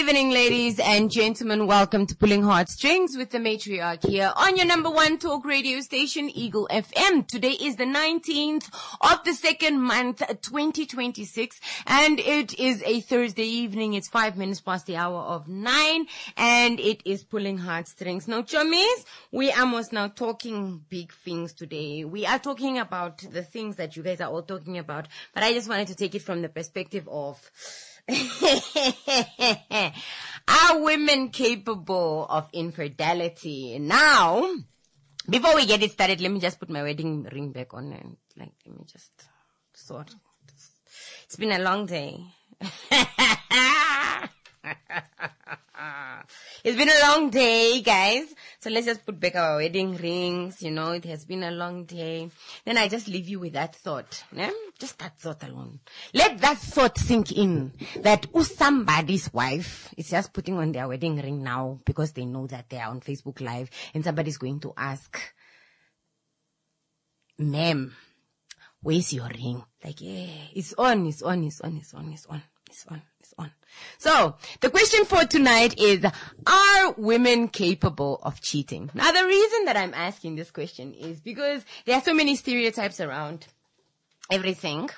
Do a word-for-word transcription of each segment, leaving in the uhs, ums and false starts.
evening, ladies and gentlemen. Welcome to Pulling Heartstrings with the Matriarch here on your number one talk radio station, Eagle F M. Today is the nineteenth of the second month, twenty twenty-six, and it is a Thursday evening. It's five minutes past the hour of nine, and it is Pulling Heartstrings. Now, chummies, we are most now talking big things today. We are talking about the things that you guys are all talking about, but I just wanted to take it from the perspective of are women capable of infidelity? Now, before we get it started, let me just put my wedding ring back on and like, let me just sort. It's been a long day. It's been a long day, guys. So let's just put back our wedding rings. You know, it has been a long day. Then I just leave you with that thought. Yeah? Just that thought alone. Let that thought sink in. That oh, somebody's wife is just putting on their wedding ring now because they know that they are on Facebook Live and somebody's going to ask, ma'am, where's your ring? Like, yeah, it's on, it's on, it's on, it's on, it's on, it's on, it's on. So, the question for tonight is, are women capable of cheating? Now, the reason that I'm asking this question is because there are so many stereotypes around everything.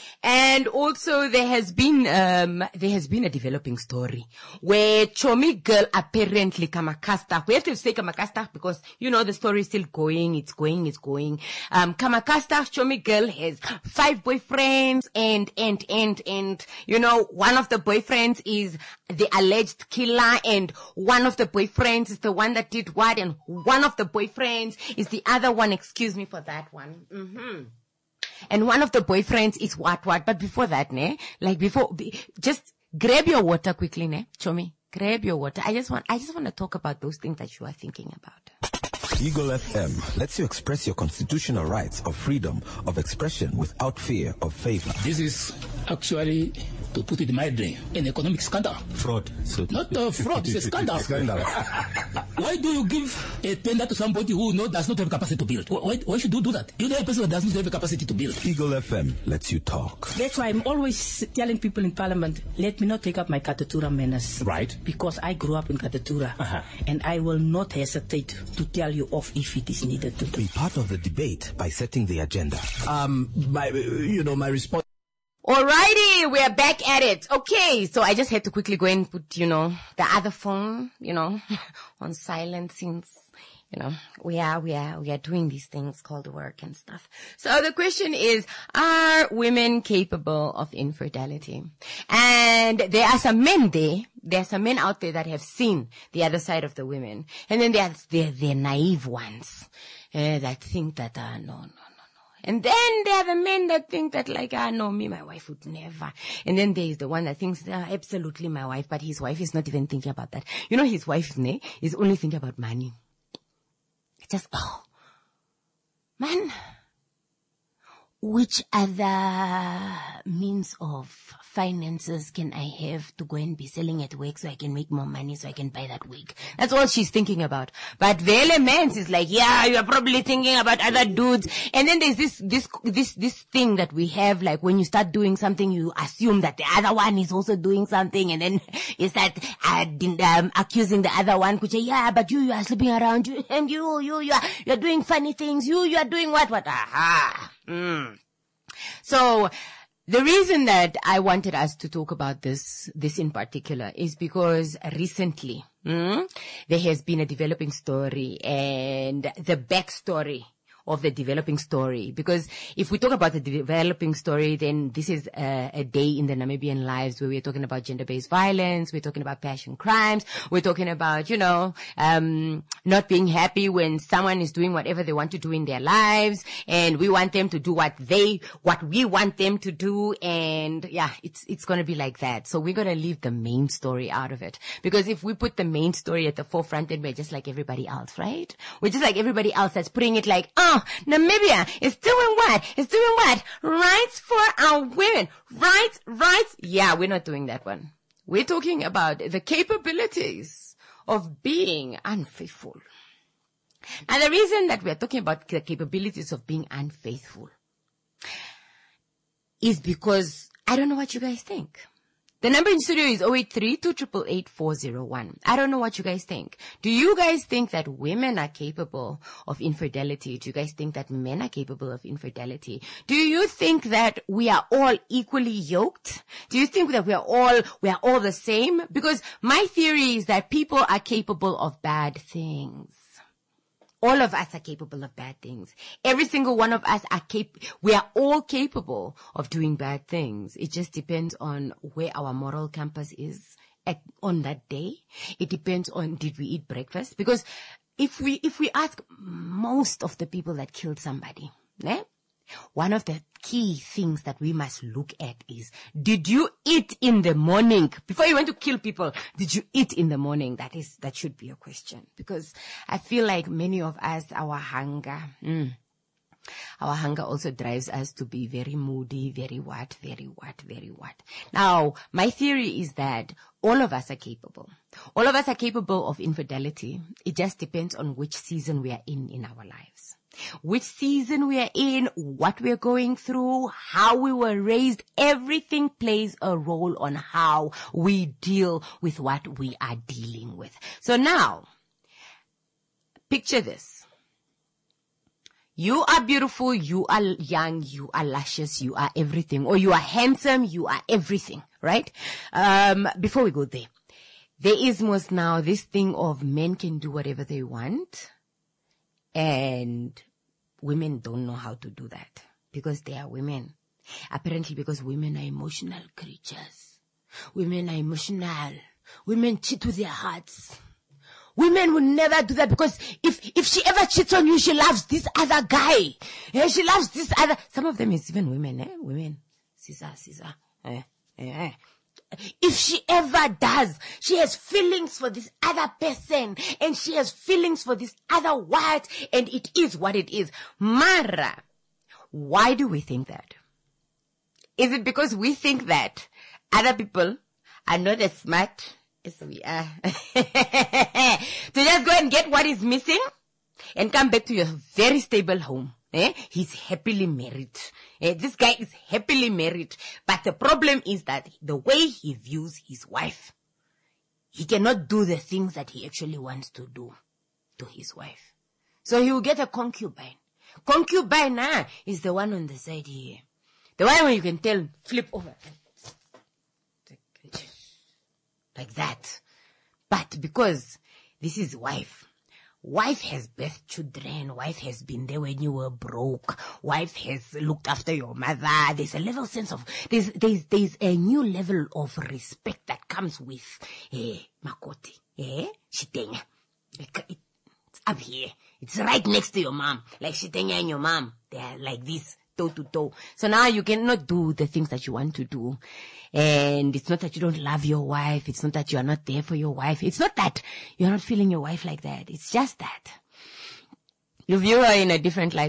And also there has been, um, there has been a developing story where Chomi girl apparently Kamakasta, we have to say Kamakasta because, you know, the story is still going, it's going, it's going. Um, Kamakasta, Chomi girl has five boyfriends and, and, and, and, you know, one of the boyfriends is the alleged killer and one of the boyfriends is the one that did what and one of the boyfriends is the other one, excuse me for that one. Mm-hmm. And one of the boyfriends is what, what. But before that, ne, like before, be, just grab your water quickly, ne, Chomi. Grab your water. I just want, I just want to talk about those things that you are thinking about. Eagle F M lets you express your constitutional rights of freedom of expression without fear of favor. This is actually, to put it mildly, an economic scandal. Fraud. So Not a fraud, it's a scandal. Scandal. Why do you give a tender to somebody who no, does not have capacity to build? Why, why should you do that? You're the person who doesn't have the capacity to build. Eagle F M lets you talk. That's why I'm always telling people in Parliament, let me not take up my Katatura manners. Right. Because I grew up in Katatura. Uh-huh. And I will not hesitate to tell you off if it is needed to. Be part of the debate by setting the agenda. Um, my, you know, my response. Alrighty, we're back at it. Okay, so I just had to quickly go and put, you know, the other phone, you know, on silent since, you know, we are, we are, we are doing these things called work and stuff. So the question is, are women capable of infidelity? And there are some men there, there are some men out there that have seen the other side of the women. And then there are, there, there are naive ones, uh, that think that, uh, no, no. And then there are the men that think that like, ah, no, me, my wife would never. And then there is the one that thinks, ah, absolutely my wife, but his wife is not even thinking about that. You know, his wife, ne, is only thinking about money. It's just, oh, man, which other means of finances can I have to go and be selling at work so I can make more money so I can buy that wig? That's all she's thinking about. But Vele Mens is like, yeah, you're probably thinking about other dudes. And then there's this, this, this, this thing that we have, like when you start doing something, you assume that the other one is also doing something. And then you start uh, um, accusing the other one, which say, yeah, but you, you are sleeping around, you, and you, you, you are, you're doing funny things, you, you are doing what, what, aha. Mm. So, the reason that I wanted us to talk about this, this in particular, is because recently, mm, there has been a developing story and the backstory of the developing story. Because if we talk about the developing story, then this is a, a day in the Namibian lives where we're talking about gender-based violence, we're talking about passion crimes, we're talking about, you know, um, not being happy when someone is doing whatever they want to do in their lives, and we want them to do what they, what we want them to do, and yeah, it's, it's gonna be like that. So we're gonna leave the main story out of it. Because if we put the main story at the forefront, then we're just like everybody else, right? We're just like everybody else that's putting it like, oh, Namibia is doing what? It's doing what? Rights for our women. Rights, rights. Yeah, we're not doing that one. We're talking about the capabilities of being unfaithful. And the reason that we're talking about the capabilities of being unfaithful is because I don't know what you guys think. The number in studio is zero eight three, two eight eight, four zero one. I don't know what you guys think. Do you guys think that women are capable of infidelity? Do you guys think that men are capable of infidelity? Do you think that we are all equally yoked? Do you think that we are all, we are all the same? Because my theory is that people are capable of bad things. All of us are capable of bad things. Every single one of us are cap- we are all capable of doing bad things. It just depends on where our moral compass is at, on that day. It depends on, did we eat breakfast? Because if we, if we ask most of the people that killed somebody, eh? One of the key things that we must look at is, did you eat in the morning? Before you went to kill people, did you eat in the morning? That is, that should be a question. Because I feel like many of us, our hunger, mm, our hunger also drives us to be very moody, very what, very what, very what. Now, my theory is that all of us are capable. All of us are capable of infidelity. It just depends on which season we are in in our lives. Which season we are in, what we're going through, how we were raised, everything plays a role on how we deal with what we are dealing with. So now, picture this. You are beautiful, you are young, you are luscious, you are everything, or you are handsome, you are everything, right? Um, before we go there, there is most now this thing of men can do whatever they want. And women don't know how to do that because they are women. Apparently because women are emotional creatures. Women are emotional. Women cheat with their hearts. Women will never do that because if, if she ever cheats on you, she loves this other guy. Yeah, she loves this other. Some of them is even women, eh? Women. Caesar, Caesar. Eh, eh. If she ever does, she has feelings for this other person and she has feelings for this other what, and it is what it is. Mara, why do we think that? Is it because we think that other people are not as smart as we are? To just go and get what is missing and come back to your very stable home. Eh? He's happily married. Eh? This guy is happily married. But the problem is that the way he views his wife, he cannot do the things that he actually wants to do to his wife. So he will get a concubine. Concubine ah, is the one on the side here. The one where you can tell, flip over. Like that. But because this is wife, wife has birthed children. Wife has been there when you were broke. Wife has looked after your mother. There's a level sense of, there's, there's, there's a new level of respect that comes with, eh, makoti, eh, shitenya. It's up here. It's right next to your mom. Like shitenya and your mom. They're like this, toe to toe. So now you cannot do the things that you want to do. And it's not that you don't love your wife. It's not that you are not there for your wife. It's not that you're not feeling your wife like that. It's just that you view her in a different light.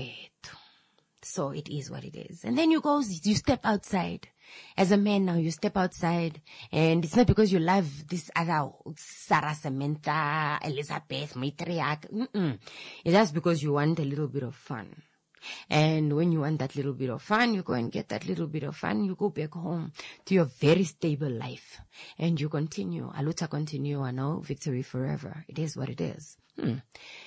So it is what it is. And then you go, you step outside. As a man now, you step outside. And it's not because you love this other Sarah Samantha, Elizabeth, Matriarch. Mm-mm. It's just because you want a little bit of fun. And when you want that little bit of fun, you go and get that little bit of fun. You go back home to your very stable life. And you continue. Aluta continue. I know. Victory forever. It is what it is. Hmm.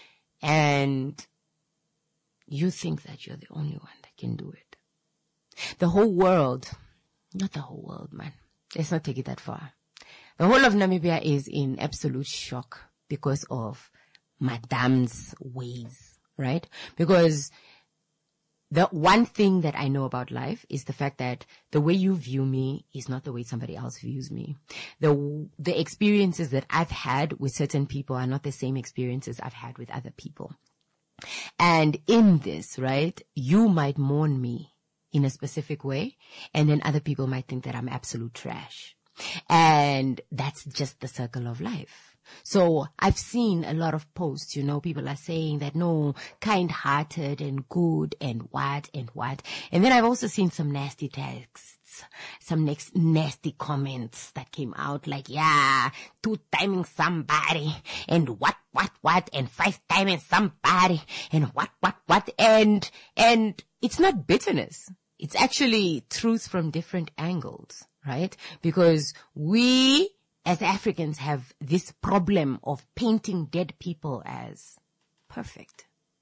And you think that you're the only one that can do it. The whole world, not the whole world, man. Let's not take it that far. The whole of Namibia is in absolute shock because of Madame's ways, right? Because the one thing that I know about life is the fact that the way you view me is not the way somebody else views me. The, the experiences that I've had with certain people are not the same experiences I've had with other people. And in this, right, you might mourn me in a specific way, and then other people might think that I'm absolute trash. And that's just the circle of life. So I've seen a lot of posts, you know, people are saying that no, kind-hearted and good and what and what. And then I've also seen some nasty texts, some next nasty comments that came out like, yeah, two-timing somebody and what, what, what, and five-timing somebody and what, what, what. And, and it's not bitterness. It's actually truth from different angles, right? Because we as Africans have this problem of painting dead people as perfect.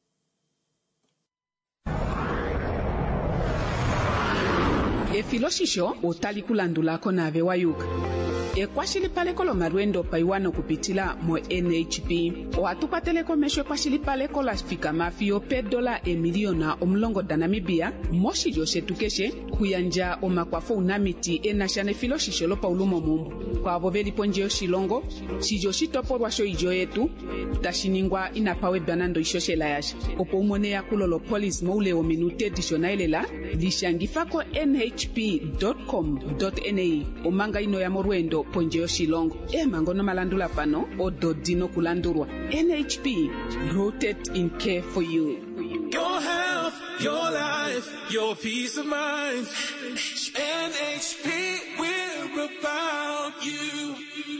Efiloshisho utalikulandulako nave wayuka. Ekwashilipaleko lo marwendo paiwano kupitila mo N H P. O atupateleko mesho ekwashilipaleko la fika mafio pe dola e miliona omlongo da Namibia. Moshi joshe tukeshe kuyanja omakwafo unamiti e nashane filoshisho lo paulumo mumbu. Kwa avoveli ponjeo shilongo, shijoshi topo washo ijo yetu, tashiningwa inapawe banando ishoshe layasha. Opo umone ya kulolo police moule o minute dishonaelela, lishangifako N H P dot com dot N A. Omanga ino ya morwendo ponjeo shilongo. E mangono malandula fano, o dodino kulandurwa. N H P, rooted in care for you. Your health, your life, your peace of mind. N H P, we're about you.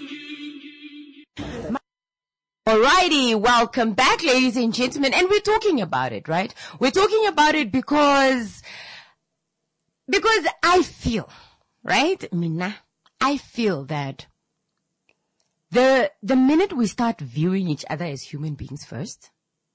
Alrighty, welcome back, ladies and gentlemen. And we're talking about it, right? We're talking about it because, because I feel, right? Mina, I feel that the, the minute we start viewing each other as human beings first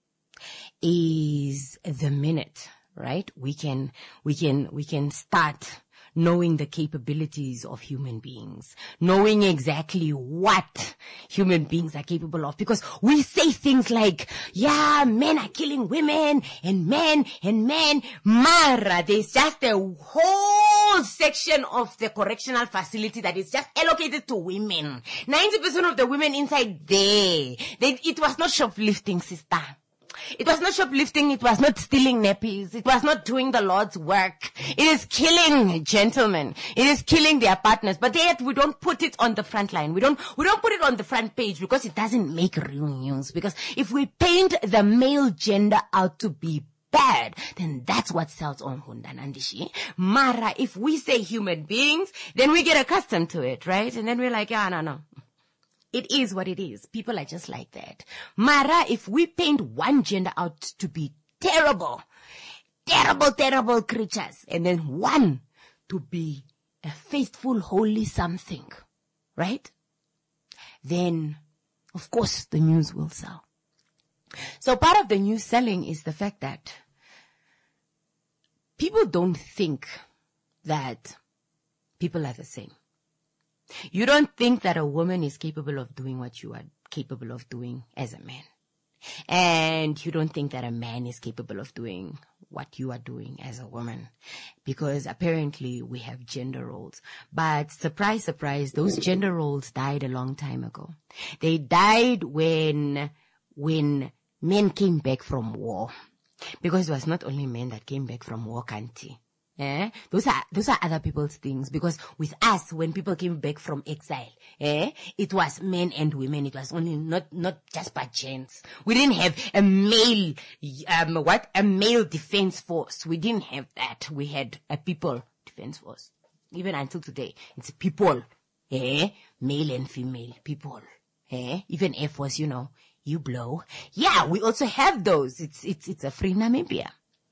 is the minute, right? We can, we can, we can start knowing the capabilities of human beings, knowing exactly what human beings are capable of, because we say things like, yeah, men are killing women and men and men. Mara, there's just a whole section of the correctional facility that is just allocated to women. ninety percent of the women inside there, they, it was not shoplifting, sister. It was not shoplifting, it was not stealing nappies, it was not doing the Lord's work. It is killing gentlemen. It is killing their partners. But yet we don't put it on the front line. We don't, we don't put it on the front page because it doesn't make real news. Because if we paint the male gender out to be bad, then that's what sells on Hundanandishi. Mara, if we say human beings, then we get accustomed to it, right? And then we're like, yeah, no, no. It is what it is. People are just like that. Mara, if we paint one gender out to be terrible, terrible, terrible creatures, and then one to be a faithful, holy something, right? Then, of course, the news will sell. So part of the news selling is the fact that people don't think that people are the same. You don't think that a woman is capable of doing what you are capable of doing as a man. And you don't think that a man is capable of doing what you are doing as a woman. Because apparently we have gender roles. But surprise, surprise, those gender roles died a long time ago. They died when, when men came back from war. Because it was not only men that came back from war, Kanti. Eh? Those are, those are other people's things. Because with us, when people came back from exile, eh, it was men and women. It was only not, not just by chance. We didn't have a male, um, what? A male defense force. We didn't have that. We had a people defense force. Even until today, it's people, eh? Male and female people, eh? Even Air Force, you know, you blow. Yeah, we also have those. It's, it's, it's a free Namibia.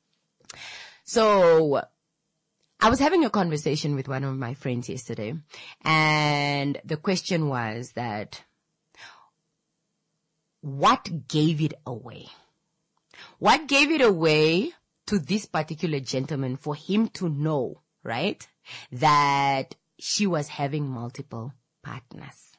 So, I was having a conversation with one of my friends yesterday, and the question was that, what gave it away? What gave it away to this particular gentleman for him to know, right, that she was having multiple partners?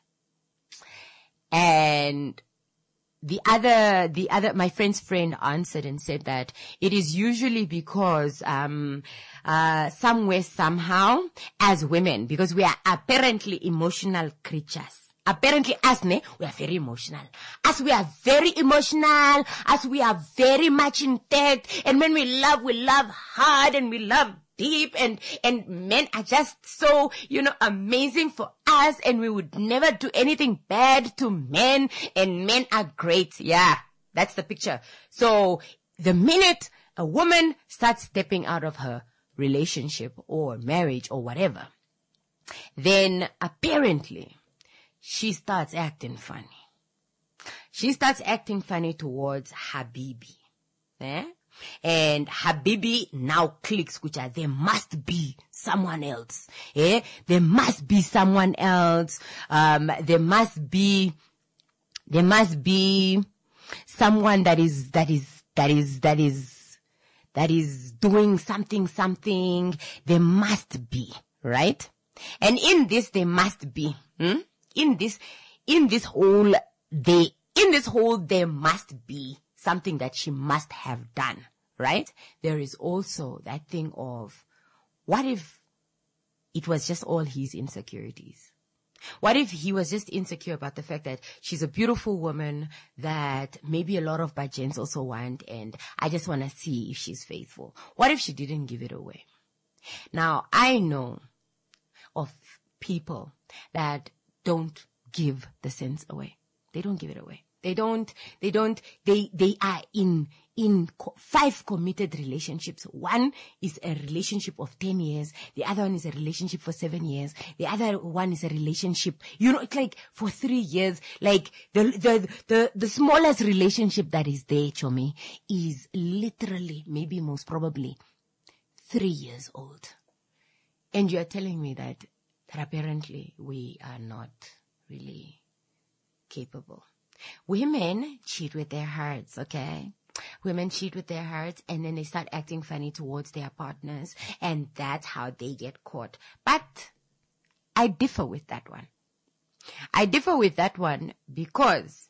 And The other, the other, my friend's friend answered and said that it is usually because, um, uh, somewhere, somehow, as women, because we are apparently emotional creatures. Apparently, us, ne, we are very emotional. As we are very emotional, as we are very much in depth, and when we love, we love hard, and we love deep, and, and men are just so, you know, amazing for us, and we would never do anything bad to men, and men are great. Yeah, that's the picture. So, the minute a woman starts stepping out of her relationship or marriage or whatever, then apparently, she starts acting funny. She starts acting funny towards Habibi. Eh? And Habibi now clicks, which are, there must be someone else. Eh? There must be someone else. Um, there must be, there must be someone that is, that is, that is, that is, that is doing something, something. There must be, right? And in this, there must be, hmm? in this, in this whole, they, in this whole, there must be something that she must have done, right? There is also that thing of, what if it was just all his insecurities? What if he was just insecure about the fact that she's a beautiful woman that maybe a lot of Bajens also want, and I just want to see if she's faithful? What if she didn't give it away? Now, I know of people that don't give the sense away. They don't give it away. They don't, they don't, they, they are in, in co- five committed relationships. One is a relationship of ten years. The other one is a relationship for seven years. The other one is a relationship, you know, it's like for three years. Like the, the, the, the smallest relationship that is there, Chomi, is literally, maybe most probably three years old. And you're telling me that, that apparently we are not really capable. Women cheat with their hearts, okay? Women cheat with their hearts, and then they start acting funny towards their partners, and that's how they get caught. But I differ with that one. I differ with that one because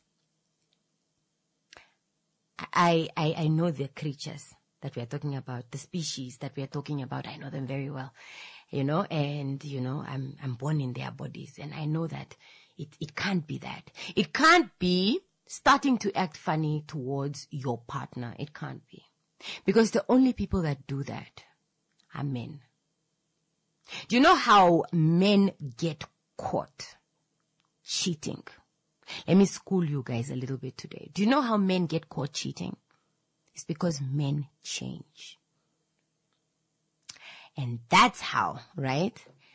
I, I, I know the creatures that we are talking about, the species that we are talking about. I know them very well, you know, and, you know, I'm, I'm born in their bodies, and I know that It, it can't be that. It can't be starting to act funny towards your partner. It can't be. Because the only people that do that are men. Do you know how men get caught cheating? Let me school you guys a little bit today. Do you know how men get caught cheating? It's because men change. And that's how, right?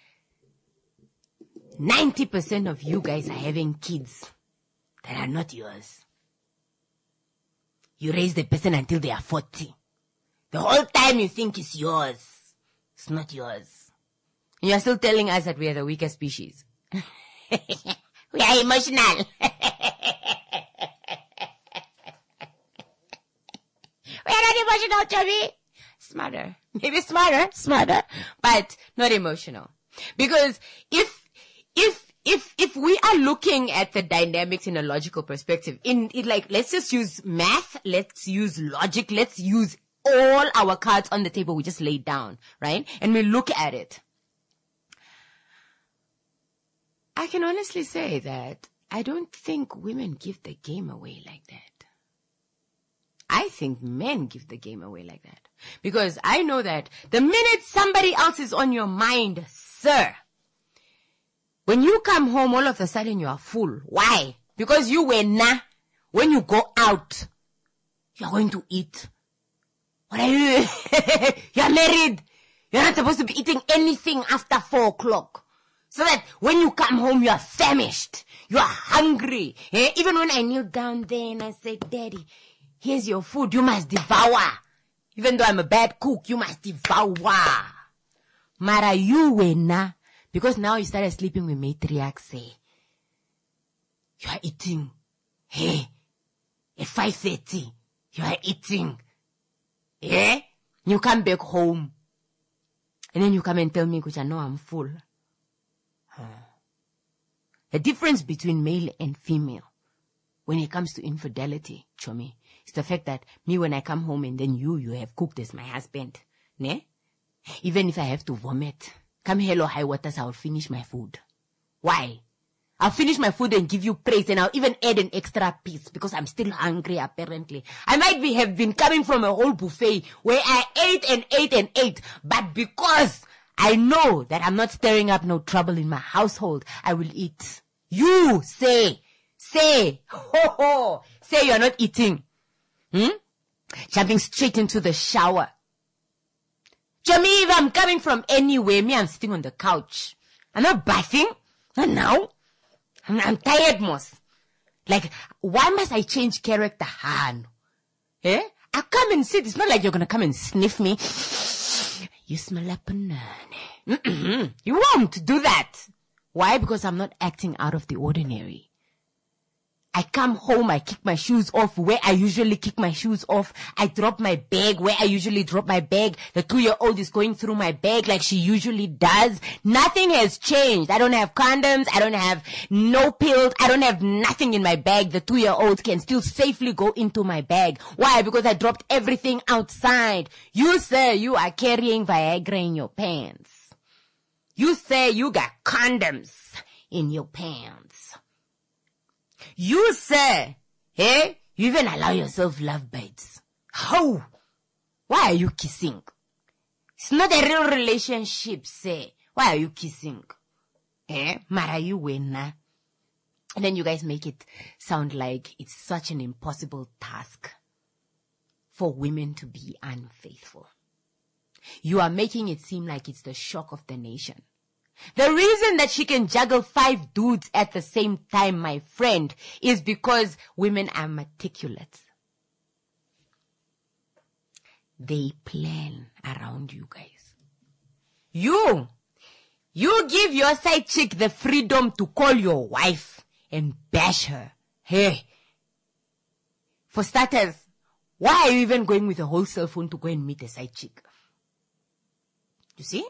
ninety percent of you guys are having kids that are not yours. You raise the person until they are forty. The whole time you think it's yours. It's not yours. And you're still telling us that we are the weaker species. We are emotional. We are not emotional, Chubby. Smarter. Maybe smarter, smarter, but not emotional. Because if If, if, if we are looking at the dynamics in a logical perspective, in it, like, let's just use math, let's use logic, let's use all our cards on the table we just laid down, right? And we look at it. I can honestly say that I don't think women give the game away like that. I think men give the game away like that. Because I know that the minute somebody else is on your mind, sir, when you come home, all of a sudden you are full. Why? Because you were nah. When you go out, you're going to eat. What are you? You're married. You're not supposed to be eating anything after four o'clock. So that when you come home, you are famished. You are hungry. Eh? Even when I kneel down there and I say, Daddy, here's your food. You must devour. Even though I'm a bad cook, you must devour. Mara, you were nah. Because now you started sleeping with matriarch, say, you are eating. Hey, at five thirty, you are eating. Yeah? You come back home. And then you come and tell me, Kucha, no, I'm full. Huh. The difference between male and female when it comes to infidelity, Chomi, is the fact that me, when I come home and then you, you have cooked as my husband. Ne? Even if I have to vomit, come hello high waters, I'll finish my food. Why? I'll finish my food and give you praise, and I'll even add an extra piece because I'm still hungry apparently. I might be have been coming from a whole buffet where I ate and ate and ate, but because I know that I'm not stirring up no trouble in my household, I will eat. You say, say, ho ho, say you're not eating. Hmm? Jumping straight into the shower. Jamie, if I'm coming from anywhere, me, I'm sitting on the couch. I'm not bathing. Not now. I'm, I'm tired, Moss. Like, why must I change character? Han? Eh? I come and sit. It's not like you're going to come and sniff me. You smell like banana. Mm-mm. You won't do that. Why? Because I'm not acting out of the ordinary. I come home, I kick my shoes off where I usually kick my shoes off. I drop my bag where I usually drop my bag. The two-year-old is going through my bag like she usually does. Nothing has changed. I don't have condoms. I don't have no pills. I don't have nothing in my bag. The two-year-old can still safely go into my bag. Why? Because I dropped everything outside. You, sir, you are carrying Viagra in your pants. You say you got condoms in your pants. You say, hey, you even allow yourself love bites. How? Why are you kissing? It's not a real relationship, say. Why are you kissing? Eh? Mara, you win, nah? And then you guys make it sound like it's such an impossible task for women to be unfaithful. You are making it seem like it's the shock of the nation. The reason that she can juggle five dudes at the same time, my friend, is because women are meticulous. They plan around you guys. You, you give your side chick the freedom to call your wife and bash her. Hey, for starters, why are you even going with a whole cell phone to go and meet a side chick? You see?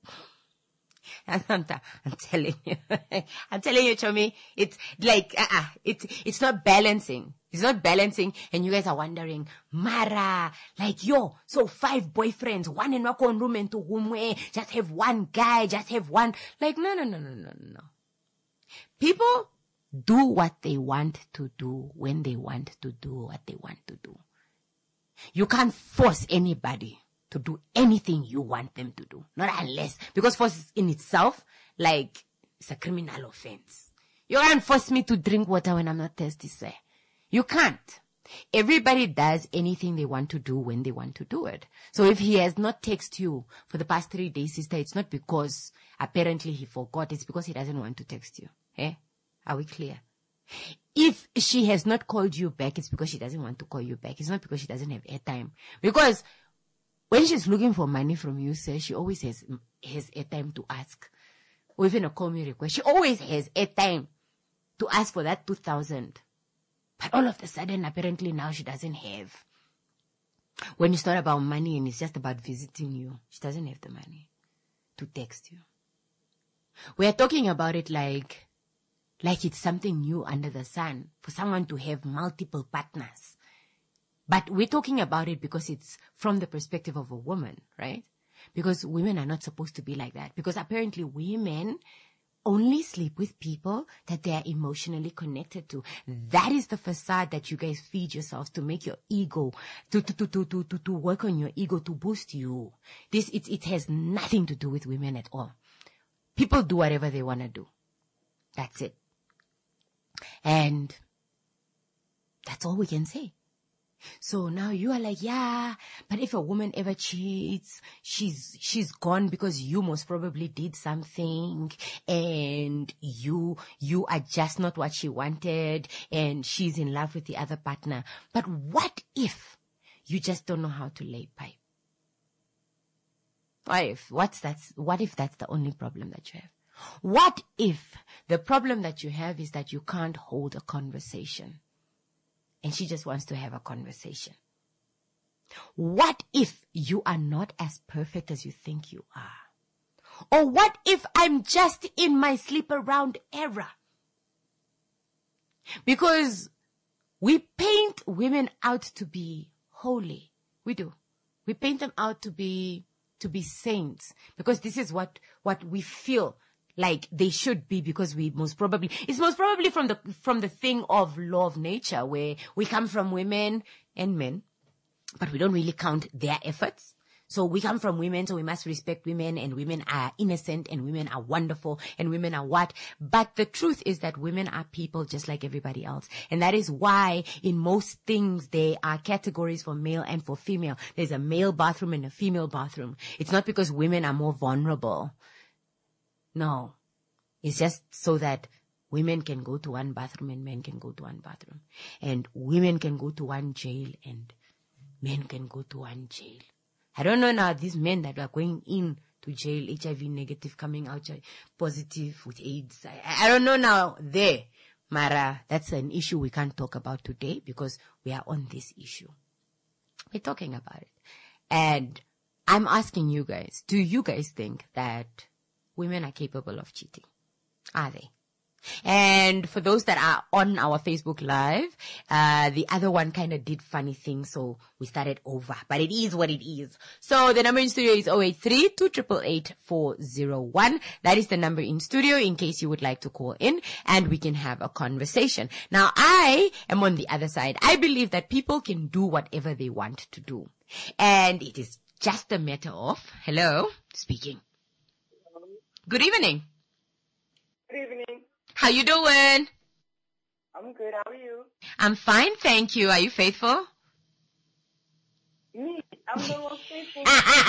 I'm, I'm telling you, I'm telling you, Chomi, it's like, uh-uh, it's, it's not balancing. It's not balancing. And you guys are wondering, Mara, like, yo, so five boyfriends, one in one room and two room, just have one guy, just have one. Like, no, no, no, no, no, no. People do what they want to do when they want to do what they want to do. You can't force anybody to do anything you want them to do. Not unless, because force in itself, like, it's a criminal offense. You can't force me to drink water when I'm not thirsty, sir. You can't. Everybody does anything they want to do when they want to do it. So if he has not texted you for the past three days, sister, it's not because apparently he forgot. It's because he doesn't want to text you. Eh? Are we clear? If she has not called you back, it's because she doesn't want to call you back. It's not because she doesn't have airtime. Because when she's looking for money from you, sir, she always has, has airtime to ask. Or even a call me request. She always has airtime to ask for that two thousand. But all of a sudden, apparently now she doesn't have. When it's not about money and it's just about visiting you, she doesn't have the money to text you. We are talking about it like, like it's something new under the sun for someone to have multiple partners. But we're talking about it because it's from the perspective of a woman, right? Because women are not supposed to be like that. Because apparently women only sleep with people that they are emotionally connected to. That is the facade that you guys feed yourselves to make your ego, to, to, to, to, to, to, to work on your ego, to boost you. This, it, it has nothing to do with women at all. People do whatever they want to do. That's it. And that's all we can say. So now you are like, yeah, but if a woman ever cheats, she's, she's gone because you most probably did something and you, you are just not what she wanted and she's in love with the other partner. But what if you just don't know how to lay pipe? What if, what's that, what if that's the only problem that you have? What if the problem that you have is that you can't hold a conversation? And she just wants to have a conversation. What if you are not as perfect as you think you are? Or what if I'm just in my sleep around era? Because we paint women out to be holy. We do. We paint them out to be, to be saints. Because this is what, what we feel like they should be, because we most probably, it's most probably from the, from the thing of law of nature, where we come from women and men, but we don't really count their efforts. So we come from women, so we must respect women, and women are innocent, and women are wonderful, and women are what? But the truth is that women are people just like everybody else. And that is why in most things there are categories for male and for female. There's a male bathroom and a female bathroom. It's not because women are more vulnerable. No, it's just so that women can go to one bathroom and men can go to one bathroom. And women can go to one jail and men can go to one jail. I don't know now, these men that are going in to jail, H I V negative, coming out positive with AIDS. I, I don't know now there. Mara, that's an issue we can't talk about today because we are on this issue. We're talking about it. And I'm asking you guys, do you guys think that women are capable of cheating? Are they? And for those that are on our Facebook Live, uh, the other one kind of did funny things, so we started over. But it is what it is. So the number in studio is zero eight three, two eight eight, four zero one. That is the number in studio in case you would like to call in and we can have a conversation. Now, I am on the other side. I believe that people can do whatever they want to do. And it is just a matter of, hello, speaking. Good evening. Good evening. How you doing? I'm good. How are you? I'm fine, thank you. Are you faithful? Me? I'm the most faithful.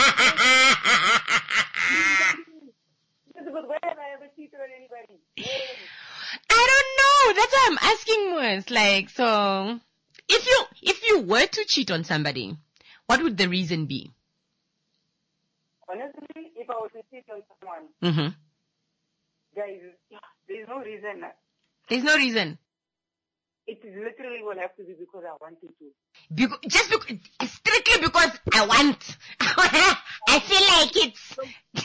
But where have I ever cheated on anybody? I don't know. That's why I'm asking once. Like, so, if you, if you were to cheat on somebody, what would the reason be? Honestly, if I was to cheat on someone, Mm-hmm. guys, there's no reason. There's no reason. It literally will have to be because I wanted to. Because, just because, strictly because I want. I feel like it's.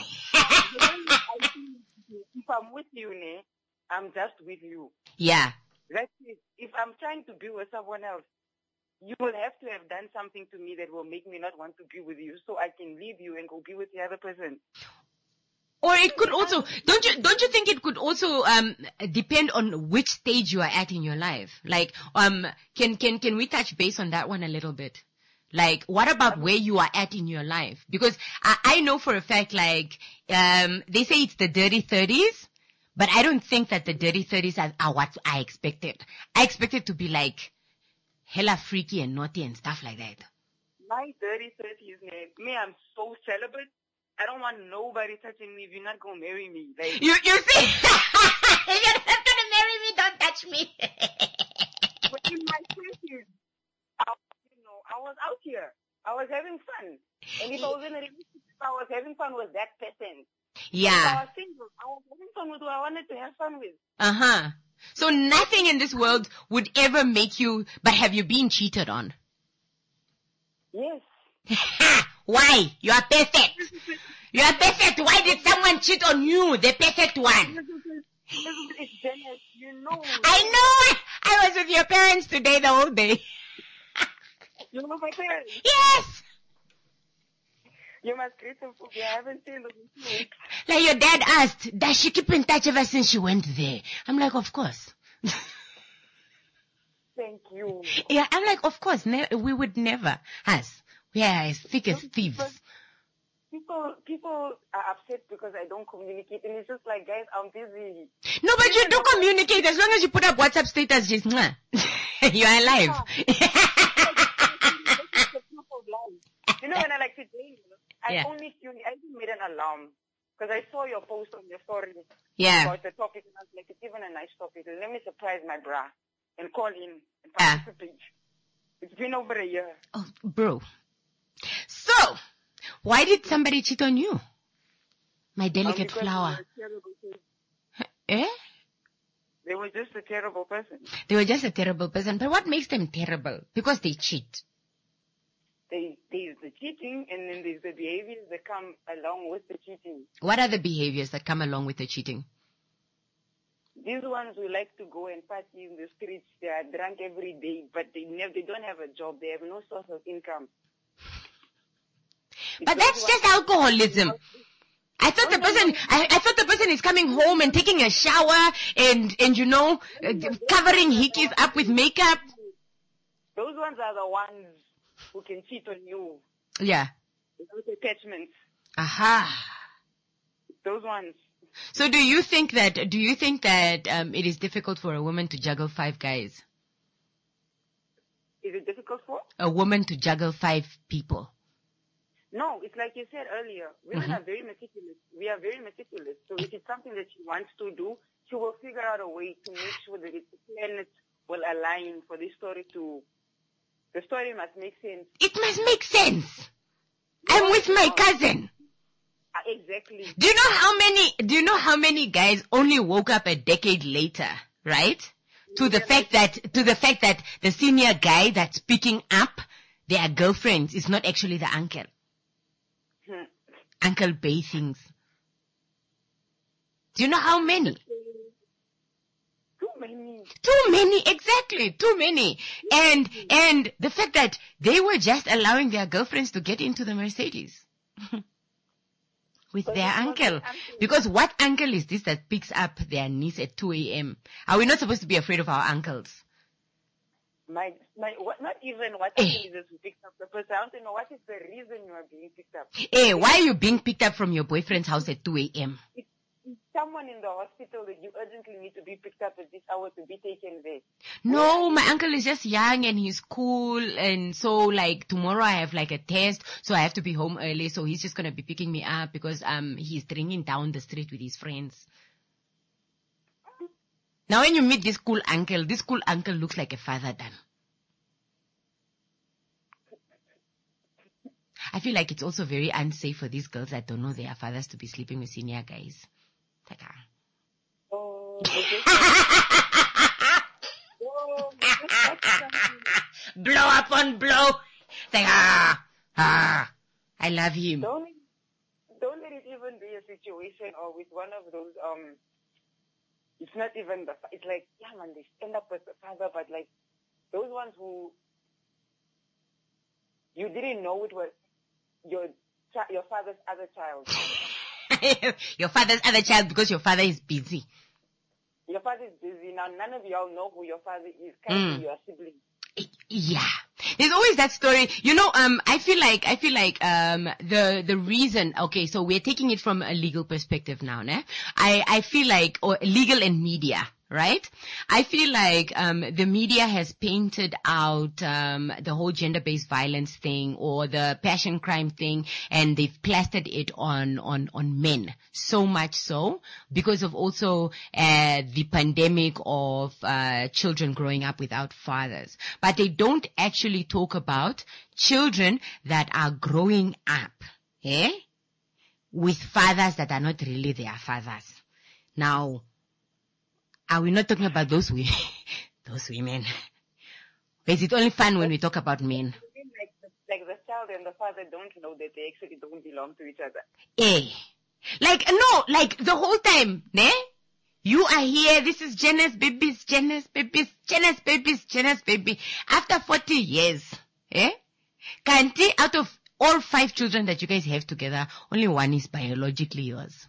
If I'm with you, ne, I'm just with you. Yeah. That's it. If I'm trying to be with someone else, you will have to have done something to me that will make me not want to be with you, so I can leave you and go be with the other person. Or it could also, don't you, don't you think it could also, um, depend on which stage you are at in your life? Like, um, can, can, can we touch base on that one a little bit? Like, what about where you are at in your life? Because I, I know for a fact, like, um, they say it's the dirty thirties, but I don't think that the dirty thirties are, are what I expected. I expected to be like hella freaky and naughty and stuff like that. My dirty thirties, me, I'm so celibate. I don't want nobody touching me if you're not going to marry me. Like, you, you see? If you're not going to marry me, don't touch me. But in my twenties, I, you know, I was out here. I was having fun. And if I was in a relationship, I was having fun with that person. Yeah. If I was single, I was having fun with who I wanted to have fun with. Uh-huh. So nothing in this world would ever make you, but have you been cheated on? Yes. Why? You are perfect. You are perfect. Why did someone cheat on you, the perfect one? It's jealous, you know. I know. I was with your parents today the whole day. You know my parents? Yes. You must greet them for me. I haven't seen them in two weeks. Like your dad asked, does she keep in touch ever since she went there? I'm like, of course. Thank you. Yeah, I'm like, of course. Ne- we would never. Us. We are as thick as thieves. People, people are upset because I don't communicate, and it's just like, guys, I'm busy. No, but you do communicate as long as you put up WhatsApp status. Just mwah. You are alive. You know, when I like today, I Yeah. only tuned, I even made an alarm because I saw your post on your story Yeah. about the topic, and I was like, it's even a nice topic. Let me surprise my bra and call in and Ah. participate. It's been over a year. Oh, bro. So, why did somebody cheat on you? My delicate Um, flower. They were, a terrible person. Eh? They were just a terrible person. They were just a terrible person. But what makes them terrible? Because they cheat. They, there's the cheating, and then there's the behaviors that come along with the cheating. What are the behaviors that come along with the cheating? These ones who like to go and party in the streets, they are drunk every day, but they never, they don't have a job. They have no source of income. But that's just alcoholism. I thought the person, I, I thought the person is coming home and taking a shower and, and you know, uh, covering hickeys up with makeup. Those ones are the ones who can cheat on you Yeah. without attachments. Aha. Those ones. So do you think that, do you think that, um, it is difficult for a woman to juggle five guys? Is it difficult for? A woman to juggle five people? No, it's like you said earlier. Women Mm-hmm. are very meticulous. We are very meticulous. So if it's something that she wants to do, she will figure out a way to make sure that the planets will align for this story to The story must make sense. It must make sense. I'm with my cousin. Uh, exactly. Do you know how many, do you know how many guys only woke up a decade later, right? To the fact that, to the fact that the senior guy that's picking up their girlfriends is not actually the uncle. Hmm. Uncle Bay things. Do you know how many? Too many. Too many, exactly, too many. And, and the fact that they were just allowing their girlfriends to get into the Mercedes. With But their it's not uncle. their uncle. Because what uncle is this that picks up their niece at two a.m.? Are we not supposed to be afraid of our uncles? My, my, what, not even what Eh. happened is this who picked up the person. I want to know what is the reason you are being picked up. Hey, why are you being picked up from your boyfriend's house at two a.m.? It's someone in the hospital that you urgently need to be picked up at this hour to be taken there. No, my uncle is just young and he's cool, and so like tomorrow I have like a test, so I have to be home early, so he's just gonna be picking me up because um he's drinking down the street with his friends. Now when you meet this cool uncle, this cool uncle looks like a father then. I feel like it's also very unsafe for these girls that don't know their fathers to be sleeping with senior guys. Like, ah. Oh, they just- oh, they just got something. Blow up on blow. Like, ah, ah, I love him. Don't, don't let it even be a situation or with one of those, um, it's not even the, it's like, yeah man, they end up with the father, but like, those ones who, you didn't know it was your, chi- your father's other child. Your father's other child because your father is busy. Your father is busy. Now, none of y'all know who your father is. Can't Mm. be your sibling. Yeah. There's always that story. You know, um, I feel like, I feel like, um, the, the reason, okay, so we're taking it from a legal perspective now, ne? I, I feel like, or legal and media, right? I feel like, um, the media has painted out, um, the whole gender-based violence thing or the passion crime thing, and they've plastered it on, on, on men. So much so, because of also, uh, the pandemic of, uh, children growing up without fathers. But they don't actually talk about children that are growing up, eh? With fathers that are not really their fathers. Now, are we not talking about those women? Those women. Or is it only fun when we talk about men? I mean, like, the, like the child and the father don't know that they actually don't belong to each other. Eh. Like, no, like the whole time, ne? You are here, this is Jenna's babies, Jenna's babies, Jenna's babies, Jenna's baby. After forty years, eh? Kanti, out of all five children that you guys have together, only one is biologically yours.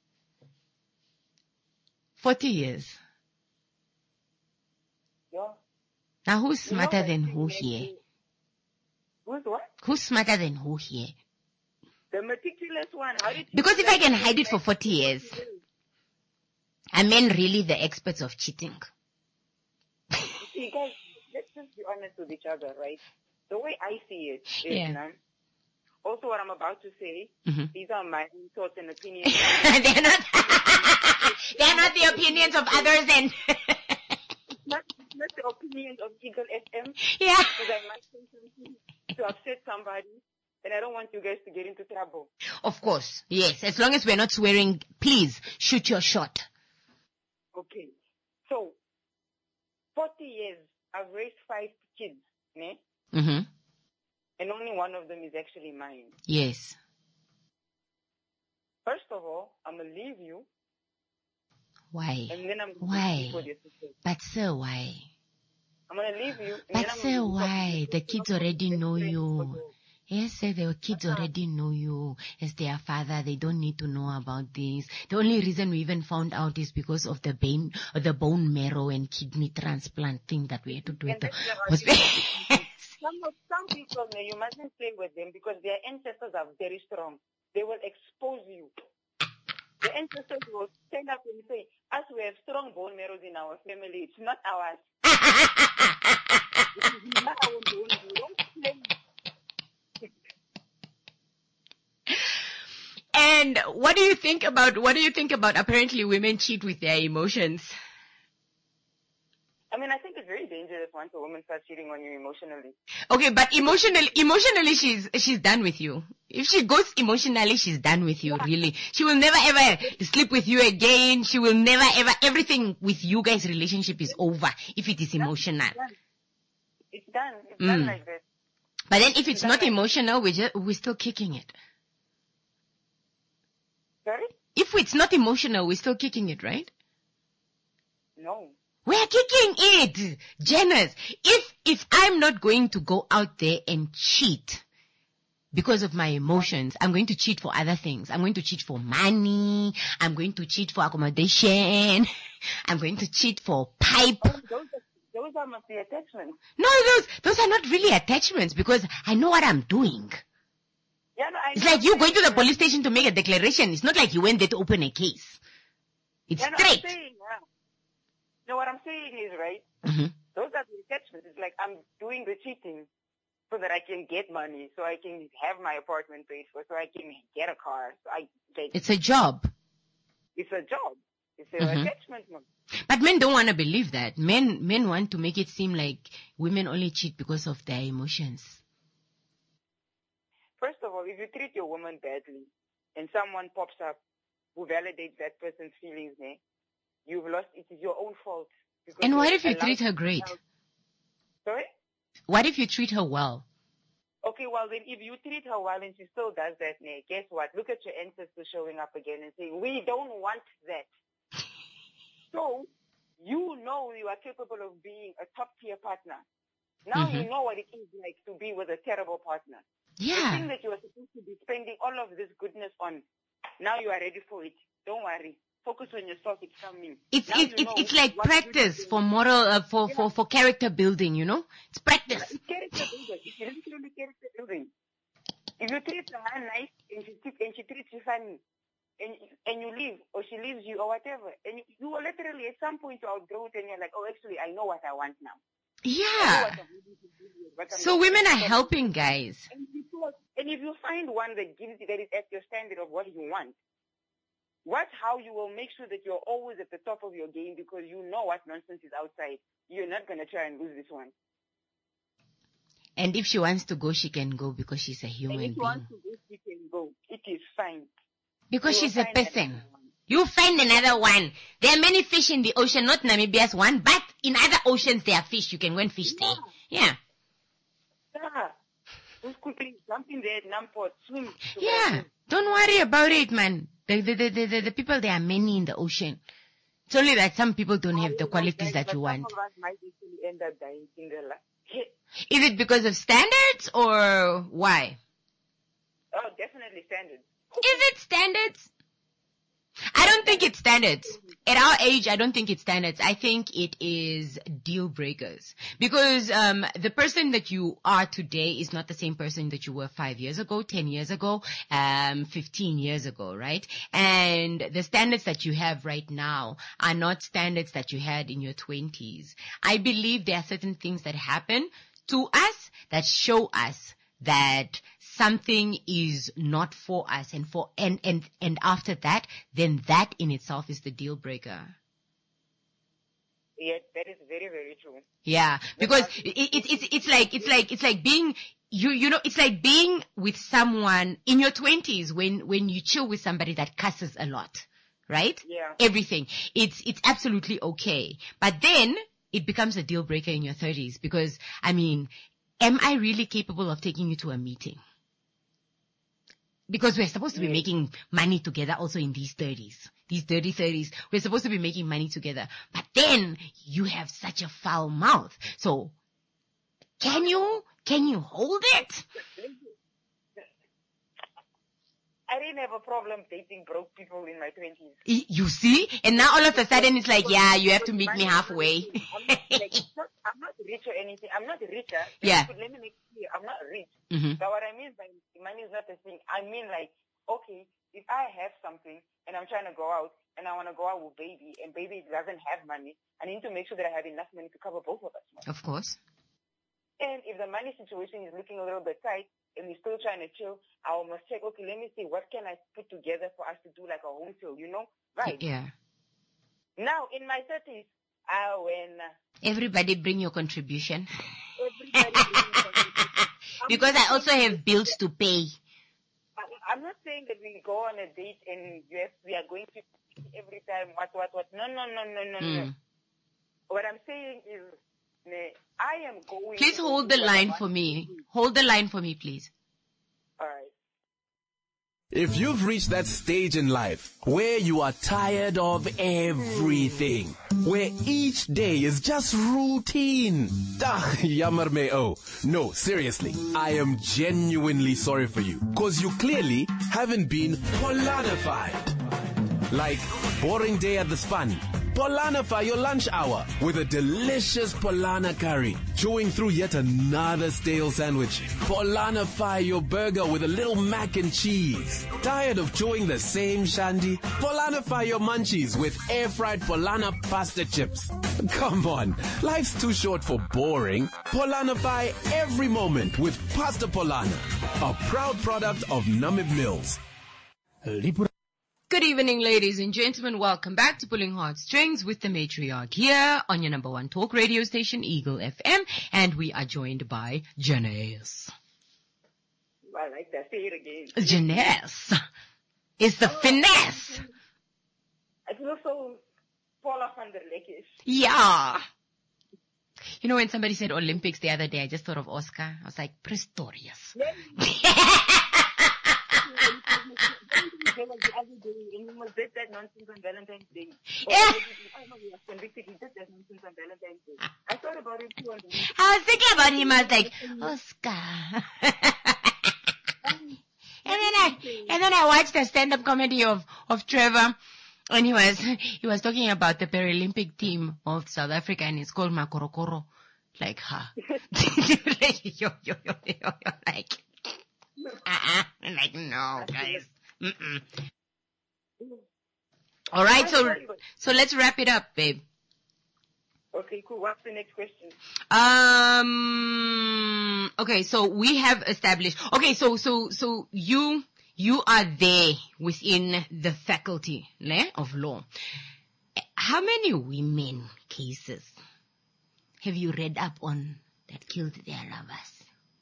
forty years. Yeah. Now who's You know smarter that than thing who that here? you- Who's what? Who's smarter than who here? The meticulous one. How did you Because if I can hide it for like- forty years, are men really the experts of cheating? See, guys, let's just be honest with each other, right? The way I see it is, Yeah. now, also what I'm about to say, Mhm. these are my own thoughts and opinions. they're not, they're not the opinions of others and, not, not the opinions of Eagle F M, yeah. because I might say something to upset somebody, and I don't want you guys to get into trouble. Of course. Yes. As long as we're not swearing, please shoot your shot. Okay. So, forty years, I've raised five kids, ne? Mm-hmm. And only one of them is actually mine. Yes. First of all, I'm going to leave you, Why? and then I'm going Why? to your sister. But sir, why? I'm going to leave you. And But then I'm sir, gonna why? The kids already know you. you. Yes, sir, the kids already know you as their father. They don't need to know about this. The only reason we even found out is because of the bone, the bone marrow and kidney transplant thing that we had to do. And At the that's the hospital. Some, of, some people, ne, you mustn't play with them because their ancestors are very strong. They will expose you. The ancestors will stand up and say, us, we have strong bone marrows in our family. It's not ours. It is not our bone marrow. Don't play. And what do you think about, what do you think about apparently women cheat with their emotions? I mean, I think it's very dangerous once a woman starts cheating on you emotionally. Okay, but emotionally, emotionally, she's she's done with you. If she goes emotionally, she's done with you. Really, she will never ever sleep with you again. She will never ever. Everything with you guys' relationship is over if it is emotional. It's done. It's Mm. done like this. But then, if it's done not like- emotional, we just we're still kicking it. Sorry? If it's not emotional, we're still kicking it, right? No. We're kicking it, Janice. If, if I'm not going to go out there and cheat because of my emotions, I'm going to cheat for other things. I'm going to cheat for money. I'm going to cheat for accommodation. I'm going to cheat for pipe. Those are, those are must be attachments. No, those, those are not really attachments because I know what I'm doing. Yeah, no, I It's know like you I'm going to the saying, police station to make a declaration. It's not like you went there to open a case. It's yeah, no, straight. I'm saying, yeah. No, what I'm saying is, right, Mhm. those are the attachments. It's like I'm doing the cheating so that I can get money, so I can have my apartment paid for, so I can get a car. So I get, It's a job. it's a job. It's an Mhm. attachment. Man. But men don't want to believe that. Men, men want to make it seem like women only cheat because of their emotions. First of all, if you treat your woman badly and someone pops up who validates that person's feelings, eh, you've lost, it is your own fault. Because And what you're if you allowed treat her to great? tell- Sorry? What if you treat her well? Okay, well then if you treat her well and she still does that, eh, guess what? Look at your ancestors showing up again and saying, we don't want that. So, you know you are capable of being a top tier partner. Now Mhm. you know what it is like to be with a terrible partner. The thing Yeah. that you are supposed to be spending all of this goodness on, now you are ready for it. Don't worry. Focus on yourself. It's coming. It's, Now it's, you it's, know it's like what you practice should do. for moral, uh, for, Yeah. for, for character building, you know? It's practice. It's character building. It's literally character building. If you treat her nice and she, treat- and she treats you funny, and, and you leave, or she leaves you, or whatever, and you, you will literally at some point you outgrow it and you're like, oh, actually, I know what I want now. I know Yeah. what I'm willing to do here, what I'm So not women willing are to do. helping guys. And if, you, and if you find one that gives you, that is at your standard of what you want, watch how you will make sure that you're always at the top of your game because you know what nonsense is outside. You're not going to try and lose this one. And if she wants to go, she can go because she's a And human if you want being. to go, you can go. It is fine. Because You will she's a find another person. one. You find another one. There are many fish in the ocean, not Namibia's one, but in other oceans there are fish. You can go and fish there. Yeah. Yeah. Just quickly jump in there, Namport, swim. to Yeah. where- Don't worry about it, man. The, the, the, the, the, the people, there are many in the ocean. It's only that some people don't have the qualities that But you want. Some of us might actually end up dying Cinderella. Is it because of standards or why? Oh, definitely standard. Is it standards? I don't think it's standards. At our age, I don't think it's standards. I think it is deal breakers. Because um the person that you are today is not the same person that you were five years ago, ten years ago, um, fifteen years ago, right? And the standards that you have right now are not standards that you had in your twenties. I believe there are certain things that happen to us that show us that something is not for us, and for and and and after that, then that in itself is the deal breaker. Yeah, that is very, very true. Yeah, because it, it, it's it's like it's like it's like being you you know it's like being with someone in your twenties when when you chill with somebody that cusses a lot, right? Yeah. Everything it's it's absolutely okay, but then it becomes a deal breaker in your thirties because I mean, am I really capable of taking you to a meeting? Because we're supposed to be making money together also in these thirties. These dirty thirties, we're supposed to be making money together. But then you have such a foul mouth. So can you, can you hold it? I didn't have a problem dating broke people in my twenties. Y- You see? And now all of a sudden it's like, yeah, you have to meet me halfway. I'm not, like, it's not, I'm not rich or anything. I'm not richer. Yeah. But let me make it clear. I'm not rich. Mhm. But what I mean by money is not a thing. I mean like, okay, if I have something and I'm trying to go out and I want to go out with baby and baby doesn't have money, I need to make sure that I have enough money to cover both of us. Of course. And if the money situation is looking a little bit tight and we're still trying to chill, I must check, okay, let me see, what can I put together for us to do like a home chill, you know? Right. Yeah. Now, in my thirties, Ah, when Everybody bring your contribution. everybody brings something. Because I also have bills to pay. I- I'm not saying that we go on a date and yes, we are going to every time what, what, what. No, no, no, no, no, no. Mm. What I'm saying is, ne, I am going. Please to hold do the what I line want for to me. do. Hold the line for me, please. All right. If you've reached that stage in life where you are tired of everything, where each day is just routine, ah, yammer me oh. No, seriously, I am genuinely sorry for you, cause you clearly haven't been Polanified. Like, boring day at the span. Polanify your lunch hour with a delicious Polana curry. Chewing through yet another stale sandwich. Polanify your burger with a little mac and cheese. Tired of chewing the same shandy? Polanify your munchies with air-fried Polana pasta chips. Come on, life's too short for boring. Polanify every moment with Pasta Polana, a proud product of Namib Mills. Good evening, ladies and gentlemen. Welcome back to Pulling Heartstrings with the Matriarch here on your number one talk radio station, Eagle F M. And we are joined by Janice. I like that. Say it again. Janice is the finesse. I feel so Paula van der Lekkish. Yeah. You know, when somebody said Olympics the other day, I just thought of Oscar. I was like, Pistorius. The other day, and he did that nonsense on Valentine's Day. Yeah. I know he was convicted. He did that nonsense on Valentine's Day. I thought about it too on the weekend. I was thinking about him. I was like, Oscar. and then I, and then I watched a stand-up comedy of, of Trevor. And he was, he was talking about the Paralympic team of South Africa, and it's called Makorokoro. Like, huh? like, yo, yo, yo, yo, yo, like, uh-uh. I'm like, no, guys. Mm-mm. All right, so, so let's wrap it up, babe. Okay, cool. What's the next question? Um, okay, so we have established, okay, so, so, so you, you are there within the faculty ne, of law. How many women cases have you read up on that killed their lovers?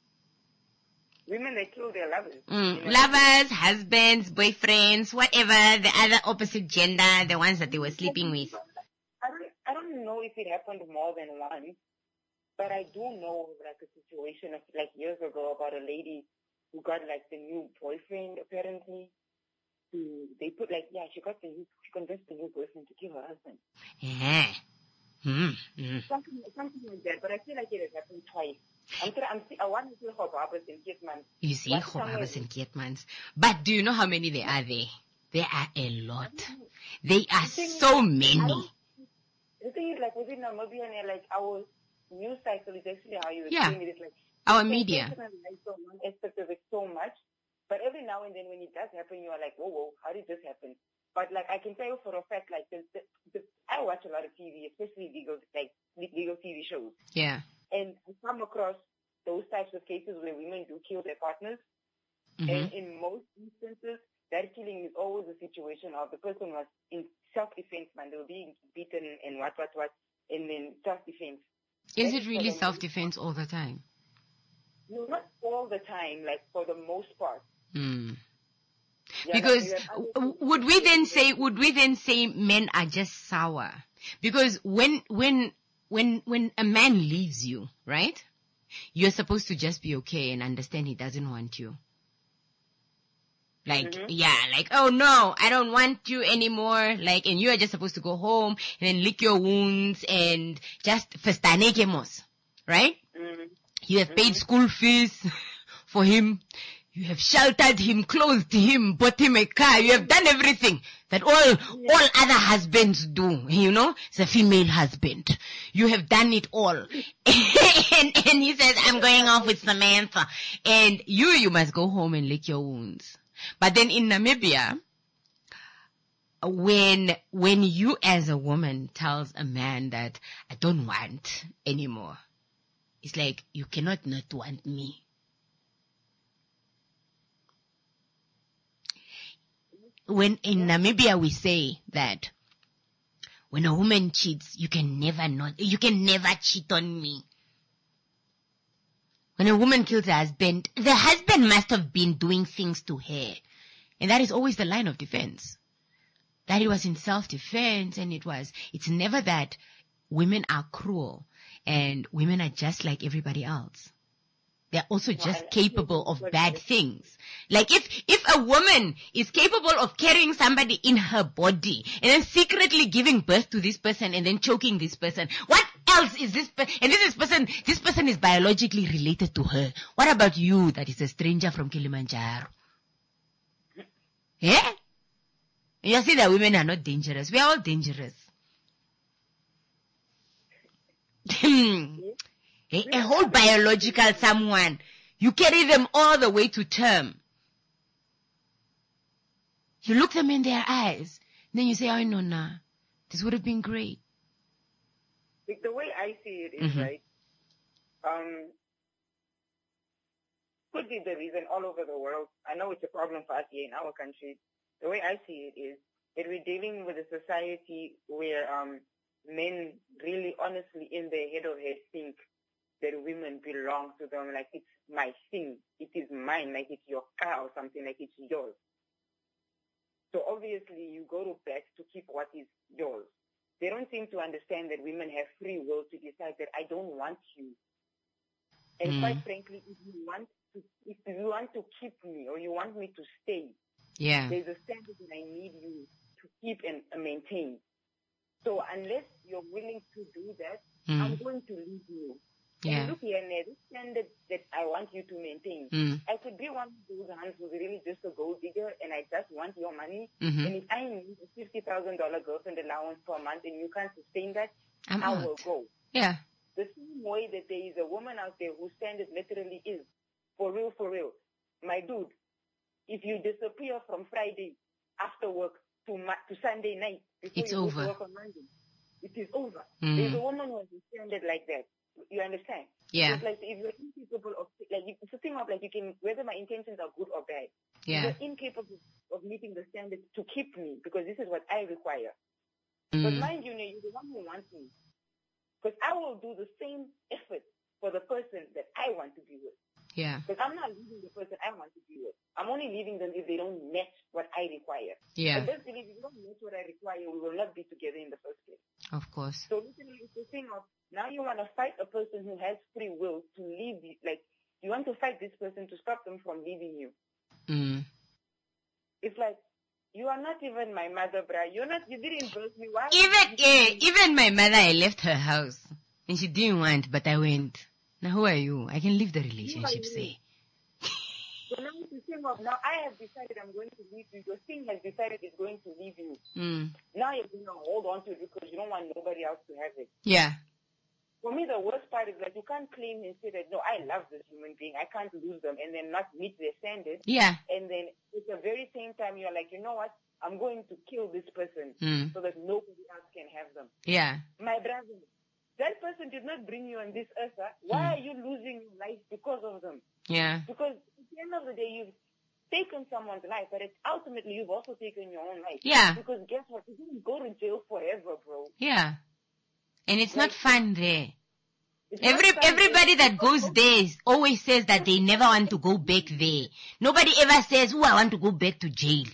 Women that kill their lovers. Mm, You know? lovers, husbands, boyfriends, whatever, the other opposite gender, the ones that they were sleeping with. I don't, I don't know if it happened more than once, but I do know like a situation of like years ago about a lady who got like the new boyfriend apparently. Who they put like, yeah, she got the new, she convinced the new boyfriend to kill her husband. Yeah. Mm, mm. Something, something like that, but I feel like it has happened twice. I'm, I'm, I want to see how Barbara's in Kietman. You see, Hobabas and Kietmans. But do you know how many there are there? There are a lot. There are so many. The thing is, like, within Namibia, and like, our news cycle is actually how you Yeah. explain it. It's like, Our you media. can personalize so one aspect of it so much, but every now and then when it does happen, you are like, whoa, whoa, how did this happen? But like, I can tell you for a fact, like, the, the, the, I watch a lot of T V, especially legal, like, legal T V shows. Yeah. And I come across those types of cases where women do kill their partners. Mm-hmm. And in most instances, that killing is always a situation of the person was in self-defense, man. They were being beaten and what, what, what, and then self-defense. Is That it is really for the self-defense all the time? No, not all the time, like for the most part. Hmm. Yeah, Because like, you have other w- would we then say, would we then say men are just sour? Because when, when, when, when a man leaves you, right? You're supposed to just be okay and understand he doesn't want you. Like, Mhm. yeah, like, oh no, I don't want you anymore. Like, and you are just supposed to go home and then lick your wounds and just festanekemos, right? Mhm. You have paid school fees for him. You have sheltered him, clothed him, bought him a car. You have done everything that all, all other husbands do, you know? It's a female husband. You have done it all. and, and he says, I'm going off with Samantha. And you, you must go home and lick your wounds. But then in Namibia, when, when you as a woman tells a man that I don't want anymore, it's like, you cannot not want me. When in Namibia we say that when a woman cheats, you can never not, you can never cheat on me. When a woman kills her husband, the husband must have been doing things to her. And that is always the line of defense. That it was in self-defense, and it was, it's never that women are cruel and women are just like everybody else. They're also just capable of bad things. Like if, if a woman is capable of carrying somebody in her body and then secretly giving birth to this person and then choking this person, what else is this? Per- and this is person, this person is biologically related to her. What about you that is a stranger from Kilimanjaro? Yeah? You see that women are not dangerous. We are all dangerous. A, a whole biological someone. You carry them all the way to term. You look them in their eyes. Then you say, oh, no, nah. This would have been great. Like the way I see it is, Mm-hmm. right, um, could be the reason all over the world. I know it's a problem for us here in our country. The way I see it is that we're dealing with a society where um, men really honestly in their head of head think that women belong to them, like it's my thing, it is mine, like it's your car or something, like it's yours. So obviously you go to bed to keep what is yours. They don't seem to understand that women have free will to decide that I don't want you. And Mm. quite frankly, if you want to, if you want to keep me or you want me to stay, Yeah. there's a standard that I need you to keep and uh, maintain. So unless you're willing to do that, Mm. I'm going to leave you. Yeah. And look here, Ned, this standard that I want you to maintain. Mm. I could be one of those hands who's really just a gold digger and I just want your money. Mhm. And if I need a fifty thousand dollars girlfriend allowance per month and you can't sustain that, I'm I out. will go. Yeah. The same way that there is a woman out there whose standard literally is, for real, for real, my dude, if you disappear from Friday after work to ma- to Sunday night before It's you over. go to work on Monday, it is over. Mm. There's a woman who has a standard like that. You understand? Yeah. It's like if you're incapable of, like, it's a thing of like you can, whether my intentions are good or bad. Yeah. You're incapable of meeting the standard to keep me because this is what I require. But Mm. mind you, you're the one who wants me. Because I will do the same effort for the person that I want to be with. Yeah. Because I'm not leaving the person I want to be with. I'm only leaving them if they don't match what I require. Yeah. And just believe if you don't match what I require, we will not be together in the first place. Of course. So literally, it's the thing of now you want to fight a person who has free will to leave you. Like, you want to fight this person to stop them from leaving you. Mm. It's like, you are not even my mother, bruh. You're not, you didn't birth me. Why? Even, eh, even my mother, I left her house and she didn't want, but I went. Now who are you? I can leave the relationship, say. So now it's the thing of, now I have decided I'm going to leave you. Your thing has decided it's going to leave you. Mm. Now you're going to hold on to it because you don't want nobody else to have it. Yeah. For me, the worst part is that you can't claim and say that, no, I love this human being. I can't lose them and then not meet their standards. Yeah. And then at the very same time, you're like, you know what? I'm going to kill this person Mm. so that nobody else can have them. Yeah. My brother, that person did not bring you on this earth. Huh? Why are you losing your life because of them? Yeah. Because at the end of the day, you've taken someone's life, but it's ultimately you've also taken your own life. Yeah. Because guess what? You didn't go to jail forever, bro. Yeah. And it's not fun there. It's Every not fun. everybody that goes there always says that they never want to go back there. Nobody ever says, "Oh, I want to go back to jail."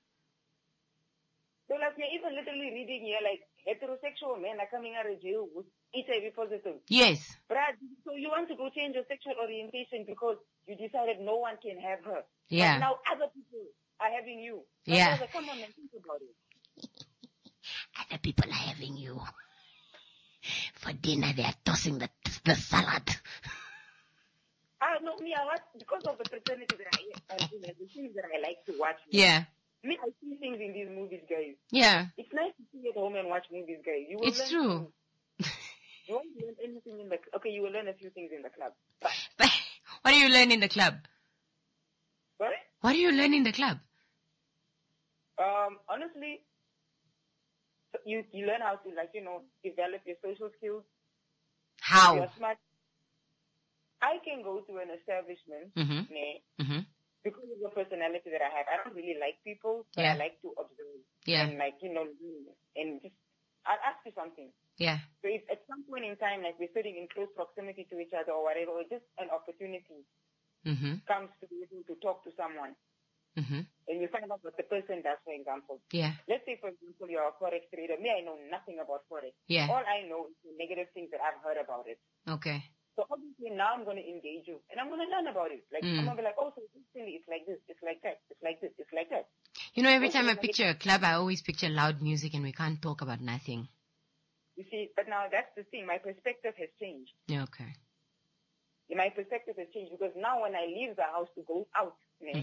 So like you're even literally reading here, like heterosexual men are coming out of jail with H I V positive. Yes. Brad, so you want to go change your sexual orientation because you decided no one can have her. Yeah. But now other people are having you. My Yeah. brother, come on and think about it. Other people are having you. For dinner, they are tossing the the salad. Ah, no, me, I watch, because of the fraternity that I, I do, the things that I like to watch. Yeah. Me, I see things in these movies, guys. Yeah. It's nice to sit at home and watch movies, guys. You will It's learn true. things. You won't learn anything in the, okay, you will learn a few things in the club. But, But what do you learn in the club? sorry? What do you learn in the club? Um, honestly, so you, you learn how to, like, you know, develop your social skills. How? You're smart. I can go to an establishment, Mhm. ne, Mhm. because of the personality that I have. I don't really like people, but Yeah. I like to observe. Yeah. And, like, you know, and just I'll ask you something. Yeah. So if at some point in time, like we're sitting in close proximity to each other or whatever, or just an opportunity Mm-hmm. comes to be able to talk to someone, Mm-hmm. and you find out what the person does, for example. Yeah. Let's say, for example, you're a forex trader. Me, I know nothing about forex. Yeah. All I know is the negative things that I've heard about it. Okay. So obviously now I'm going to engage you, and I'm going to learn about it. Like Mm. I'm going to be like, oh, so recently it's like this, it's like that, it's like this, it's like that. You know, every Okay, time I like- picture a club, I always picture loud music and we can't talk about nothing. You see, but now that's the thing. My perspective has changed. Yeah, okay. My perspective has changed because now when I leave the house to go out, Mm.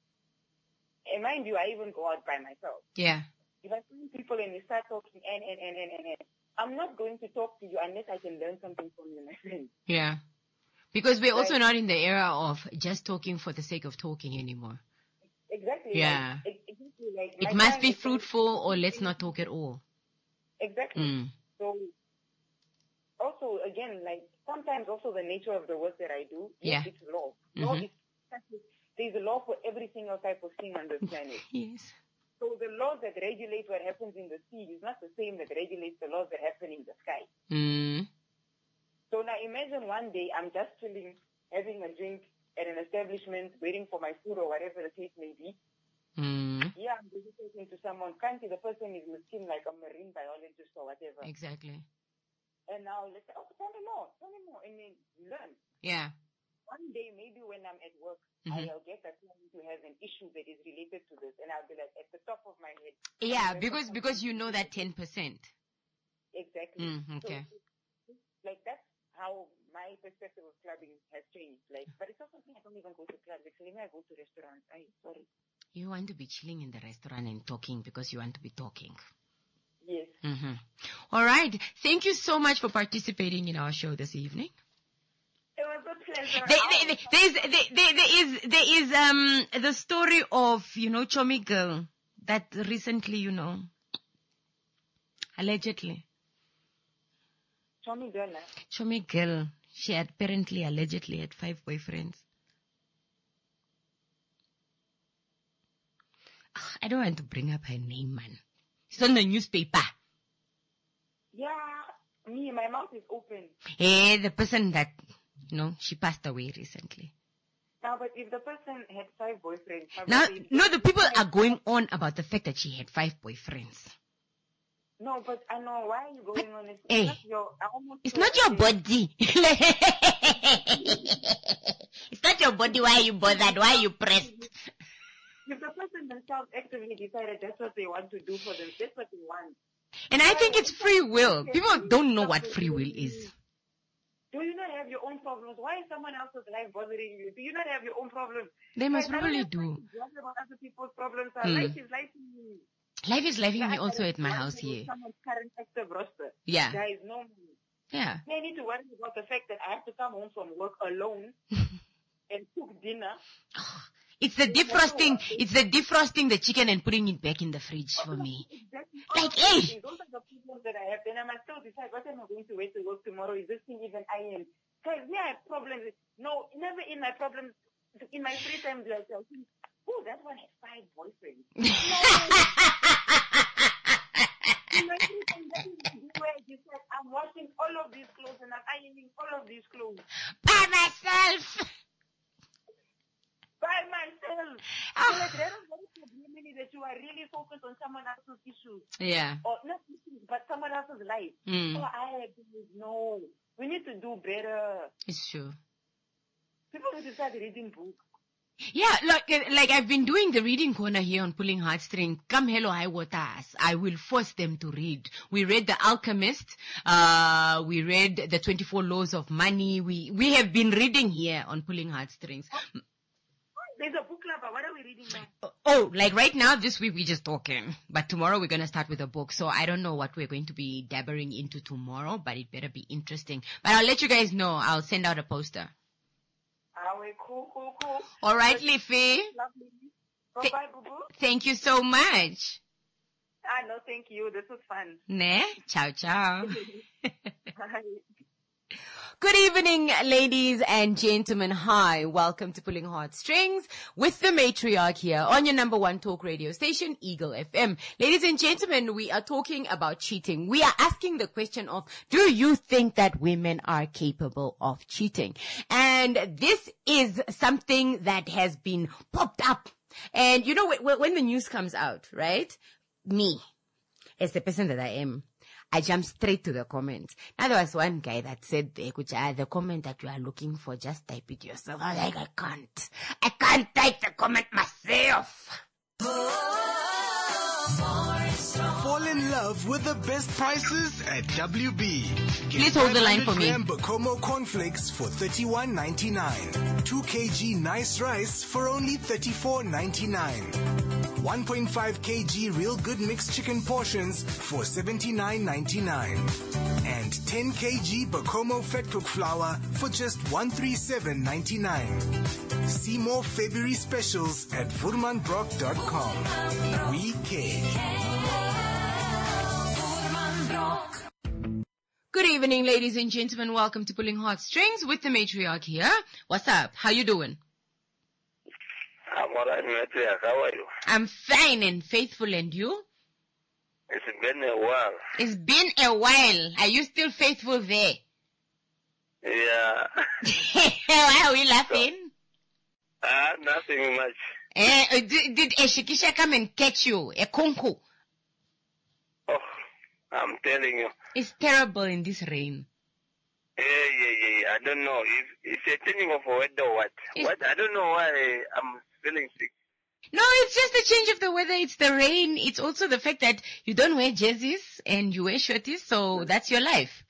and mind you, I even go out by myself. Yeah. If I find people and we start talking and, and, and, and, and, and, I'm not going to talk to you unless I can learn something from you, my friend. Yeah. Because we're also Right. not in the era of just talking for the sake of talking anymore. Exactly. Yeah. Like, e- exactly, like It my must time be is- fruitful or let's not talk at all. Exactly. Mm. So, also, again, like, sometimes also the nature of the work that I do, yes, Yeah. it's law. Law Mhm. is, there's a law for every single type of thing on this planet. Yes. So the laws that regulate what happens in the sea is not the same that regulates the laws that happen in the sky. Mm. So now imagine one day I'm just chilling, having a drink at an establishment, waiting for my food or whatever the case may be. Mm. Yeah, I'm busy talking to someone. Can't see the person is miskin like a marine biologist or whatever. Exactly. And now let's say, oh, tell me more, tell me more, and then learn. Yeah. One day, maybe when I'm at work, Mhm. I'll get a client who has an issue that is related to this, and I'll be like, at the top of my head. Yeah, I'll because remember because you something. know that ten percent. Exactly. Mm, okay. So, like, that's how my perspective of clubbing has changed. Like, but it's also me, I don't even go to clubs. Actually, when I go to restaurants, I, sorry. You want to be chilling in the restaurant and talking because you want to be talking. Yes. Mm-hmm. All right. Thank you so much for participating in our show this evening. It was a pleasure. There, there, there, there's, there, there, there is, there is, um, the story of, you know, Chomi girl that recently, you know, allegedly, Show me girl, eh? Chomi girl, she had apparently allegedly had five boyfriends. Ah, I don't want to bring up her name, man. It's on the newspaper. Yeah, me, my mouth is open. Eh, the person that, you know, she passed away recently. Now, but if the person had five boyfriends, how Now, about if- no, the people are going on about the fact that she had five boyfriends. No, but I know why are you going on. It's Hey, not your. I almost It's feel not like your body. It's not your body. Why are you bothered? Why are you pressed? If the person themselves actively decided that's what they want to do for them, that's what they want. And I think it's free will. People don't know what free will is. Do you not have your own problems? Why is someone else's life bothering you? Do you not have your own problems? They must Like, I don't probably have time do. to judge about other people's problems. Our Hmm. Life is life to me. Life is living me I- I also don't at my worry house about here. Someone's current active roster. Yeah. There is no money. Yeah. I need to worry about the fact that I have to come home from work alone and cook dinner. It's the defrosting. It's the defrosting the chicken and putting it back in the fridge for me. Exactly. Like, All of those eh. things, Those are the problems that I have. Then I must still decide what am I going to wear to work tomorrow. Is this thing even iron? Guys, yeah, I have problems. No, never in my problems. In my free time, like, I think, oh, that one has five boyfriends. In my free time, that is where I decide I'm washing all of these clothes and I'm ironing all of these clothes By myself. by myself. Ah. So like, that is very problematic that you are really focused on someone else's issues. Yeah. Or not issues, but someone else's life. Mm. So I no. We need to do better. It's true. People need to start reading books. Yeah, like like I've been doing the reading corner here on Pulling Heartstring. Come Hello High Waters. I will force them to read. We read The Alchemist. Uh, we read The twenty-four Laws of Money. We we have been reading here on Pulling Heartstrings. There's a book club. What are we reading now? Oh, like right now, this week we're just talking. But tomorrow we're going to start with a book. So I don't know what we're going to be dabbering into tomorrow, but it better be interesting. But I'll let you guys know. I'll send out a poster. Ah, we cool, cool, cool. All right, Liffy. Lovely. Th- Bye, boo boo. Thank you so much. Ah, no, thank you. This was fun. Ne? Ciao, ciao. Bye. Good evening, ladies and gentlemen. Hi, welcome to Pulling Heartstrings with the matriarch here on your number one talk radio station, Eagle F M. Ladies and gentlemen, we are talking about cheating. We are asking the question of, do you think that women are capable of cheating? And this is something that has been popped up. And you know, when the news comes out, right? Me, as the person that I am, I jumped straight to the comments. Now, there was one guy that said, ah, the comment that you are looking for, just type it yourself. I was like, I can't. I can't type the comment myself. Fall in love with the best prices at W B. Get Please hold the line for me. five hundred gram Bacomo cornflakes for thirty-one ninety-nine. two kilograms nice rice for only thirty-four ninety-nine. one point five kilograms real good mixed chicken portions for seventy-nine ninety-nine. And ten kilograms Bacomo fat cook flour for just one hundred thirty-seven ninety-nine. See more February specials at Woermanbrock dot com. We care. Good evening, ladies and gentlemen. Welcome to Pulling Heartstrings with the matriarch here. What's up? How you doing? I'm alright, matriarch. How are you? I'm fine and faithful, and you? It's been a while. It's been a while. Are you still faithful there? Yeah. Why are we laughing? Ah, uh, nothing much. Eh, did, did Eshikisha come and catch you? A kunku? Oh, I'm telling you. It's terrible in this rain. Yeah, yeah, yeah, yeah. I don't know. If it's a changing of weather or what? It's, what? I don't know why I'm feeling sick. No, it's just the change of the weather. It's the rain. It's also the fact that you don't wear jerseys and you wear shorties, so that's your life.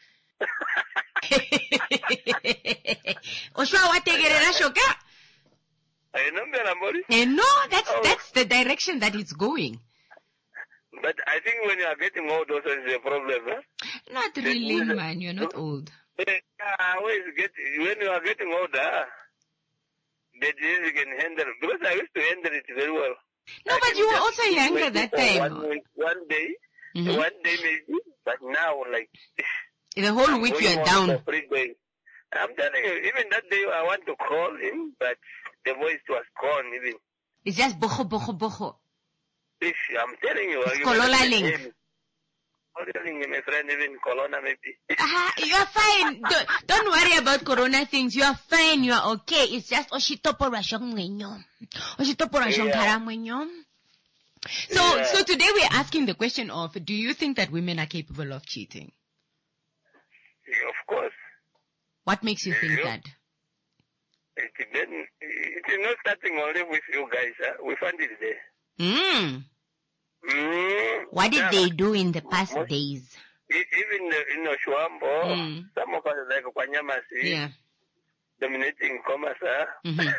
Oshwa wategerera shoka? I know, Melambori. Eh, no, that's oh. that's the direction that it's going. But I think when you are getting old, also is a problem, huh? Not really, man. You're not old. Yeah, when you are getting older, the disease you can handle. Because I used to handle it very well. No, I but you were also younger that time. One, week, one day, mm-hmm. one day maybe. But now, like... The whole week you are down. I'm telling you, even that day I want to call him, but the voice was gone even. It's just boho, boho, boho. If I'm telling you. It's Colola Link. My friend, even Corona maybe. Uh, you are fine. Don't, don't worry about Corona things. You are fine. You are okay. It's just Oshitopora Shongwenyo. Oshitopora Shongkaramwenyo. So, yeah. so today we're asking the question of, do you think that women are capable of cheating? Yeah, of course. What makes you think yeah. that? It, then, it is not starting only with you guys. Huh? We find it there. Mm. Mm. What did yeah. they do in the past Most, days? Even in Oshwambo, mm. some of us like Kwanyamasi, yeah. dominating commerce. Huh? Mm-hmm.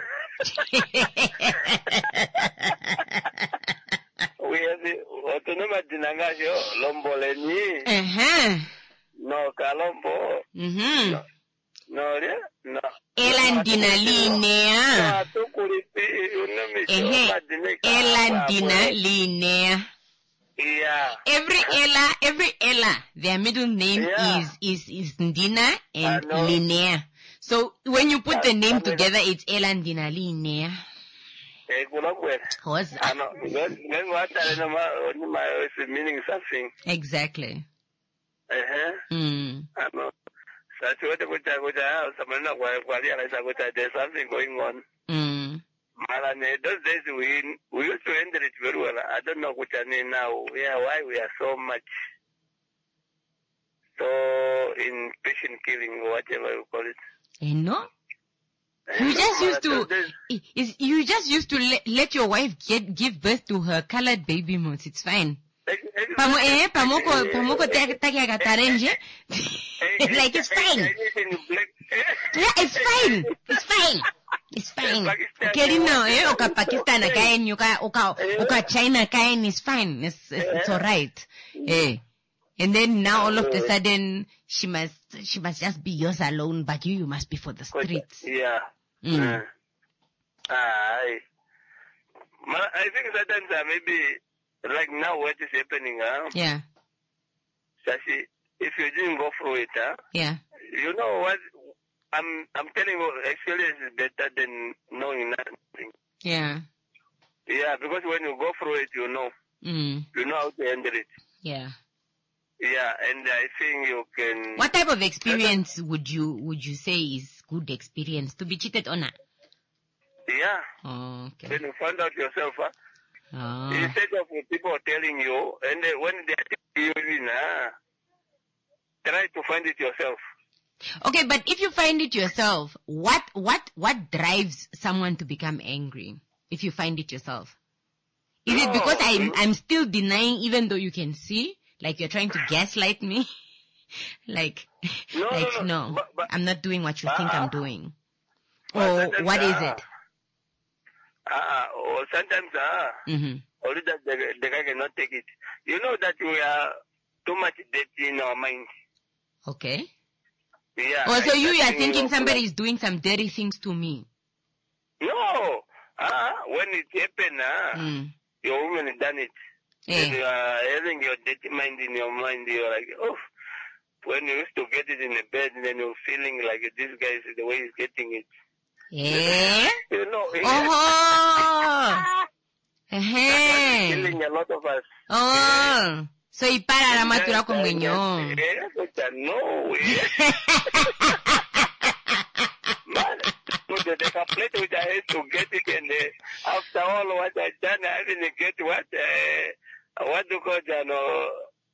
We have the autonomous dinangasho, Lomboleni. Uh-huh. No, Kalombo. Mm-hmm. No, no, yeah? No. Elandina linea. Elandina linea. Yeah. Every Ella, every Ella, their middle name yeah. is, is, is Ndina and Linea. So when you put the name together, it's Elandina linea. What's that? Meaning something. Exactly. Uh-huh. Mm. I know. There's something going on. Mm. Those days we, we used to handle it very well. I don't know what I mean now. Yeah, why we are so much so in patient killing, whatever you call it. You know? You just used to, is you just used to let, let your wife get give birth to her colored baby moms. It's fine. Pamo eh, pamoko pamoko takiaga tarenje. Like it's fine. Yeah, it's fine. It's fine. It's fine. Kelino eh, oka Pakistan kain, oka oka oka China kain is fine. It's it's, it's all right. Eh. And then now all of a sudden she must she must just be yours alone, but you you must be for the streets. Yeah. Mm. I I think sometimes uh, maybe like now what is happening, huh? Yeah. Sashi, if you didn't go through it, huh? Yeah. you know what? I'm I'm telling you, experience is better than knowing nothing. Yeah. Yeah, because when you go through it, you know. Mm. You know how to handle it. Yeah. Yeah, and I think you can. What type of experience would you would you say is good experience to be cheated on? Yeah. Oh, okay. When you find out yourself, huh? Oh. Instead of people telling you, and then when they are telling you, nah, try to find it yourself. Okay, but if you find it yourself, what what what drives someone to become angry? If you find it yourself, is no, it because I'm I'm still denying, even though you can see, like you're trying to gaslight me, like no, like no, no, no but, but, I'm not doing what you uh, think I'm doing, but or what uh, is it? Ah, uh, or sometimes ah, uh, mm-hmm. only that the, the guy cannot take it. You know that we are too much dirty in our mind. Okay. Yeah. Oh, so you are thing thinking of somebody like, is doing some dirty things to me? No. Ah, when it happened, ah, mm. your woman has done it. Yeah. And you are having your dirty mind in your mind. You're like, oh. When you used to get it in the bed, and then you're feeling like this guy is the way he's getting it. Yeah. You know. Oh. That's killing a lot of us. Oh. Yeah. So ipara la matura con guiñón. No, man, there's a plate which I had to get it, and uh, after all what I done, I didn't get what, uh, what do you call it, no,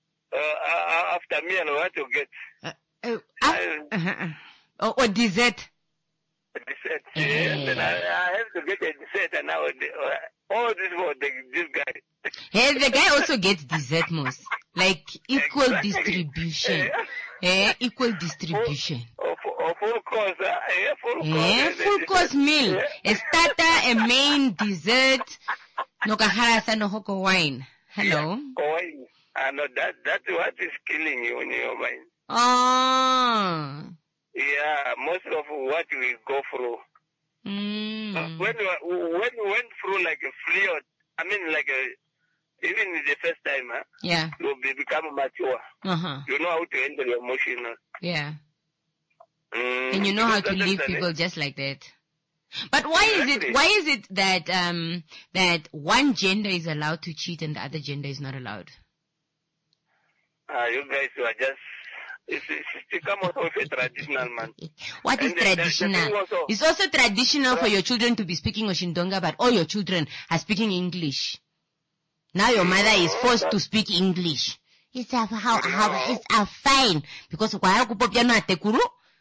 uh, after me, and what to get. Uh, uh, I, uh, uh, or dessert. Dessert, yeah. And then I, I have to get a dessert, and now, uh, all this for the, this guy. Hey, the guy also gets dessert most. Like equal exactly. distribution. Yeah. Eh, equal distribution. Full, full, full course, uh, yeah, full course. Yeah, full course meal. Yeah. A starter, a main, dessert. No kahara no hoko wine. Hello. Yeah, wine. I know that, that's what is killing you in your mind. Oh. Yeah, most of what we go through. Mm. Uh, when, when we went through like a free, I mean like a, even the first time, huh? Yeah. You be, become mature. Uh-huh. You know how to handle your emotion. Yeah. Mm, and you know how to leave people just like that. But why exactly. is it, why is it that, um, that one gender is allowed to cheat and the other gender is not allowed? Ah, uh, you guys are just, it's, it's become also a traditional man. What is and traditional? The, the also, it's also traditional right. for your children to be speaking Oshindonga, but all your children are speaking English. Now your mother is forced to speak English. It's a, how, how, it's a fine. Because why ku popia no atekuru?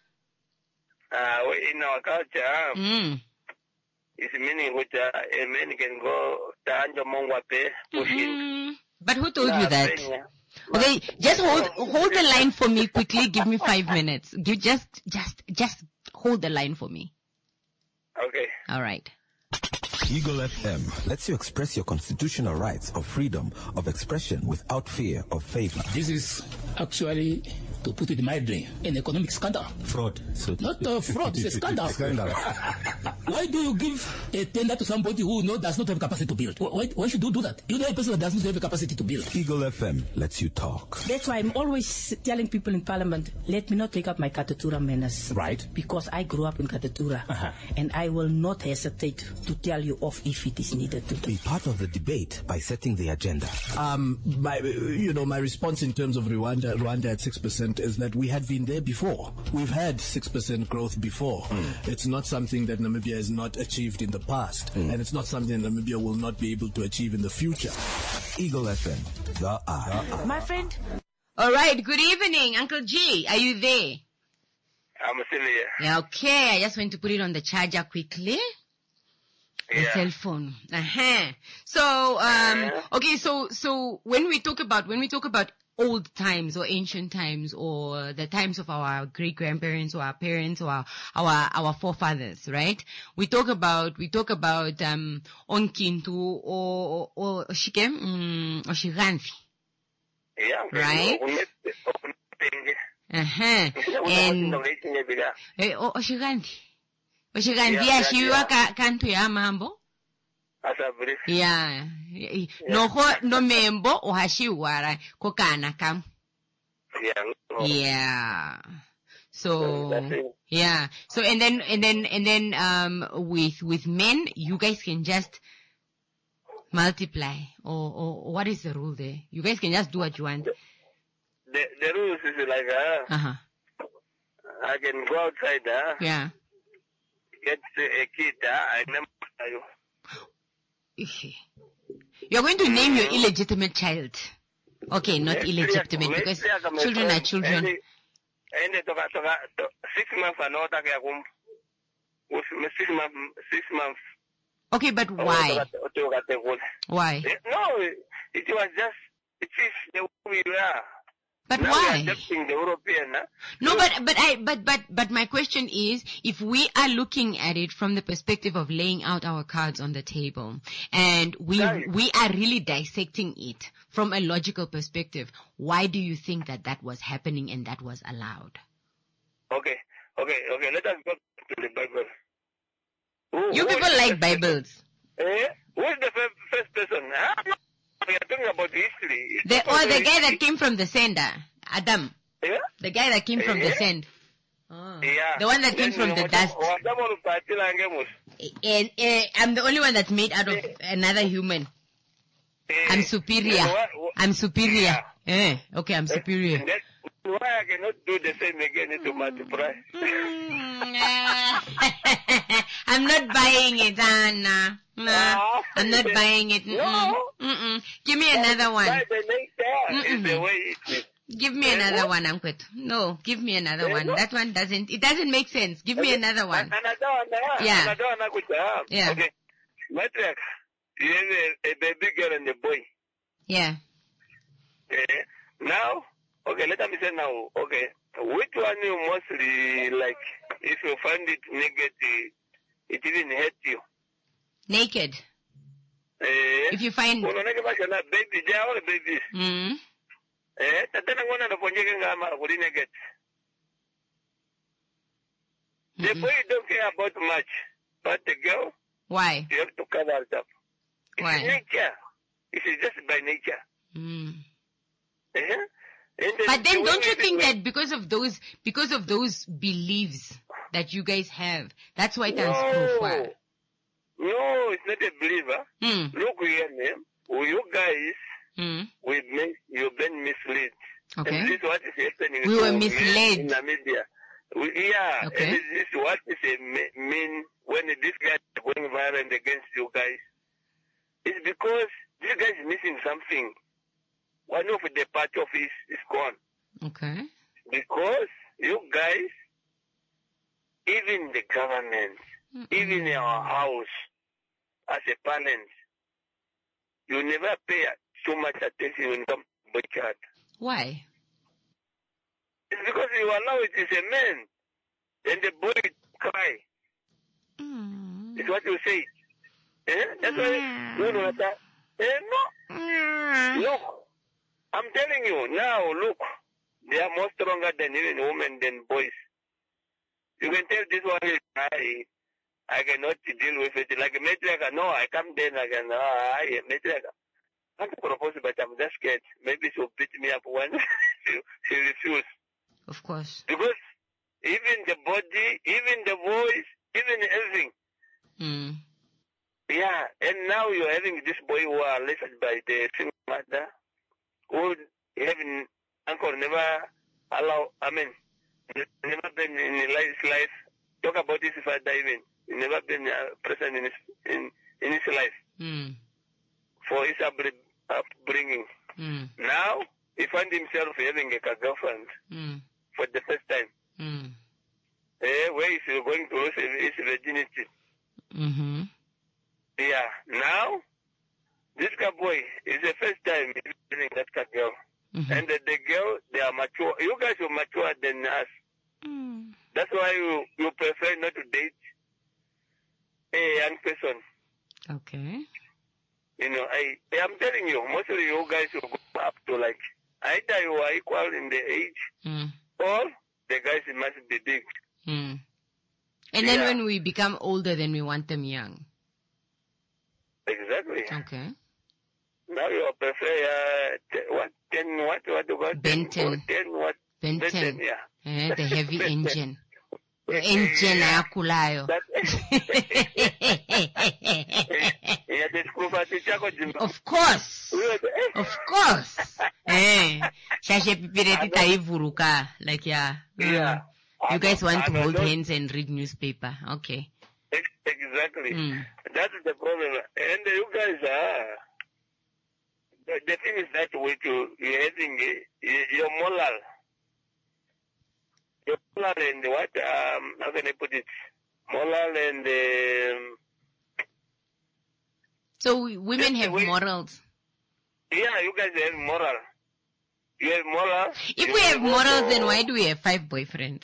Uh, in our culture, mm. it's meaning which uh, a man can go to Anjo Mongwape, mm-hmm. But who told you that? Okay, just hold, hold the line for me quickly. Give me five minutes. Give, just, just, just hold the line for me. Okay. All right. Eagle F M lets you express your constitutional rights of freedom of expression without fear of favor. This is actually, to put it mildly, an economic scandal. Fraud. So Not a fraud, it's a scandal. Scandal. Why do you give a tender to somebody who no, does not have capacity to build? Why, why should you do that? You know a person that does not have a capacity to build. Eagle F M lets you talk. That's why I'm always telling people in Parliament, let me not take up my Katatura manners. Right. Because I grew up in Katatura. Uh-huh. And I will not hesitate to tell you off if it is needed to do. Be part of the debate by setting the agenda. Um, my, you know, my response in terms of Rwanda, Rwanda at six percent is that we had been there before. We've had six percent growth before. Mm. It's not something that Namibia has not achieved in the past. Mm. And it's not something that Namibia will not be able to achieve in the future. Eagle F M, the eye. My friend. All right. Good evening, Uncle G. Are you there? I'm still here. Yeah, okay. I just went to put it on the charger quickly. The yeah. cell phone. Uh-huh. So, um, okay, so, so when we talk about, when we talk about old times or ancient times or the times of our great grandparents or our parents or our, our, our forefathers, right? We talk about, we talk about, um, onkintu or, or, or shike, um, or shiganfi. Yeah. Right? Uh-huh. And, eh, or shiganfi. Oshigandia shiwa ka kantu ya mambo. Yeah. Noho no membo ohashiwara kokana kam. Yeah. Yeah. So That's it. yeah. So and then and then and then um with with men, you guys can just multiply, or or what is the rule there? You guys can just do what you want. The the rules is like uh, Uh huh. I can go outside, uh, Yeah. get a kid, uh, I remember you. You're going to name your illegitimate child. Okay, not illegitimate, because children are children. And the toka toka six months and all that kum. Six months, six months. Okay, but why? Why? No, it was just it is the way we are. But now why? We are adopting the European, huh? No, but but I but but but my question is, if we are looking at it from the perspective of laying out our cards on the table, and we Right. we are really dissecting it from a logical perspective, why do you think that that was happening and that was allowed? Okay, okay, okay. Let us go to the Bible. Who, You who people is the like first- Bibles. Eh? Who is the first, first person? Huh? We are talking about history. The or the guy that came from the sender, Adam. Yeah? The guy that came from the Yeah. sand. Oh. Yeah. The one that came from the dust. dust. And uh, I'm the only one that's made out of another human. I'm superior. I'm superior. Eh, okay, I'm superior. That's why I cannot do the same again to multiply. I'm not buying it, Anna. No, I'm not buying it. Mm-mm. No. Mm-mm. Give me another one. By the nature is the Mm-mm. way it is. Give me another one, Uncle. No, give me another one. That one doesn't, it doesn't make sense. Give me another one. Another one, uh, Yeah. Another one, I could, uh, Yeah. Okay. Matriarch, you have a, a baby girl and a boy. Yeah. Eh? Now, okay, let me say now, okay, which one you mostly like? If you find it negative, it even hurts you. Naked. Eh? If you find, Unaona kama baby, they are all babies. mm, Eh? Tatana ngona naponjeka ngama kuli naked. The boy don't care about much, but the girl, why? you have to cover it up. It's Why? nature. It is just by nature. Mm. Eh? And then But then the don't way you we- think that because of those, because of those beliefs that you guys have, that's why that's No. proof? No, it's not a believer. Mm. Look here, man. You guys, Mm. we been, you've been misled. Okay. And this is what is happening. We were to- misled. in Namibia. We, yeah. Okay. And this is what is a me- mean when this guy is going violent against you guys. It's because this guy is missing something. One of the part of his is gone. Okay. Because you guys, even the government, even our house, as a parent, you never pay too much attention when it comes to boy child. Why? It's because you allow it as a man, and the boy cry. Mm. It's what you say. Eh? That's why you know that. Eh, no. Look, I'm telling you now. Look, they are more stronger than even women than boys. You can tell this one is I. I cannot deal with it. Like a matriarch, no, I come there and I can, ah, I am matriarch. I want to propose, but I'm just scared. Maybe she'll beat me up when she, she refuses. Of course. Because even the body, even the voice, even everything. Mm. Yeah, and now you're having this boy who are left by the single mother, who having uncle never allow, I mean, never been in his life. Talk about his father even. He never been uh, present in his, in, in his life Mm. for his upbringing. Mm. Now, he find himself having a girlfriend Mm. for the first time. Mm. Eh, where is he going to lose his virginity? Mm-hmm. Yeah. Now, this guy boy is the first time he's having that kind of girl. Mm-hmm. And the, the girl, they are mature. You guys are mature than us. Mm. That's why you, you prefer not to date a young person. Okay. You know, I, I'm telling you, most of you guys will go up to like, either you are equal in the age, Mm. or the guys must be big. Mm. And then Yeah. when we become older, then we want them young. Exactly. Okay. Now you prefer, uh, t- what, ten, what, what, what? Ben ten. ten, what? Benton. Benton, yeah. Eh, the heavy engine. The engine yakulayo. Of course. Of course. Eh. Shashe pipireti taivuruka. Like, yeah. Yeah. You guys want to I hold don't- hands and read newspaper. Okay. Exactly. Mm. That is the problem. And you guys are, the, the thing is that with you, you're having uh, your moral, your moral and what, um, how can I put it? Moral and, um, So we- women Just have wait. morals. yeah, you guys have moral. You have moral. If you we have morals, also- then why do we have five boyfriends?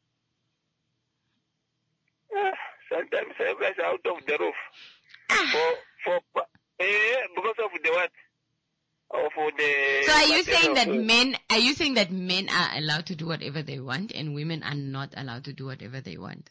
Ah, sometimes you guys are out of the roof. For, for, eh, because of the what? Or for the. So are you saying that material- men, are you saying that men are allowed to do whatever they want and women are not allowed to do whatever they want?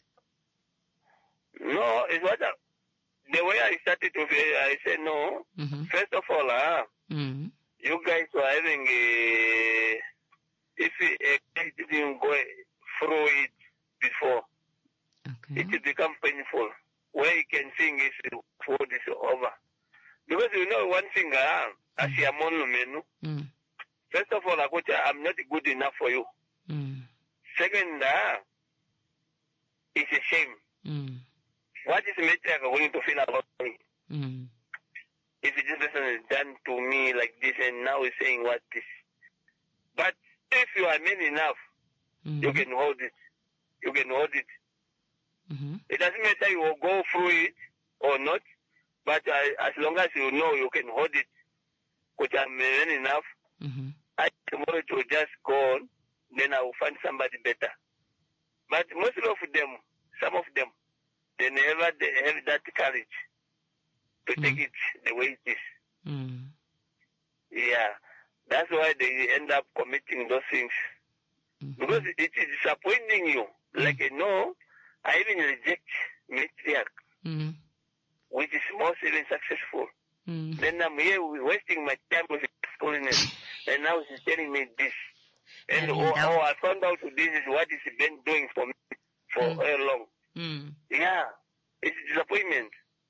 No, it's what I, the way I started to feel, I said no. Mm-hmm. First of all, uh, Mm-hmm. you guys were having a, if a guy didn't go through it before, Okay. it will become painful. Where you can sing is for this over. Because you know one thing, uh, as a monument, Mm. first of all, Akocha, I'm not good enough for you. Mm. Second, uh, it's a shame. Mm. What is Matriarch going to feel about me? Mm. If this person is done to me like this and now he's saying what this. But if you are man enough, Mm. you can hold it. You can hold it. Mm-hmm. It doesn't matter you will go through it or not, but uh, as long as you know you can hold it, because I'm man enough, Mm-hmm. I tomorrow it will just go on, then I will find somebody better. But most of them, some of them, they never they have that courage to take it the way it is. Mm. Yeah, that's why they end up committing those things. Because it is disappointing you. Like, you know, I even reject Matriarch, Mm. which is most even successful. Mm. Then I'm here wasting my time with holiness. And now she's telling me this. And I mean, oh, that- oh, I found out this is what is been doing for me for Mm. very long. Mm. Yeah, it's disappointment.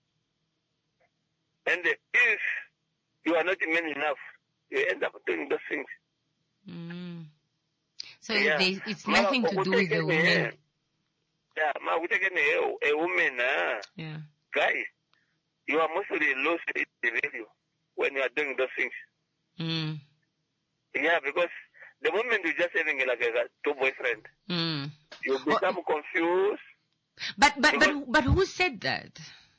And if you are not man enough, you end up doing those things. Mm. So Yeah. they, it's Ma, nothing to do with the ukuteke women. ne- Yeah, ma, ukuteke ne a, a woman, ah, Yeah. guys, you are mostly lost in the value when you are doing those things. Mm. Yeah, because the moment you're just having like a two boyfriend, Mm. you become confused. But but but but who said that?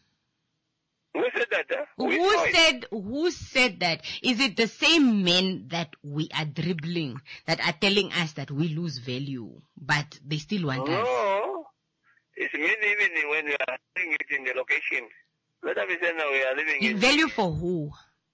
Who said that? Huh? We Who saw it. said who said that? Is it the same men that we are dribbling that are telling us that we lose value, but they still want us? No, it's mean even when you are doing it in the location. Let us say now we are living in Value for who?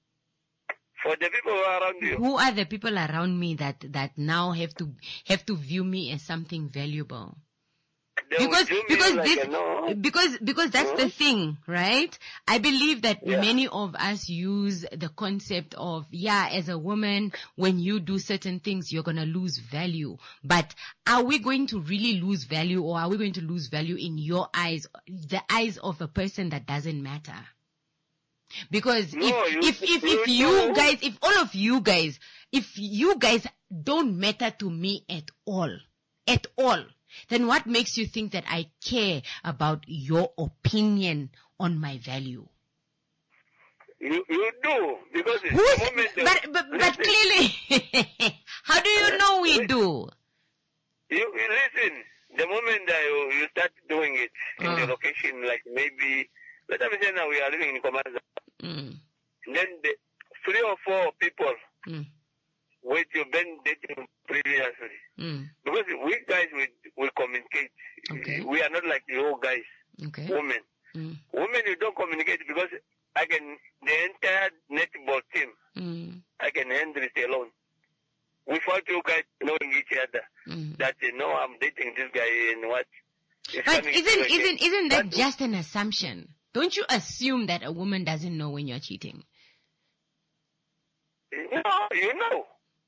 for the people who are around you. Who are the people around me that that now have to have to view me as something valuable? They will Because do me because like this a no. because because that's the thing, right? I believe that Yeah. many of us use the concept of, yeah, as a woman, when you do certain things, you're gonna lose value. But are we going to really lose value, or are we going to lose value in your eyes, the eyes of a person that doesn't matter? Because No, if, you- if, if, you if you know. guys, if all of you guys, if you guys don't matter to me at all, at all, then what makes you think that I care about your opinion on my value? You you do because the Who's, moment the- but, but, but clearly, how do you know we do? You, you listen, the moment that you, you start doing it in Uh. the location, like maybe, let us say now we are living in Komaza, Mm, then the three or four people mm, which you've been dating previously, mm, because we guys will, will communicate. Okay. We are not like you guys, okay. women. Mm, Women, you don't communicate because I can, the entire netball team, mm, I can handle it alone. Without you guys knowing each other, mm. that you know I'm dating this guy and what. is But coming to isn't, again. isn't, isn't that But- just an assumption? Don't you assume that a woman doesn't know when you're cheating? No, you know.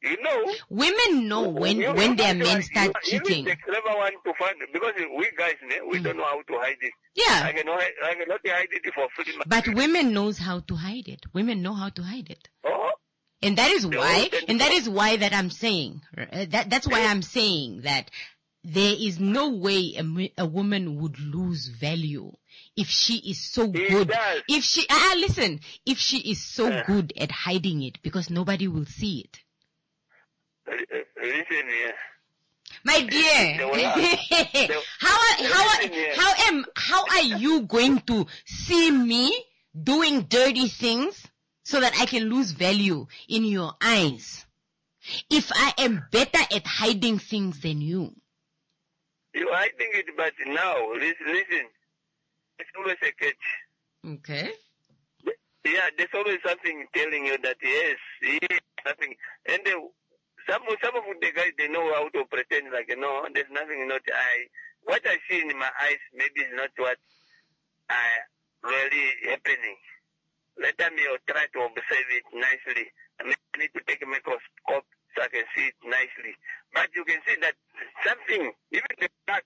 You know. Women know when you, when you their know, men you- start you cheating. need the clever one to find, because we guys, ne, we don't know how to hide it. Yeah. I cannot, I cannot hide it for free. But women knows how to hide it. Women know how to hide it. Oh. And that is They why, all tend to- and that is why that I'm saying, uh, that, that's why I'm saying that there is no way a, mo- a woman would lose value if she is so good. does. If she, ah, listen, if she is so Yeah. good at hiding it because nobody will see it. Uh, uh, Listen here. My dear, They will ask. They- how, are- how, are- Listen here. how am, how are you going to see me doing dirty things so that I can lose value in your eyes? If I am better at hiding things than you. You're hiding it, but now, listen, listen. It's always a catch. Okay. Yeah, there's always something telling you that yes, yes nothing. And they, some some of the guys, they know how to pretend like, no, there's nothing. Not I. What I see in my eyes maybe is not what I really happening. Let me try to observe it nicely. I mean, I need to take a microscope so I can see it nicely. But you can see that something, even the fact,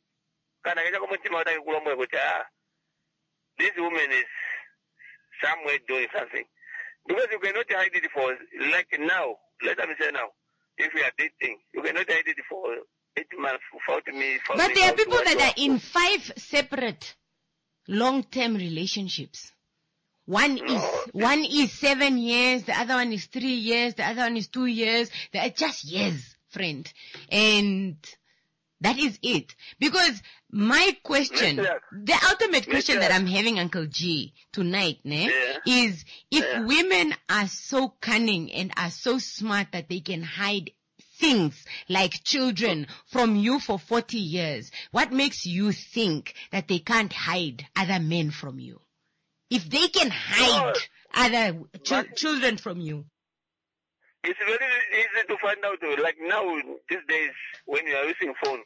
this woman is somewhere doing something. Because you cannot hide it for, like now, let me say now, if we are dating, you cannot hide it for eight months without me. But there are people that are in five separate long-term relationships. One is, one is seven years, the other one is three years, the other one is two years, they are just years, friend. And that is it. Because my question, the ultimate question that I'm having, Uncle G, tonight, ne, is if women are so cunning and are so smart that they can hide things like children from you for forty years, what makes you think that they can't hide other men from you? If they can hide other ch- children from you. It's very easy to find out. Like now, these days, when you are using phone,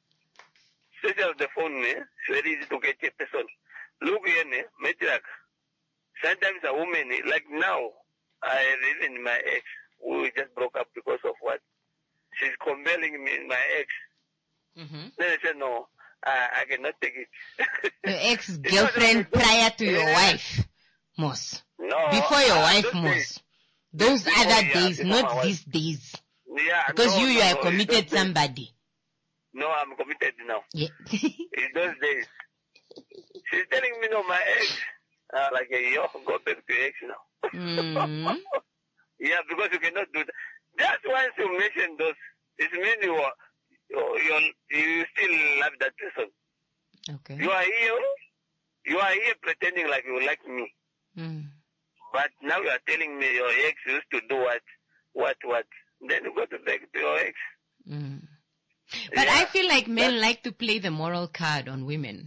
especially the phone, eh, it's very easy to get a person. Look here, eh, Matriarch. Sometimes a woman, eh, like now, I even my ex, we just broke up because of what? She's compelling me, my ex. Mm-hmm. Then I said, no, I, I cannot take it. Your ex-girlfriend prior to your wife, Moss. No. Before your uh, wife, those Moss. days. Those Before, other yeah, days, before my not wife. these days. Yeah, Because no, you, you no, have no, committed it's those days. somebody. No, I'm committed now. Yeah. In those days. She's telling me, no, my ex. Uh, like, yo, go back to your ex now. Mm. Yeah, because you cannot do that. Just once you mention those, it means you are, you you still love that person. Okay. You are here, you are here pretending like you like me. Mm. But now you are telling me your ex used to do what, what, what. Then you go to back to your ex. Mm. But Yeah. I feel like men like to play the moral card on women.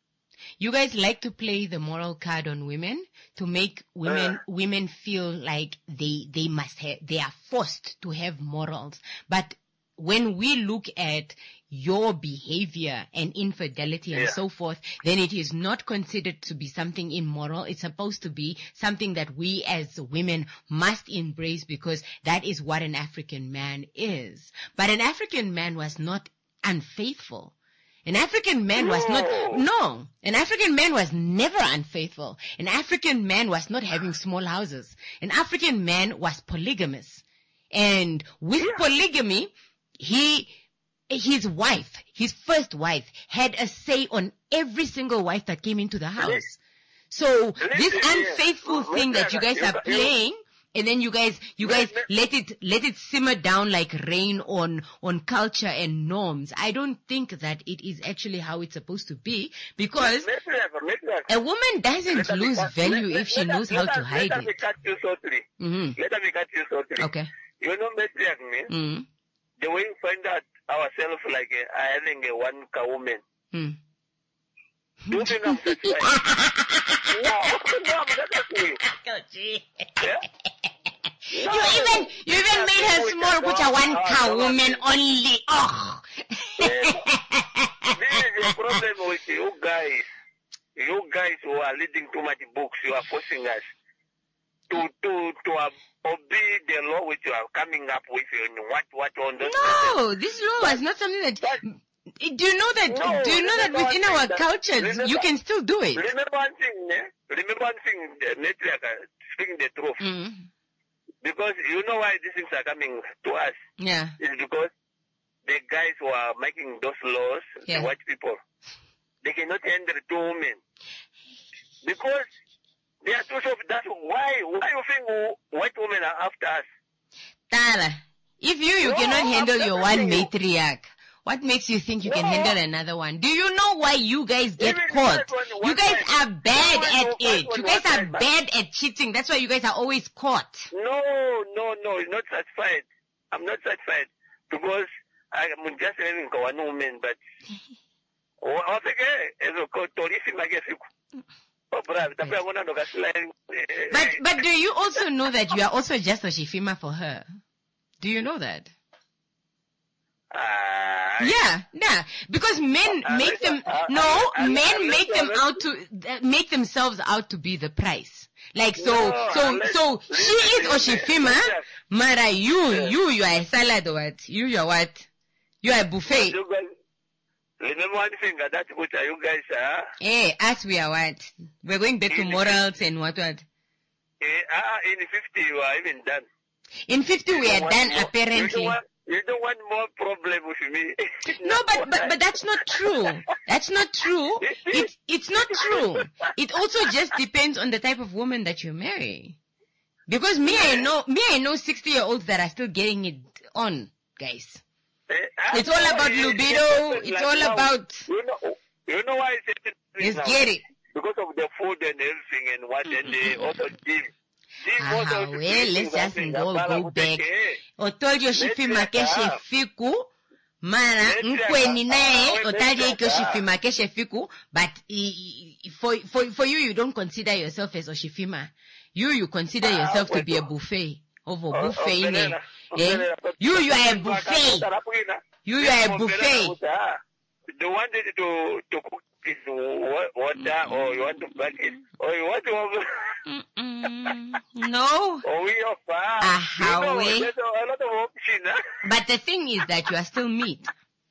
You guys like to play the moral card on women to make women Uh. women feel like they they must have they are forced to have morals. But when we look at your behavior and infidelity and Yeah. so forth, then it is not considered to be something immoral. It's supposed to be something that we as women must embrace because that is what an African man is. But an African man was not unfaithful. An African man was not, no, an African man was never unfaithful. An African man was not having small houses. An African man was polygamous. And with polygamy, he, his wife, his first wife, had a say on every single wife that came into the house. So this unfaithful thing that you guys are playing, and then you guys, you guys let it, let it simmer down like rain on, on culture and norms. I don't think that it is actually how it's supposed to be because a woman doesn't lose value if she knows how to hide Let me it. cut you shortly. Mm-hmm. Let me cut you shortly. Okay. You know, matriarch, me, Mm. the way we find out ourselves like uh, having a one car woman. Mm. Do you think I'm satisfied? No, no, I'm not asking you. Yeah? No, You even, you even made her small, which a one cow woman only. Oh. This is a problem with you guys. You guys who are reading too much books, you are forcing us. to to to uh, obey the law which you are coming up with and what what on the No, this law is not something that. But, do you know that? No, do you know that within our that, cultures remember, you can still do it? Remember one thing, eh? Remember one thing, uh, Network, uh, speaking the truth. Mm. Because you know why these things are coming to us. Yeah. It's because the guys who are making those laws, Yeah. the white people, they cannot handle two women. Because they are too soft. That's why, why you think white women are after us? Tala, if you, you No, cannot handle I'm your telling one you. matriarch, what makes you think you can No. handle another one? Do you know why you guys get Even caught? that one- You one guys time- are bad one at one it. one You guys one are time, but- bad at cheating. That's why you guys are always caught. No, no, no, it's not satisfied. I'm not satisfied because I'm just having one woman, but I think it's Torisi Magesiku. Oh, brother, that's why I want to go sliding. But but do you also know that you are also just a Shifima for her? Do you know that? Uh, Yeah, yeah. Because men Uh, make them uh, no, uh, uh, men uh, make uh, them uh, out to uh, make themselves out to be the price. Like so, No, so, unless- so she is listen, Oshifima, listen. Mara. You, you, you are a salad or what? You, you are what? You are a buffet. You guys, remember one thing, that's what you guys are. Eh, us we are what? We're going back to In- morals and what what? Eh, ah, in fifty, you are even done. In fifty we You are don't done want more- You apparently. don't want, you don't want more problem with me. No, but, but but that's not true. That's not true. It's it's not true. It also just depends on the type of woman that you marry. Because me, I know me, I know sixty year olds that are still getting it on, guys. Eh, ah, It's all no, about it- libido. it's It's like all now, about You know, you know why I said it let's now? get it. Because of the food and everything and what, and they also gym. Gym Ah, also well, doing let's just something. go Abala go kuteke. back. Otojo shifima Let's keshe get fiku. Mara Let's nkweni get naye up. otaje Let's iko get up. shifima keshe fiku, but i- i- for for for you you don't consider yourself as oshifima. You you consider Ah, yourself to wait, be a oh. buffet. Over Oh, buffet oh, ine. Belena, oh, Eh? Belena. You you are a Belena, buffet. Belena. You you are a Belena, buffet. Belena, the one that to to cook is wa- water, or you want to bake it, or you want to. Mm, no. Oh, we offer. Aha, You know, we. there's a, a lot of option. Huh? But the thing is that you are still meat.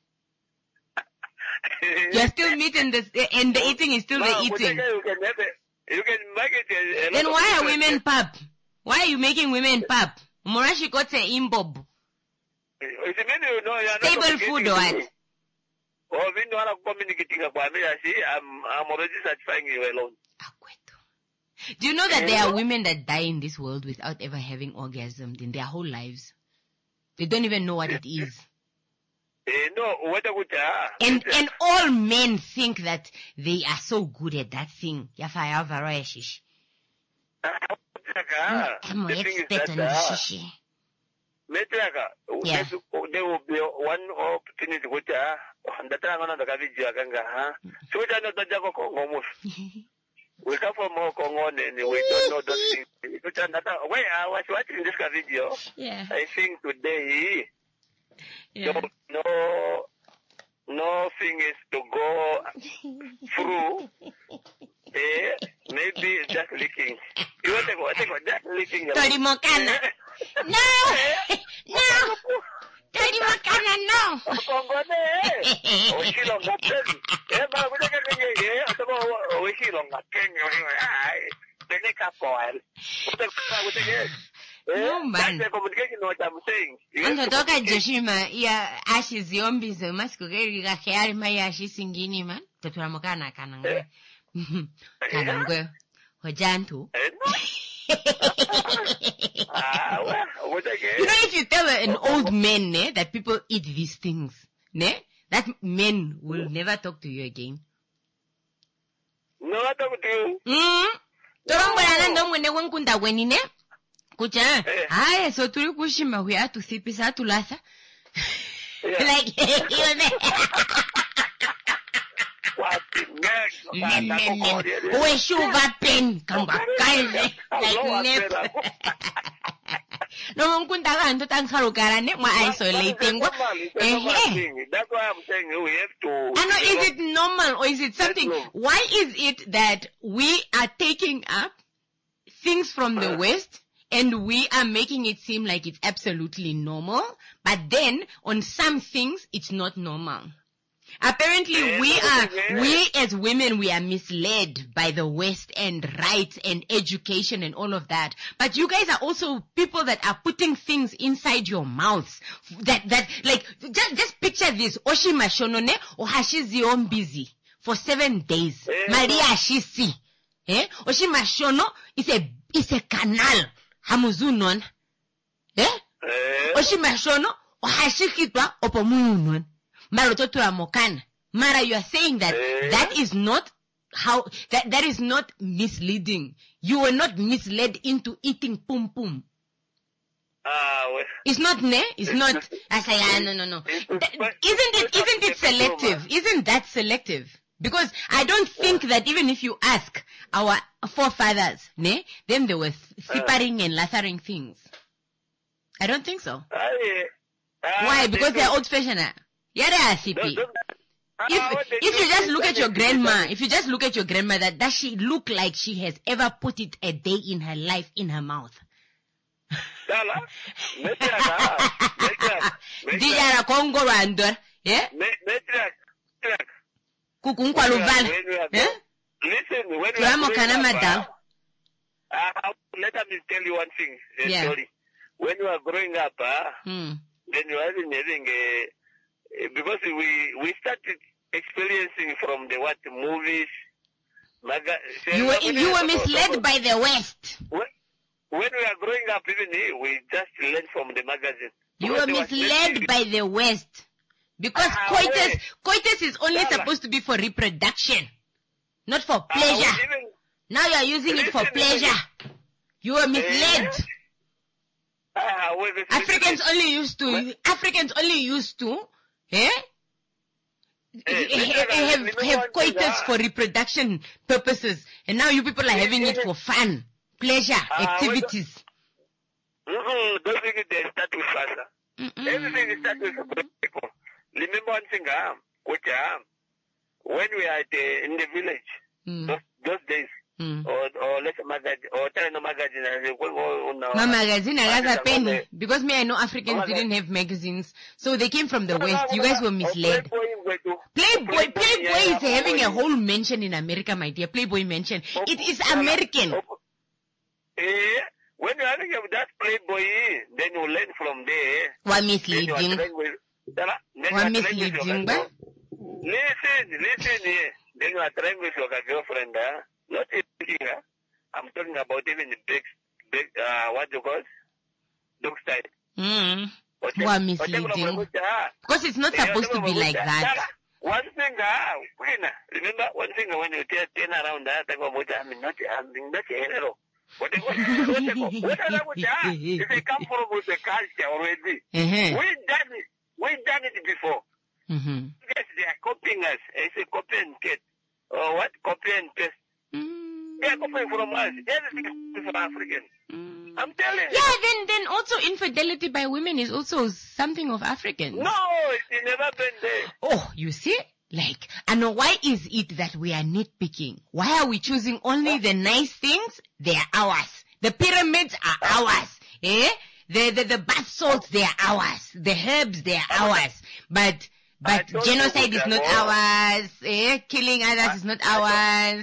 You are still meat and the and the eating is still No, the but eating. then You can have it. You can make it. A, a Then lot why of are women pap? Why are you making women pap? Morashi got a imbob. It means you know you are not Stable communicating food to or me. what? Oh, we know how to communicating about me. I see, I'm, I'm already satisfying you alone. Do you know that there are women that die in this world without ever having orgasmed in their whole lives? They don't even know what it is. Eh, no, what I would, ah, And and all men think that they are so good at that thing. Yafa yava roya shishi. ah, I'm the thing is expert that, on ah, shishi. Metraka, Yeah. there's- there will be one opportunity which, ah, ndataka ngona ndakavijia kanga, huh? So which I know that Java Congo move. We come from more Congo and we don't know those things. Which I ndata- Wait, I was watching this video. Yeah. I think today, Yeah. no, no, no thing is to go through. Eh, maybe it's just leaking. You want to go, take go, just leaking. Tori Mokana. No! No! Tori Mokana, no! Oshilonga ten. Eh, ba kutaka kwenye eh, atako oshilonga ten. Ai, peneka poil. Kutaka kutaka. No, man. That's the communication what I'm saying. You have to Andotoka communicate. Joshima, ya ashi ziombi zo masikugeri ga khayari maya ashi singini man. Totura Mokana kanangwe. Kanangwe. Hojantu. Ah, well, what again? You know, if you tell an old man ne, that people eat these things, ne, that men will never talk to you again. No, I talk to you. Mm. Torongwe anando mwene wankunda weni ne. Kucha. Ay, so tuli kushima huya tuthipisa tulatha. Like, you know. We shuva pen kamba kaile like never. No mkunta kanto tankharu karane ma isolating wa. Eh. That's why I'm saying we have to. I know, is it normal or is it something? Why is it that we are taking up things from the West and we are making it seem like it's absolutely normal, but then on some things it's not normal. Apparently we are, we as women, we are misled by the West and rights and education and all of that. But you guys are also people that are putting things inside your mouths. That, that, like, just, just picture this. Oshi Mashonone or Hashizi on busy for seven days. Maria Shisi. Eh? Oshi Mashono is a, is a canal. Hamuzunon. Eh? Oshi Mashono or Hashikitwa opomunon. Marototura Mokan. Mara, you are saying that uh, that is not how, that, that is not misleading. You were not misled into eating pum pum. Uh, well, it's not, ne? It's not, I say, ah, no, no, no. That, isn't it, isn't it selective? Isn't that selective? Because I don't think that even if you ask our forefathers, ne, then they were sippering and lathering things. I don't think so. Uh, uh, Why? Because they're old fashioned. Yeah, C P. If, if you just look at your grandma, if you just look at your grandmother, does she look like she has ever put it a day in her life in her mouth? Dijara Congo Randor, yeah? Kukunkwa Luval, eh? Listen, when you are growing up, uh, let me tell you one thing, uh, yeah. Sorry. When you are growing up, uh, hmm. then you are having a because we we started experiencing from the what movies, maga- you were you were misled by the West. When, when we are growing up, even here, we just learned from the magazine. You were misled by the West because ah, coitus wait. coitus is only Dala. supposed to be for reproduction, not for pleasure. Ah, even, now you are using it for pleasure. You were misled. Eh? Ah, wait, wait, Africans wait. only used to what? Africans only used to. Eh? Hey, have, have, have coitus for reproduction purposes, and now you people are having it for fun, pleasure, uh, activities. Mm-hmm. Don't think they start with fun. Everything starts with people. Remember one thing, uh, which, uh, when we are at, uh, in the village, mm. those, those days, mm. or or let's magazine, or tell no magazine, no magazine, I got a penny because me I know Africans didn't have magazines, so they came from the West. You guys were misled. Playboy, Playboy is having a whole mention in America, my dear. Playboy mention. It is American. Eh, when you're having that Playboy, then you learn from there. What misleading? What misleading, ba? Listen, listen here. Then you are trying with your girlfriend, huh? Not everything, huh? I'm talking about even the big, big, uh, what you call it? Dog style. Hmm. What misleading? Because it's not supposed to be like that. One thing, ah, remember one thing when you turn around that, I go, I'm not, I'm not a hero. What they go, what are they if they come from with the culture already, mm-hmm. we done it, we done it before. Mm-hmm. Yes, they are copying us. It's a copy and paste. Or what? Copy and paste. Mm-hmm. They are copying from us. Everything is from African. Mm-hmm. I'm telling you. Yeah, then, then also infidelity by women is also something of Africans. No, it's never been there. Oh, you see? Like, and why is it that we are nitpicking? Why are we choosing only the nice things? They are ours. The pyramids are ours. Eh? The, the, the bath salts, they are ours. The herbs, they are ours. But, but genocide is not ours. Eh? Killing others is not ours.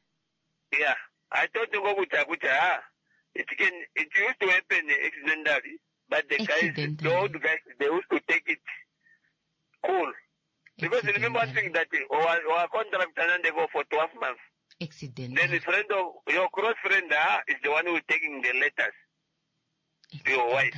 Yeah. I thought to go with Abuja. It can, it used to happen accidentally. But the guys, the old guys, they used to take it cool. Because remember one thing that our, our contract and they go for twelve months. Accident. Then the friend of your close friend uh, is the one who is taking the letters to your wife.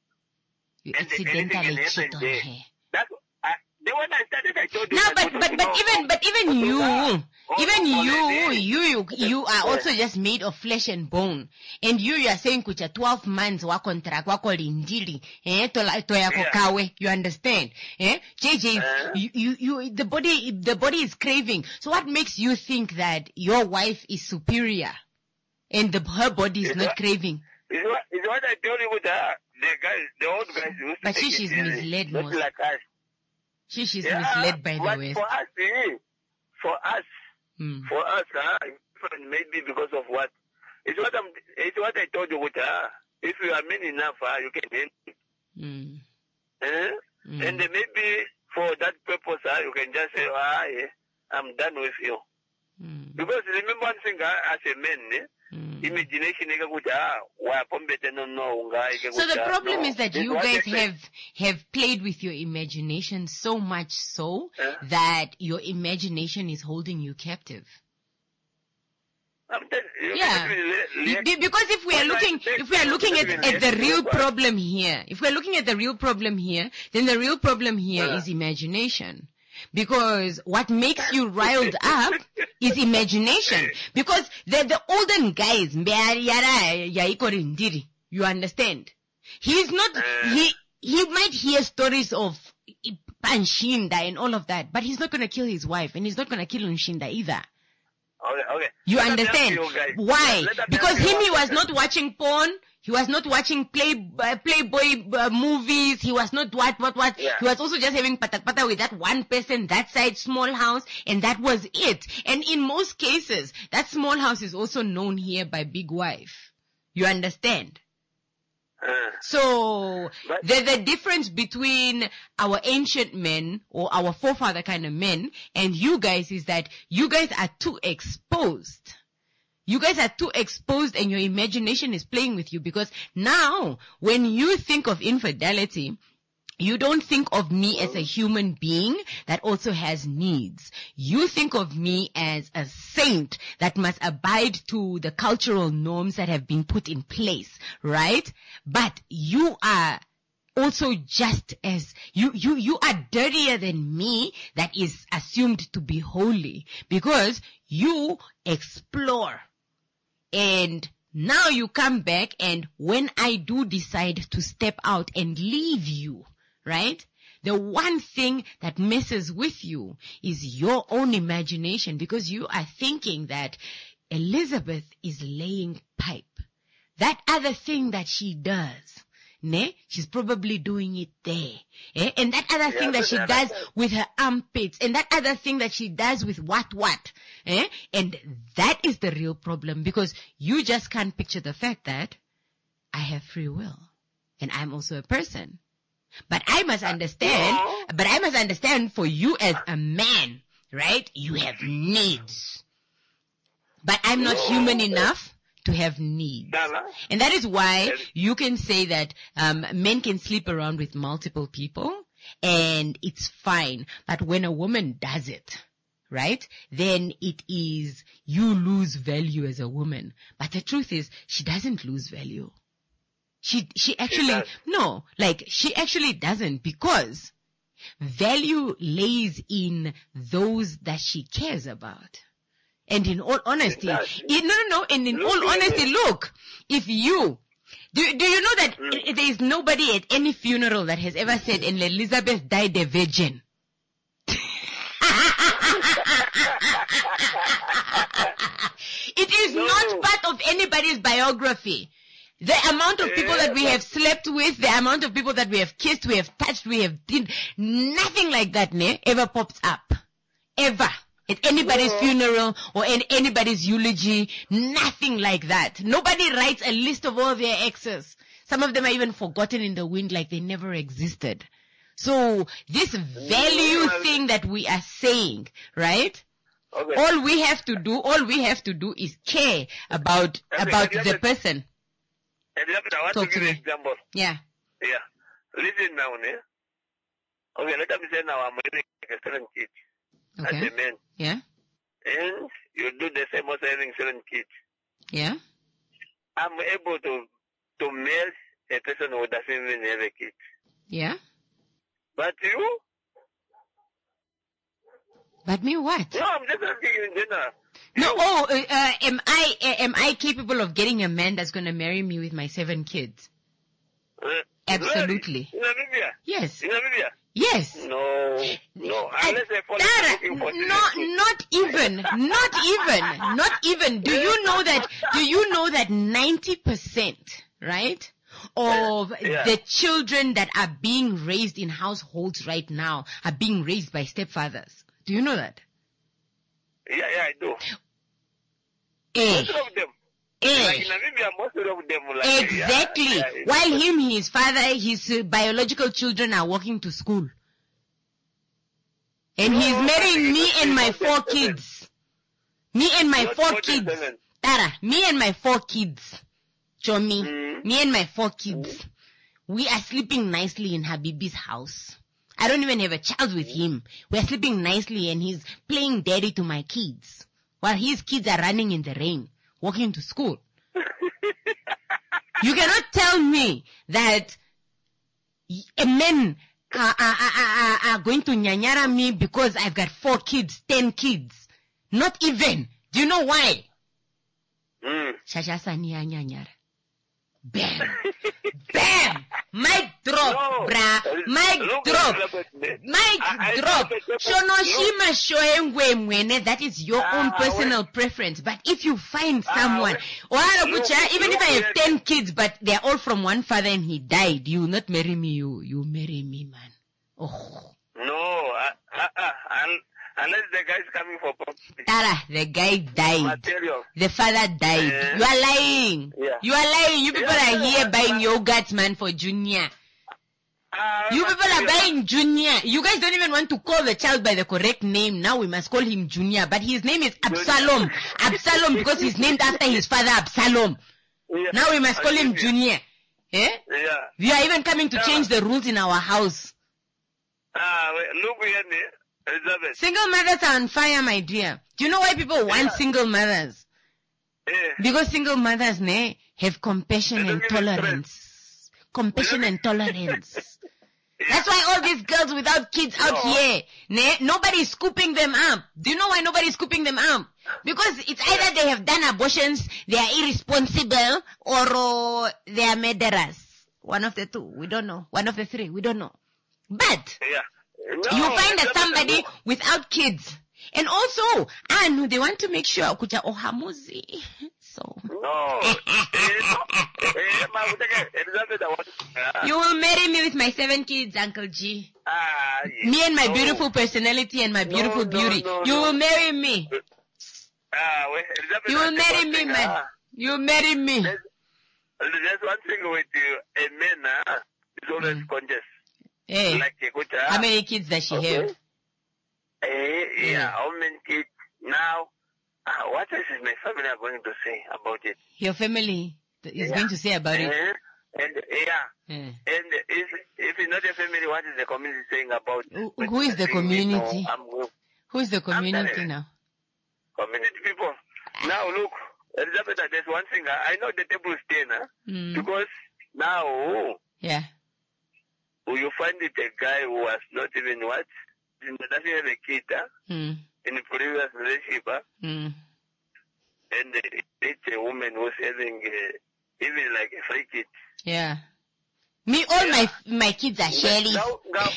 You accidentally cheat on her. That's uh, the one I started. I told you. No, but but but even but even you, even you, you you you are also just made of flesh and bone, and you you are saying kucha twelve months wa contract wako lindili eh to to yako kawe. You understand? Eh, J J, you, you you the body the body is craving. So what makes you think that your wife is superior, and the her body is, is not what, craving? Is what is what I told you with the the guys, the old guys used but to she she's misled most. Like us. She she's yeah, misled by the West. For us, eh, for us, hmm. for us, uh, maybe because of what It's what I'm. It's what I told you. With, uh, if you are mean enough, uh, you can handle it. Mm. Eh? Mm. And then maybe for that purpose, uh, you can just say, ah, yeah, I'm done with you. Mm. Because remember one thing, uh, as a man, eh? Mm. Imagination, ah, no, no, so the problem no. is that It's you what guys they say. have have played with your imagination so much so Eh? that your imagination is holding you captive. I'm telling you, Yeah. you- Be- Because if we are What I looking, think if we are looking at, is at the real what- problem here, if we're looking at the real problem here, then the real problem here Uh. is imagination. Because what makes you riled up is imagination. Because the, the olden guys, you understand? He's not, he, he might hear stories of Panshinda and all of that, but he's not gonna kill his wife and he's not gonna kill Nshinda either. Okay, okay. You Let me understand? ask you guys. Why? Let me Because ask you him, he one was not watching porn. He was not watching play, uh, Playboy uh, movies. He was not what, what, what. Yeah. He was also just having patak pata with that one person, that side, small house, and that was it. And in most cases, that small house is also known here by big wife. You understand? Uh, So, But- the, the difference between our ancient men or our forefather kind of men and you guys is that you guys are too exposed. You guys are too exposed and your imagination is playing with you because now when you think of infidelity, you don't think of me as a human being that also has needs. You think of me as a saint that must abide to the cultural norms that have been put in place, right? But you are also just as, you, you, you are dirtier than me that is assumed to be holy because you explore. And now you come back and when I do decide to step out and leave you, right? The one thing that messes with you is your own imagination because you are thinking that Elizabeth is laying pipe. That other thing that she does, ne? She's probably doing it there. Eh? And that other Yeah, thing that but she yeah, does that's- with her armpits and that other thing that she does with what what. Eh? And that is the real problem because you just can't picture the fact that I have free will and I'm also a person. But I must understand, but I must understand for you as a man, right? You have needs. But I'm not human enough to have needs. Dala. And that is why you can say that um, men can sleep around with multiple people and it's fine. But when a woman does it, right, then it is you lose value as a woman. But the truth is she doesn't lose value. She, she actually, does. no, like she actually doesn't because value lays in those that she cares about. And in all honesty, does. it, no, no, no, and in Look all at honesty, it. look, if you, do, do you know that Mm. i- there is nobody at any funeral that has ever said, and Elizabeth died a virgin? It is No. not part of anybody's biography. The amount of people that we have slept with, the amount of people that we have kissed, we have touched, we have did, nothing like that, ne, ever pops up. Ever. At anybody's funeral or in anybody's eulogy, nothing like that. Nobody writes a list of all their exes. Some of them are even forgotten in the wind like they never existed. So this value thing that we are saying, right? Okay. All we have to do, all we have to do is care about, Okay, about let the me- person. Elizabeth, I want Talk to to give you an me. example. Yeah. Yeah. Listen now, ne? Okay, let me say now I'm having a certain kid as Okay. a man. Yeah. And you do the same also having certain kids. Yeah. I'm able to to marry a person who doesn't even have a kid. Yeah. But you? But me what? No, I'm just asking you in general. No, oh, uh, uh, am I, uh, am I capable of getting a man that's gonna marry me with my seven kids? Uh, Absolutely. In Namibia? Yes. In Namibia? Yes. No, no, I- unless they follow Dara, looking for not, not even, not even, not even. Do you know that, do you know that ninety percent, right, of Yeah. the children that are being raised in households right now are being raised by stepfathers? Do you know that? Yeah, yeah, I do. Eh. Most of them. Eh. Like in Namibia, most of them like Exactly. Yeah, yeah, While him, his father, his uh, biological children are walking to school. And No, he's marrying I me think and my it's four not kids. Me and my Not four more than kids. seven. Tara, me and my four kids. Chomi, Mm. me and my four kids. We are sleeping nicely in Habibi's house. I don't even have a child with him. We are sleeping nicely and he's playing daddy to my kids. While his kids are running in the rain, walking to school. You cannot tell me that a men are, are, are, are going to nyanyara me because I've got four kids, ten kids. Not even. Do you know why? Mm. Shashasani ya nyanyara. Bam! Bam! Mic drop, No. bruh. Mic Look, drop. Elizabeth, Mic I- I drop. know that- Shonoshima shoengwe mwene. That is your Ah, own personal preference. But if you find Ah, someone, wait. Wahara Look, kucha, even if look I have here. ten kids, but they're all from one father and he died, you will not marry me. You, you marry me, man. Oh. No, uh, uh, uh, un- unless the guy is coming for property. Tara, the guy died. Material. The father died. Yeah. You are lying. Yeah. You are lying. You people Yeah, are yeah, here yeah. buying yogurt, man, for Junior. Uh, You people are material. buying Junior. You guys don't even want to call the child by the correct name. Now we must call him Junior. But his name is Absalom. Absalom because he's named after his father Absalom. Yeah. Now we must call him Yeah. Junior. Eh? Yeah. We are even coming to Yeah. change the rules in our house. Ah, wait, look here, ne, Elizabeth. Single mothers are on fire, my dear. Do you know why people want Yeah. single mothers? Eh, Because single mothers, ne, have compassion They and don't give you tolerance. Compassion and tolerance. That's why all these girls without kids out No. here, ne, nobody's scooping them up. Do you know why nobody's scooping them up? Because it's either they have done abortions, they are irresponsible, or uh, they are murderers. One of the two, we don't know. One of the three, we don't know. But yeah. No, you find that Elizabeth, somebody no. without kids. And also, ah no, they want to make sure kuja ohamuzi. So No. Eh, no. Eh, ma, utake, Elizabeth, I want- ah, you will marry me with my seven kids, Uncle G. ah, yeah. Me and my No. beautiful personality and my beautiful no, beauty. no, you no. will marry me. Ah, wait, Elizabeth, You I will think marry one me, thing, man. ah, You will marry me. There's, there's one thing with you, a man, ah, is always conscious. Hey, Like, eh, kucha, how many kids does she okay. have? Eh, yeah, Yeah. how many kids? Now, ah, what else is my family are going to say about it? Your family is Yeah. going to say about it. Eh, and, yeah. Eh. And if, if it's not a family, what is the community saying about Who- it? who is the I think we know, community? I'm with Who is the community telling you. now? community people. Now look, Elizabeth, there's one thing. I I know the table is ten, huh? Mm. Because now Yeah. you find it a guy who has not even what? Doesn't have a kid, huh? Mm. In a previous relationship, huh? Mm. And uh, it's a woman who's having uh, even like a free kid. Yeah. Me, all my my kids are Shelly's. Now, now,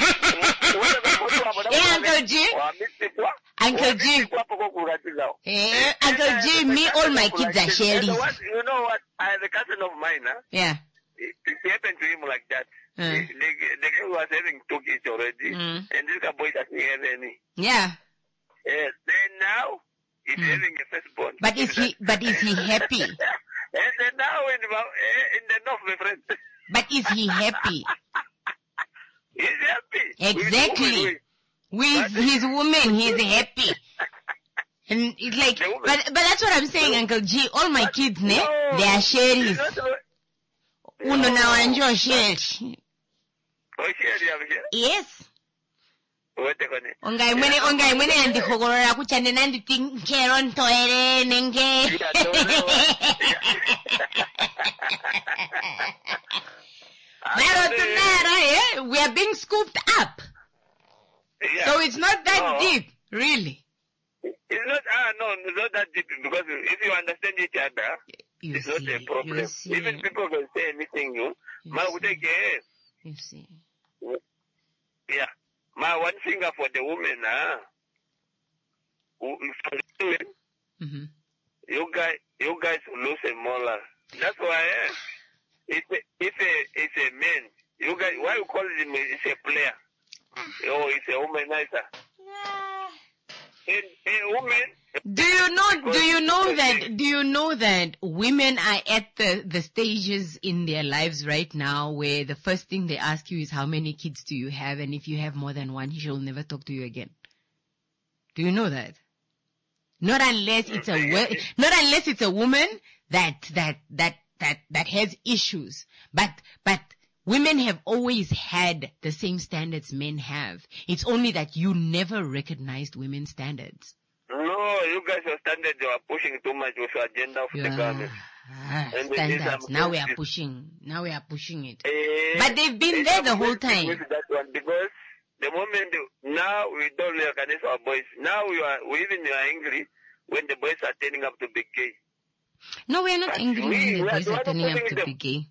Yeah, Uncle G. Uncle G. Eh, Uncle G, me, all my kids are Shelly's. You know what? You know what? I have a cousin of mine, huh? Yeah. It, it happened to him like that. Uh. The, the, the guy was having two kids already, Mm. and this guy boy doesn't have any. Yeah. Yes. Then now he's having a firstborn. But is he, but is he happy? And then now in the, eh, in the north, my friend, But is he happy? he's happy. Exactly. With his woman, he's happy. And it's like, The woman. but, but that's what I'm saying, Uncle G. All my kids, ne, No, they are he's Sherry's. not a- Uno No. now enjoy Sherry. Oh, share, yeah, share. Yes. What they gonna- Ongai mwene, ongai mwene andi khogorora kuchane nandi tinkero ntoere nenge. Yeah, no, no, Naro to naro, eh? We are being scooped up. Yeah. So it's not that No. deep, really. It's not, ah, no, it's not that deep, because if you understand each other, You it's see, not a problem. you see, Even people can say anything, you, You ma, see. we take, eh, you see. yeah. My one finger for the woman, ah. Who- For the women, Mm-hmm. you guys, you guys lose a molar. That's why, eh, if a, if a, it's a man, you guys, why you call him? It's a player. Oh, it's a womanizer. And a woman, Do you know, do you know know that, do you know that women are at the, the stages in their lives right now where the first thing they ask you is how many kids do you have? And if you have more than one, she'll never talk to you again. Do you know that? Not unless it's a, wo- not unless it's a woman that, that, that, that, that has issues. But, but women have always had the same standards men have. It's only that you never recognized women's standards. No, you guys are standard. You are pushing too much with your agenda of Yeah. the government. Ah, And it is, standards. um, Now we are it's- pushing. Now we are pushing it. Eh, But they've been it's there the a whole good thing time. with that one because the moment now we don't recognize our boys. Now we are we even are angry when the boys are turning up to be gay. No, we are not But angry we- when the we are boys the are one turning up putting to them- be gay.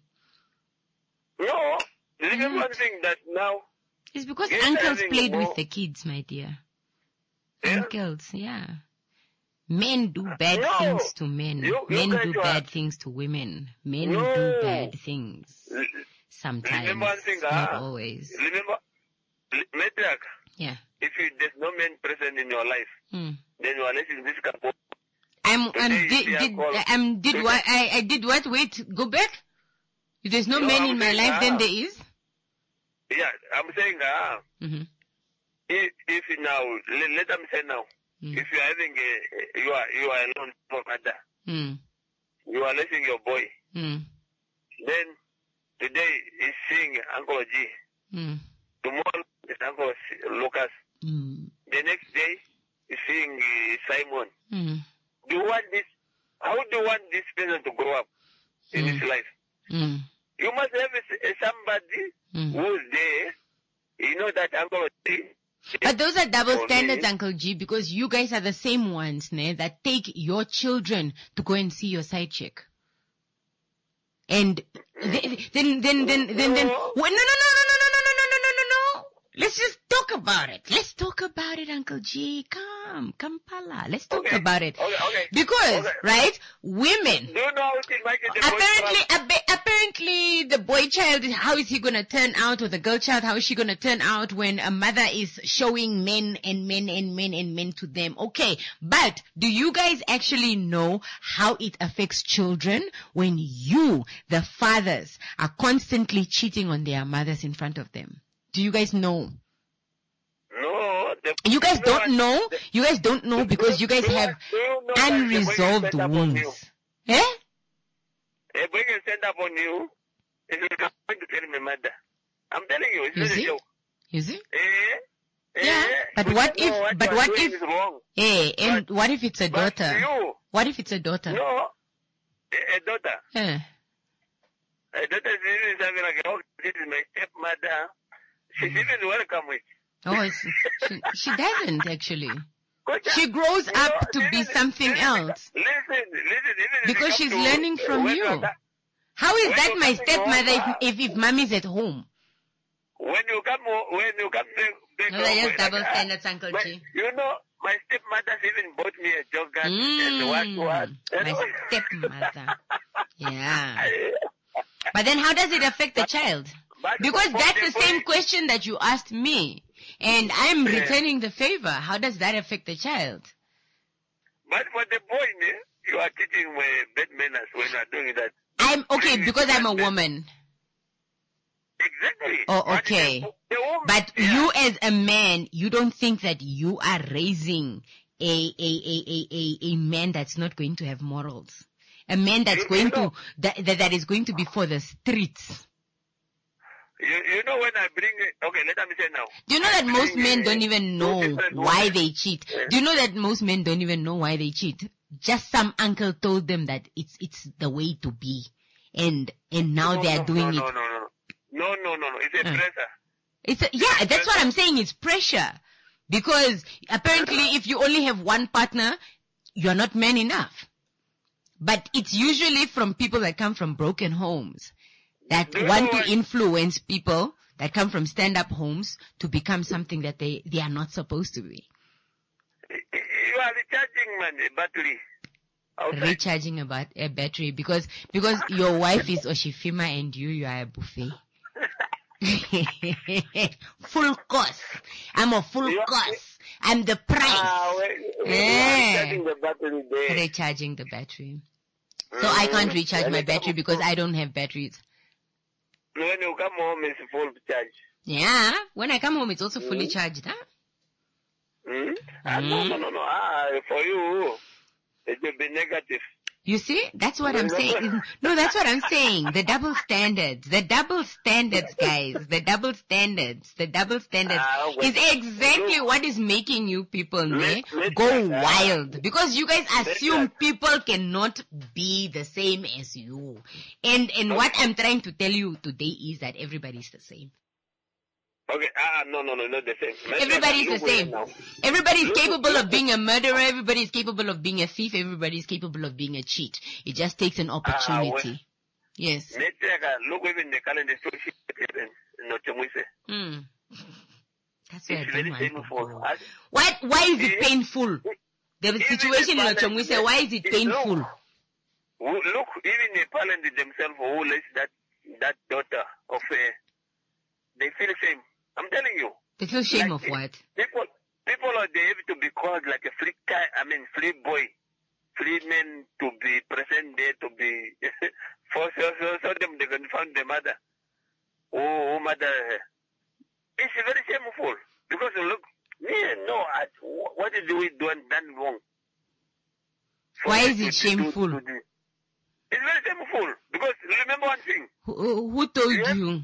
No, remember Mm. one thing that now It's because Yes, uncles having played more- with the kids, my dear. Yeah? Uncles, yeah. Men do bad No. things to men. You- you men guys do are- bad things to women. Men No. do bad things. L- Sometimes. remember one thing, not ah, always. remember, l- Medrak, Yeah. if you, there's no man present in your life, Hmm. then you are letting this couple. I'm, I'm, Today did, they are did, called- I'm, did what, I, I did what? Wait, go back? If there's no, No, man I'm in my saying, life, then ah. there is? Yeah, I'm saying, ah, Mm-hmm. if, if you now, let, let them say now, Mm. if you are having a, you are, you are alone for mother, Mm. you are letting your boy, Mm. then today is seeing Uncle G, Mm. tomorrow is Uncle Lucas, Mm. the next day is seeing uh, Simon. Mm. Do you want this? How do you want this person to grow up in Mm. his life? Mm. You must have a, a somebody Mm. who's there. You know that Uncle G. But those are double For standards, me- Uncle G, because you guys are the same ones, ne, that take your children to go and see your side chick. And th- then, then, then, then, then, No. well, no, no, no, no, no, no, no, no, no, no, no, no. Let's just talk about it. Let's talk about it, Uncle G. Come, Kampala. Let's talk Okay. about it. Okay, okay. Because, Okay. right, women, Do you know how to make it the boy apparently, club? ab- apparently the boy child, how is he gonna turn out, or the girl child, how is she gonna turn out when a mother is showing men and men and men and men to them? Okay, but do you guys actually know how it affects children when you, the fathers, are constantly cheating on their mothers in front of them? Do you guys know? No. The, You guys know don't what? know? You guys don't know because you guys Do you- have do you know that the boy will unresolved stand up on you? wounds. Eh? A boy can stand up on you. It's going to tell my mother. I'm telling you, it's You not a see? joke. You see? Eh? Eh? Yeah, but You what don't know if- what but you are what doing if- is wrong. Hey, and But- what if it's a But daughter? you, What if it's a daughter? no, a, a daughter. Eh. A daughter is even something like, oh, this is my stepmother. She's even welcome with. Oh, it's, she, she doesn't actually. Kocha, She grows you up know, to be listen, something listen, else Listen, listen, listen. because it she's comes to, learning from when you. are that- How is when that you my come to stepmother Roma, if, if, if mommy's at home? When you come, when you come back, back No, home, that's just like, double ah, standards, Uncle but, G. you know, my stepmother even bought me a jogger and what, what. Mm, my stepmother. Yeah. But then how does it affect the child? But Because for that's the boy- same question that you asked me. And I'm returning the favor. How does that affect the child? But for the boy, ne, you are teaching my bad manners when you are doing that. I'm okay Bring it because to I'm a that- woman. Exactly. Oh, But okay. The, the woman, But yeah. you as a man, you don't think that you are raising a, a, a, a, a, a man that's not going to have morals. A man that's You- going you know- to, that, that, that is going to be for the streets. You, you know when I bring it, okay, let me say now. Do you know that most bring, men uh, don't even two know different why women. they cheat? Yeah. Do you know that most men don't even know why they cheat? Just some uncle told them that it's, it's the way to be. And, and now no, they are no, doing no, it. No, no, no. No, no, no, no. It's a Uh. pressure. It's a, yeah, that's what I'm saying. It's pressure. Because apparently if you only have one partner, you're not man enough. But it's usually from people that come from broken homes that Do you want know to what- influence people that come from stand-up homes to become something that they, they are not supposed to be. You are recharging money, battery. Outside. Recharging about a battery because, because your wife is Oshifima and you, you are a buffet. Full course. I'm a full You- course. I'm the price. Ah, wait, wait, Eh. charging the battery there. Recharging the battery. So I can't recharge my battery because I don't have batteries. When you come home, it's full charge. Yeah. When I come home, it's also fully charged, huh? Hmm? Ah, no, no, no, no. Ah, for you, it will be negative. You see? That's what I'm saying. No, that's what I'm saying. The double standards. The double standards, guys. The double standards. The double standards Ah, is wait. exactly what is making you people ne, Let- let- go uh, wild. Because you guys assume let- people cannot be the same as you. And, and what I'm trying to tell you today is that everybody's the same. Okay, ah, no, no, no, not the same. Let's Everybody's the look where same. now. Everybody's Look- capable look- of being a murderer. Everybody's capable of being a thief. Everybody's capable of being a cheat. It just takes an opportunity. Yes. Let's take a look even the calendar social parents, not Chomwise. Hmm. That's why I It's don't very want painful. people. I- Why, why is it Yes. painful? The Even situation the in Ochomwise, parents- why is it Look, painful? who- Look, even the parents themselves who lets that, that daughter of a, they feel shame. I'm telling you. They feel shame Like, of what? People, people are there to be called like a free guy, I mean, free boy, free men to be present there to be, for so, so, so them they can find the mother. Oh, oh mother. It's very shameful because look, yeah, no, I, what did we do and done wrong? For Why them is to- it to- shameful? to do- It's very shameful because remember one thing. Who, who told Yeah. you?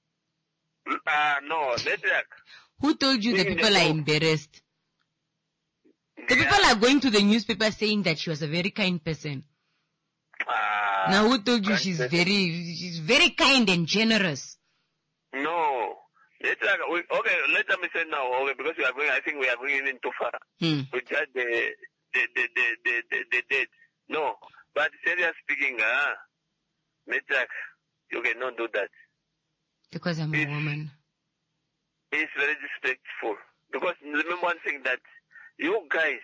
Uh, no, let's like, Who told you the In the people are book. embarrassed? The people are going to the newspaper saying that she was a very kind person. uh, Now who told you kind she's person. very, she's very kind and generous? No. Let's like, we, okay, let me say now, okay, because we are going, I think we are going even too far. Hmm. We judge the, the, the, the, the, the, the dead. No. But serious speaking, ah, uh, Metak, you cannot do that. Because I'm a If- woman. It's very disrespectful. Because remember one thing that you guys,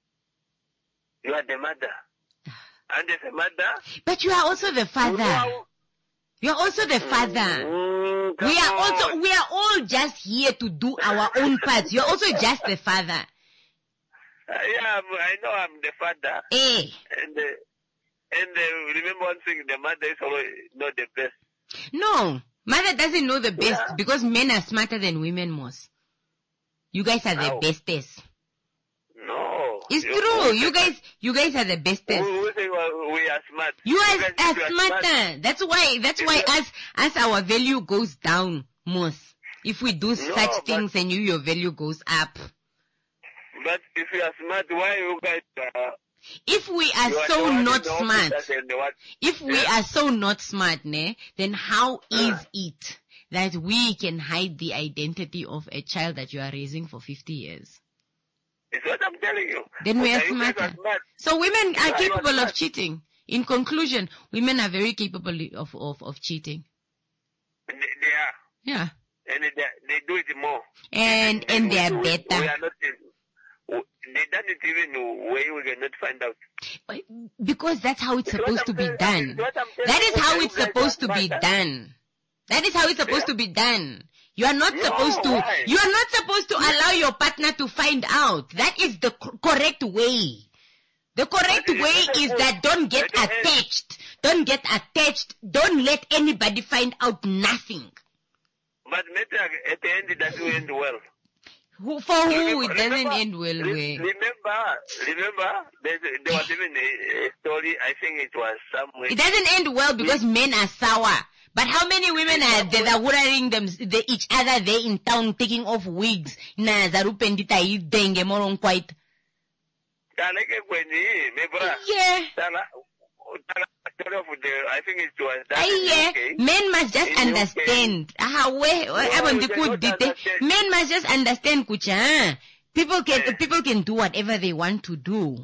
you are the mother. And as a mother, But you are also the you know father. how, You are also the father. Mm, come We are on. also, we are all just here to do our own parts. You're also just the father. Uh, yeah, I'm- I know I'm the father. Eh. And uh, and uh, remember one thing, the mother is always not the best. No. Mother doesn't know the best Yeah. because men are smarter than women most. You guys are the How? bestest. No. It's You- true. who You say- guys, you guys are the Who, bestest. who say we we are smart? You are, guys are think you are smart. smarter. That's why, that's why as, as our value goes down most. If we do such but- things and you, your value goes up. But if you are smart, why you guys uh, If we are you are the so one in not the smart, office and the one- if we Yeah. are so not smart, ne, then how is it that we can hide the identity of a child that you are raising for fifty years? It's what I'm telling you. Then we are Okay, you guys smarter. are smart. So women are Yeah, you are capable of smart. cheating. In conclusion, women are very capable of, of, of cheating. They, they are. Yeah. And they, they do it more. And, and we they are do it, We better. are not, they done it even way we cannot find out. Because that's how it's It's what supposed I'm to be saying. done. It's what I'm saying. That is how You it's guys are supposed to be smarter. done. That is how it's supposed to be done. You are not No, supposed to, why? you are not supposed to allow your partner to find out. That is the co- correct way. The correct But it way isn't is good. that don't get At the end- attached. Don't get attached. Don't let anybody find out nothing. But maybe at the end it doesn't end well. Who, for who Remember- it doesn't remember- end well re- with. Remember, remember, there's, there was even a, a story, I think it was somewhere. It doesn't end well because men are sour. But how many women are there that are wearing them, they, each other there in town taking off wigs? Na zarupendita idenge moron quite. Tala ke kwenye, me bra. Yeah. Tala, tala, tala of the, I think it was that. Aye, okay. men must just In U K. understand. Ah, we, abon they di don't dite. understand. Men must just understand, kucha. ah. People can, Yeah. people can do whatever they want to do.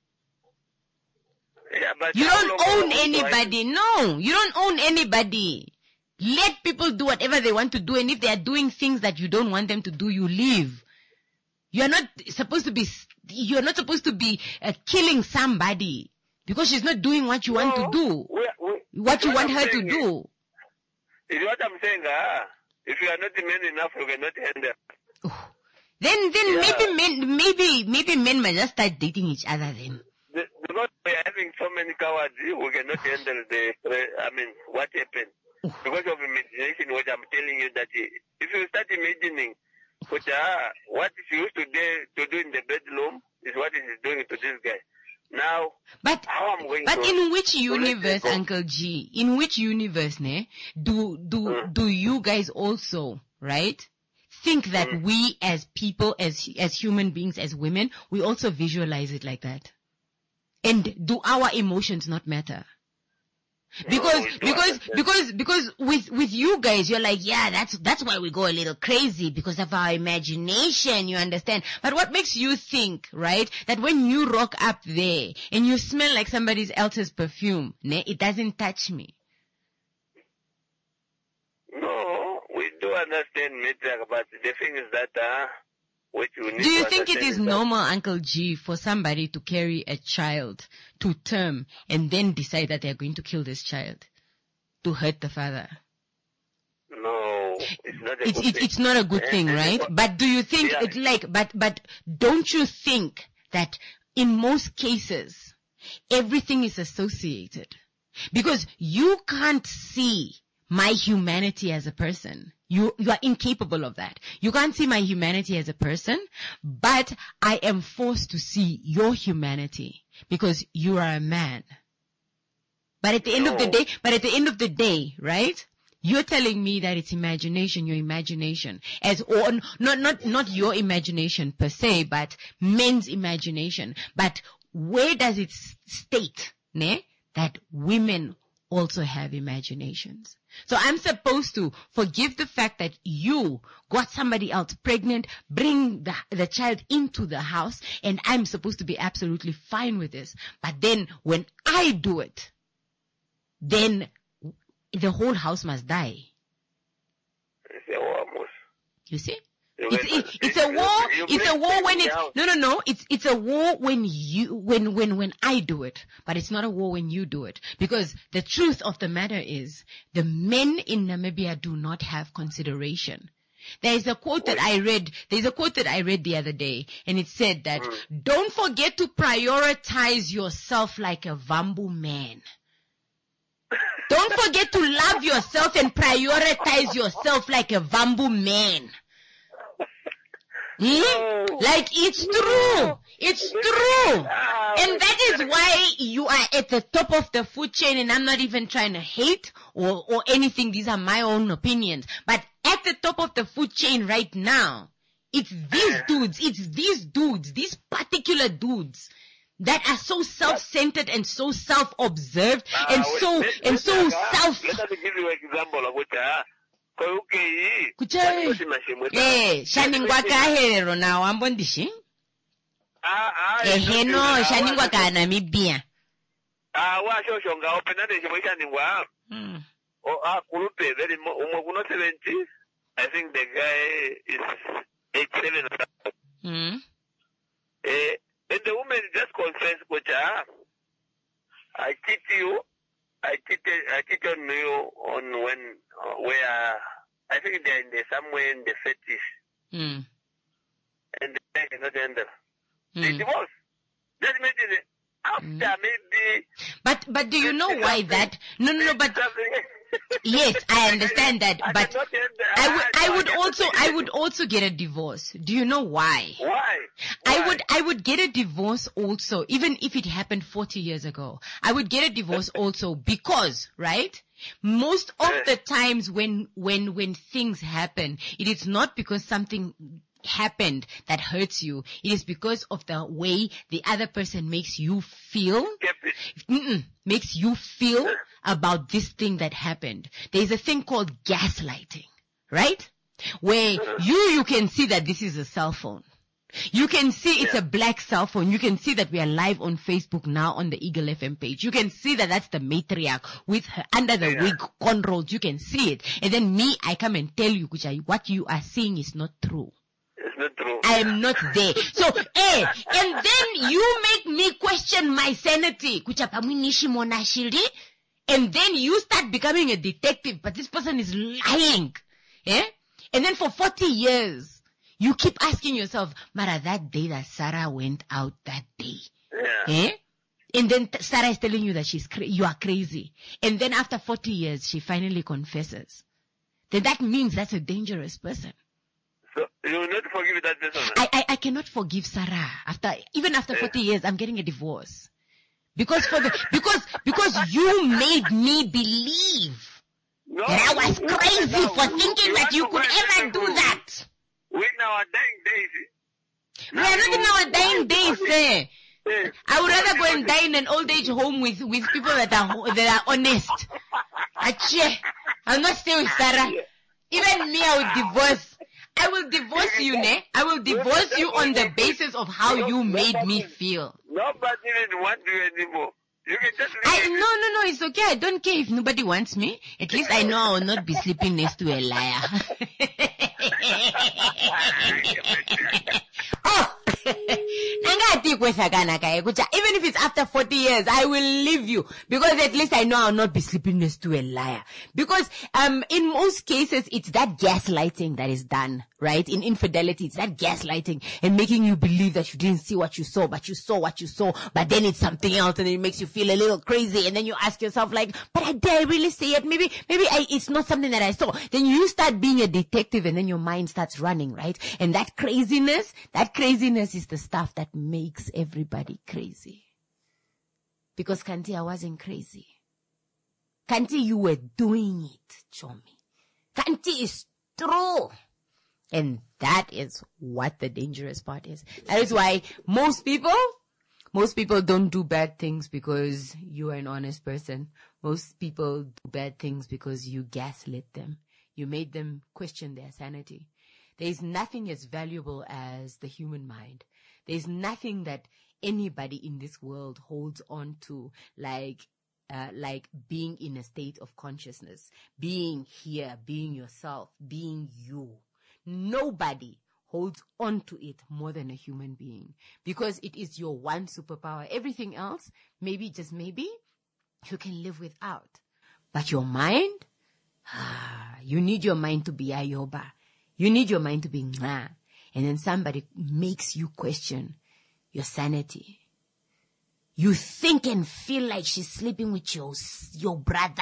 Yeah, but You how don't long own will I- anybody. No, you don't own anybody. Let people do whatever they want to do, and if they are doing things that you don't want them to do, you leave. You're not supposed to be, you're not supposed to be uh, killing somebody because she's not doing what you want to No, do. we- we- What you what want I'm her to saying is- do. Is what I'm saying, ah. If you are not man enough, you cannot handle. Oh. Then, then Yeah. maybe men, maybe, maybe men might just start dating each other then. The- Because we are having so many cowards, who cannot handle the, I mean, what happened. Because of imagination, what I'm telling you that if you start imagining, which, uh, what she used to do, to do in the bedroom is what is doing to this guy. Now, But, how I'm going but to, in which to let universe, it go. Uncle G, in which universe, ne, do, do, Mm. do you guys also, right, think that Mm. we as people, as, as human beings, as women, we also visualize it like that? And do our emotions not matter? Because, we do because, understand. because, because with, with you guys, you're like, yeah, that's, that's why we go a little crazy because of our imagination, you understand? But what makes you think, right, that when you rock up there and you smell like somebody else's perfume, ne, it doesn't touch me? No, we do understand, Mitra, but the thing is that, uh, what you need Do you to think it understand is that- normal, Uncle G, for somebody to carry a child to term and then decide that they're going to kill this child to hurt the father? No, it's not a It's, good it's, thing. it's not a good And- thing, and right? what- But do you think Yeah. it like, but, but don't you think that in most cases, everything is associated? Because you can't see my humanity as a person. You, you are incapable of that. You can't see my humanity as a person, but I am forced to see your humanity because you are a man. But at the end of the No. day, but at the end of the day, right? You're telling me that it's imagination, your imagination, as or not not not your imagination per se, but men's imagination. But where does it s- state, ne, that women also have imaginations? So I'm supposed to forgive the fact that you got somebody else pregnant, bring the, the child into the house, and I'm supposed to be absolutely fine with this. But then when I do it, then the whole house must die. It's a war, Mos. You see? You It's, get- it, it's a you- war, you it's a bring war things when it's, down. no, no, no, it's, it's a war when you, when, when, when I do it, but it's not a war when you do it. Because the truth of the matter is, the men in Namibia do not have consideration. There is a quote that I read, there's a quote that I read the other day, and it said that, don't forget to prioritize yourself like a Vambu man. Don't forget to love yourself and prioritize yourself like a Vambu man. Hmm? Like it's true. It's true. And that is why you are at the top of the food chain, and I'm not even trying to hate or, or anything. These are my own opinions. But at the top of the food chain right now, it's these dudes, it's these dudes, these particular dudes that are so self-centered and so self-observed and Ah, wait, so, let- and let so us, uh, self, Let me give you an example of what, uh, kwa uke Kuchai. eh, shaningwa kaherero na wambo ndishi? Ehe no, shaningwa ka Namibia. Ah, wa shosho nga opena de shimo shaningwa. Hmm. Oh, ah, kulupe, very mo, umo kuno seventy. I think the guy is eighty-seven. Hmm. Eh, and the woman just confessed, which, ah, I cheat you. I cheated, I cheated on you on when, uh, where, I think they're in the, somewhere in the fetish. Hmm. And they cannot handle. They Hmm. divorce. Just imagine it. After maybe. But, but do you know why that? No, no, no, but, yes, I understand that, I but cannot handle. I would, I no, would cannot also, handle I it. would also get a divorce. Do you know why? Why? I Why? would, I would get a divorce also, even if it happened forty years ago. I would get a divorce also because, right? Most of the times when, when, when things happen, it is not because something happened that hurts you. It is because of the way the other person makes you feel. Kept it. Mm-mm, makes you feel about this thing that happened. There's a thing called gaslighting, right? Where you, you can see that this is a cell phone. You can see it's a black cell phone. You can see that we are live on Facebook now on the Eagle F M page. You can see that that's the matriarch with her under the Yeah. wig cornrows. You can see it. And then me, I come and tell you, Kuchai, what you are seeing is not true. It's not true. I am not there. So, eh, and then you make me question my sanity. Kuchapa mwinishi monashiri. And then you start becoming a detective, but this person is lying. Eh? And then for forty years, you keep asking yourself, Mara, that day that Sarah went out that day. Yeah. Eh? And then t- Sarah is telling you that she's cra- you are crazy. And then after forty years, she finally confesses. Then that means that's a dangerous person. So you will not forgive that person? I, I, I cannot forgive Sarah. After, even after forty years, I'm getting a divorce. Because for the, because, because you made me believe no, that I was crazy no, for thinking you that you could ever do we, that. We in our dying days. We are not in our dying days, sir. Yes. I would rather go and die in an old age home with, with people that are, that are honest. Achie, I'll not stay with Sarah. Even me, I will divorce. I will divorce you, ne? I will divorce you on the basis of how you made me feel. Nobody even wants you anymore. You can just I, no, no, no, it's okay. I don't care if nobody wants me. At least I know I will not be sleeping next to a liar. Oh! Even if it's after forty years, I will leave you. Because at least I know I will not be sleeping next to a liar. Because um, in most cases, it's that gaslighting that is done, right? In infidelity, it's that gaslighting and making you believe that you didn't see what you saw, but you saw what you saw, but then it's something else and it makes you feel a little crazy. And then you ask yourself like, but I, did I really say it? Maybe, maybe I, it's not something that I saw. Then you start being a detective and then your mind starts running, right? And that craziness, that craziness is the stuff that makes everybody crazy. Because Kanti, I wasn't crazy. Kanti, you were doing it, Chomi. Kanti is true. And that is what the dangerous part is. That is why most people, most people don't do bad things because you are an honest person. Most people do bad things because you gaslit them. You made them question their sanity. There is nothing as valuable as the human mind. There is nothing that anybody in this world holds on to like, uh, like being in a state of consciousness, being here, being yourself, being you. Nobody holds on to it more than a human being because it is your one superpower. Everything else, maybe, just maybe, you can live without. But your mind, ah, you need your mind to be Ayoba. You need your mind to be Nga. And then somebody makes you question your sanity. You think and feel like she's sleeping with your, your brother.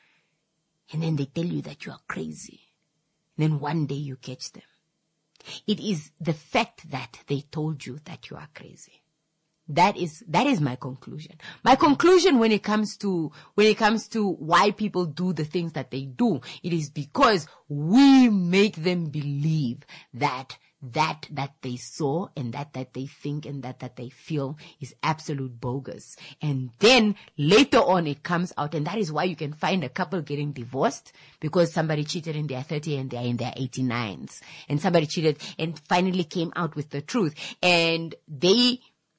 And then they tell you that you are crazy. And then one day you catch them. It is the fact that they told you that you are crazy. That is, that is my conclusion. My conclusion when it comes to, when it comes to why people do the things that they do, it is because we make them believe that that that they saw and that that they think and that that they feel is absolute bogus. And then later on it comes out, and that is why you can find a couple getting divorced because somebody cheated in their thirties and they're in their eighty-nines. And somebody cheated and finally came out with the truth. And they,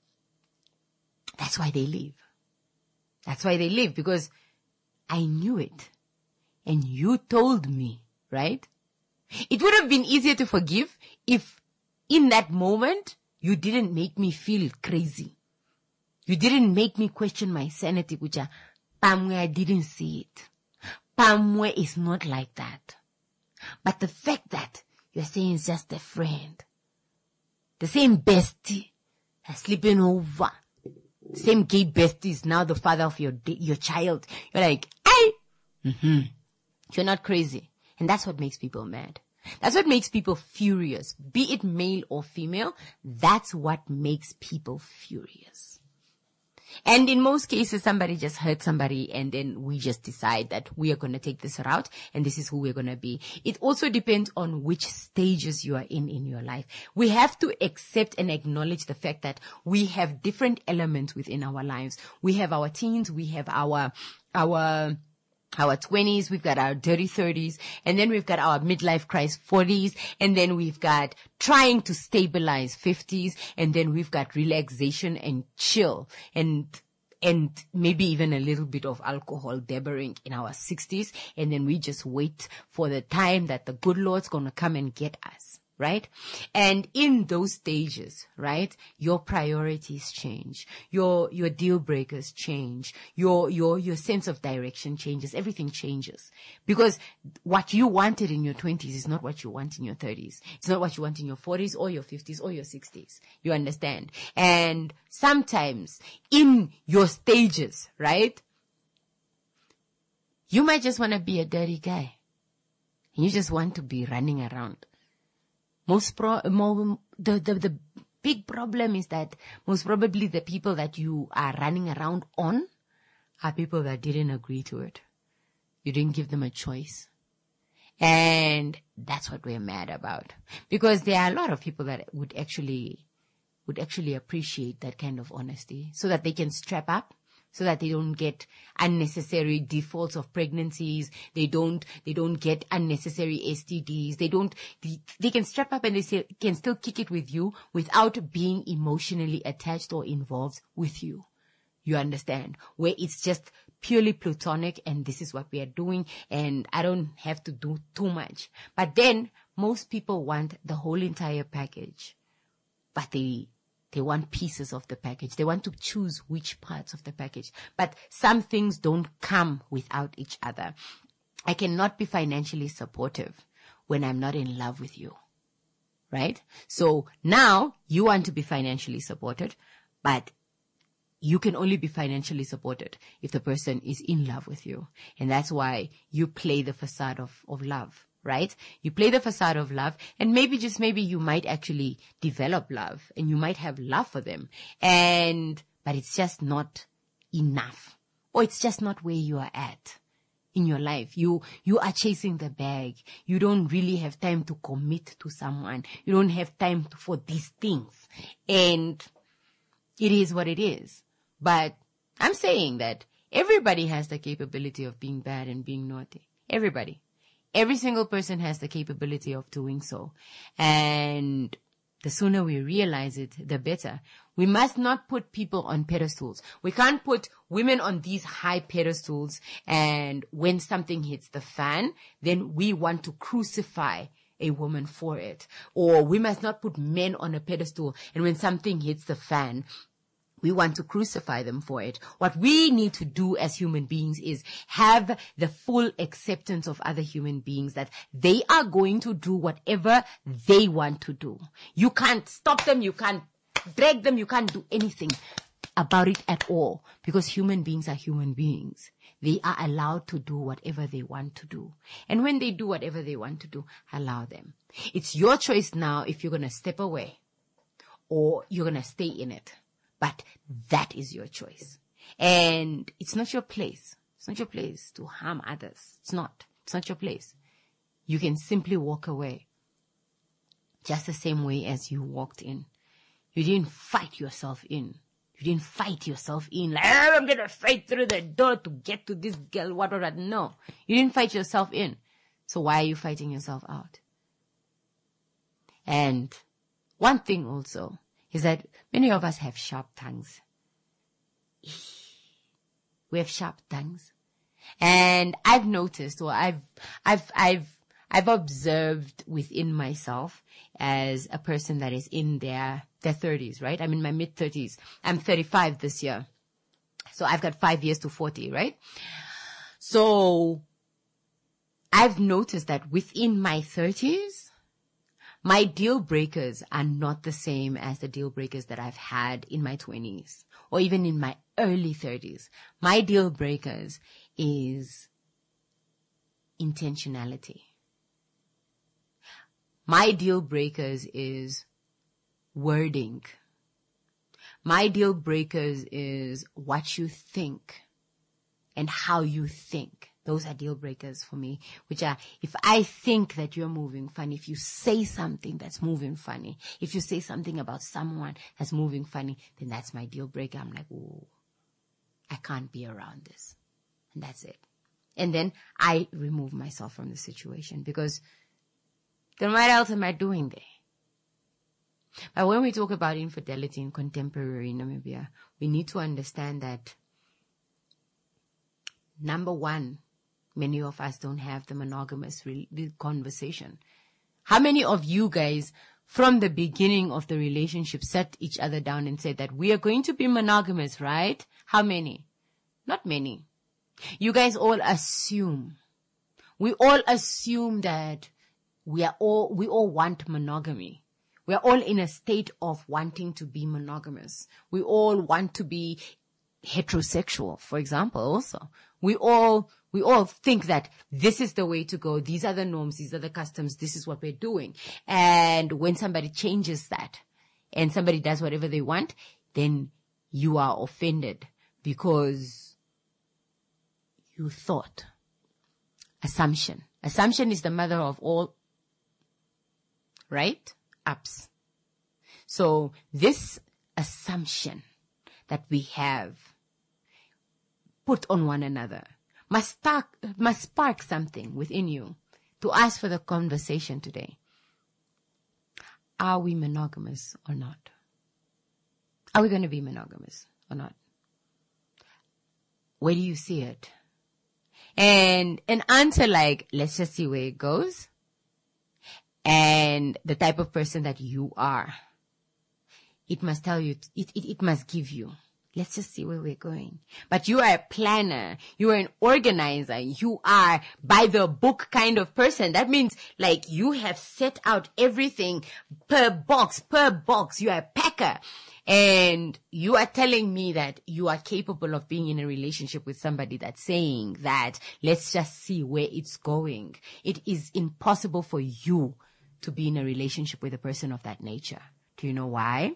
that's why they leave. That's why they leave, because I knew it. And you told me, right? It would have been easier to forgive if in that moment you didn't make me feel crazy. You didn't make me question my sanity, which are, Pamwe, I didn't see it. Pamwe is not like that. But the fact that you're saying it's just a friend, the same bestie that's sleeping over, same gay bestie is now the father of your your child. You're like, hey, mm-hmm. You're not crazy. And that's what makes people mad. That's what makes people furious. Be it male or female, that's what makes people furious. And in most cases, somebody just hurt somebody and then we just decide that we are going to take this route and this is who we're going to be. It also depends on which stages you are in in your life. We have to accept and acknowledge the fact that we have different elements within our lives. We have our teens, we have our, our, our twenties, we've got our dirty thirties, and then we've got our midlife crisis forties, and then we've got trying to stabilize fifties, and then we've got relaxation and chill, and and maybe even a little bit of alcohol dabbering in our sixties, and then we just wait for the time that the good Lord's gonna come and get us. right? And in those stages, right, your priorities change, your your deal breakers change, your your your sense of direction changes, everything changes. Because what you wanted in your twenties is not what you want in your thirties. It's not what you want in your forties or your fifties or your sixties. You understand? And sometimes in your stages, right, you might just want to be a dirty guy. You just want to be running around. Most pro, more, the, the, the big problem is that most probably the people that you are running around on are people that didn't agree to it. You didn't give them a choice. And that's what we're mad about. Because there are a lot of people that would actually, would actually appreciate that kind of honesty so that they can strap up, so that they don't get unnecessary defaults of pregnancies. They don't, they don't get unnecessary S T Ds. They don't, they, they can strap up and they say, can still kick it with you without being emotionally attached or involved with you. You understand? Where it's just purely platonic and this is what we are doing and I don't have to do too much. But then most people want the whole entire package, but they They want pieces of the package. They want to choose which parts of the package. But some things don't come without each other. I cannot be financially supportive when I'm not in love with you. Right? So now you want to be financially supported, but you can only be financially supported if the person is in love with you. And that's why you play the facade of, of love. Right? You play the facade of love and maybe just maybe you might actually develop love and you might have love for them. And, but it's just not enough or it's just not where you are at in your life. You, you are chasing the bag. You don't really have time to commit to someone. You don't have time to, for these things. And it is what it is. But I'm saying that everybody has the capability of being bad and being naughty. Everybody. Every single person has the capability of doing so. And the sooner we realize it, the better. We must not put people on pedestals. We can't put women on these high pedestals and when something hits the fan, then we want to crucify a woman for it. Or we must not put men on a pedestal and when something hits the fan, we want to crucify them for it. What we need to do as human beings is have the full acceptance of other human beings that they are going to do whatever they want to do. You can't stop them. You can't drag them. You can't do anything about it at all because human beings are human beings. They are allowed to do whatever they want to do. And when they do whatever they want to do, allow them. It's your choice now if you're going to step away or you're going to stay in it. But that is your choice. And it's not your place. It's not your place to harm others. It's not. It's not your place. You can simply walk away. Just the same way as you walked in. You didn't fight yourself in. You didn't fight yourself in. Like, oh, I'm going to fight through the door to get to this girl, what or that. No. You didn't fight yourself in. So why are you fighting yourself out? And one thing also is that many of us have sharp tongues. We have sharp tongues. And I've noticed, or I've, I've, I've, I've observed within myself as a person that is in their, their thirties, right? I'm in my mid thirties. I'm thirty-five this year. So I've got five years to forty, right? So I've noticed that within my thirties, my deal breakers are not the same as the deal breakers that I've had in my twenties or even in my early thirties. My deal breakers is intentionality. My deal breakers is wording. My deal breakers is what you think and how you think. Those are deal breakers for me, which are, if I think that you're moving funny, if you say something that's moving funny, if you say something about someone that's moving funny, then that's my deal breaker. I'm like, oh, I can't be around this. And that's it. And then I remove myself from the situation because then what else am I doing there? But when we talk about infidelity in contemporary Namibia, we need to understand that, number one, many of us don't have the monogamous re- conversation. How many of you guys from the beginning of the relationship sat each other down and said that we are going to be monogamous, right? How many? Not many. You guys all assume. We all assume that we are all, we all want monogamy. We are all in a state of wanting to be monogamous. We all want to be heterosexual, for example, also. We all, we all think that this is the way to go. These are the norms. These are the customs. This is what we're doing. And when somebody changes that and somebody does whatever they want, then you are offended because you thought. Assumption. Assumption is the mother of all, right? Ups. So this assumption that we have put on one another must spark, must spark something within you to ask for the conversation today. Are we monogamous or not? Are we going to be monogamous or not? Where do you see it? And an answer like, let's just see where it goes, and the type of person that you are, it must tell you, it, it, it must give you. Let's just see where we're going. But you are a planner. You are an organizer. You are by the book kind of person. That means like you have set out everything per box, per box. You are a packer. And you are telling me that you are capable of being in a relationship with somebody that's saying that let's just see where it's going. It is impossible for you to be in a relationship with a person of that nature. Do you know why?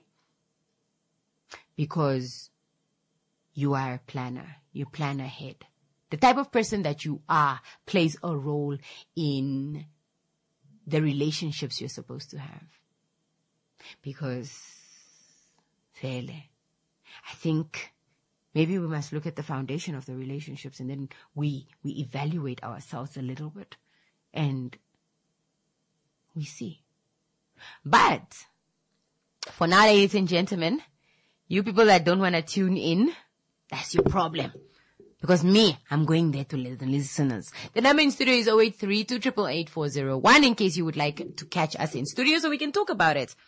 Because you are a planner. You plan ahead. The type of person that you are plays a role in the relationships you're supposed to have. Because, fairly, I think maybe we must look at the foundation of the relationships and then we, we evaluate ourselves a little bit and we see. But for now, ladies and gentlemen, you people that don't want to tune in, that's your problem. Because me, I'm going there to the listeners. The number in studio is zero eight three, two eight eight, eight four zero one in case you would like to catch us in studio so we can talk about it.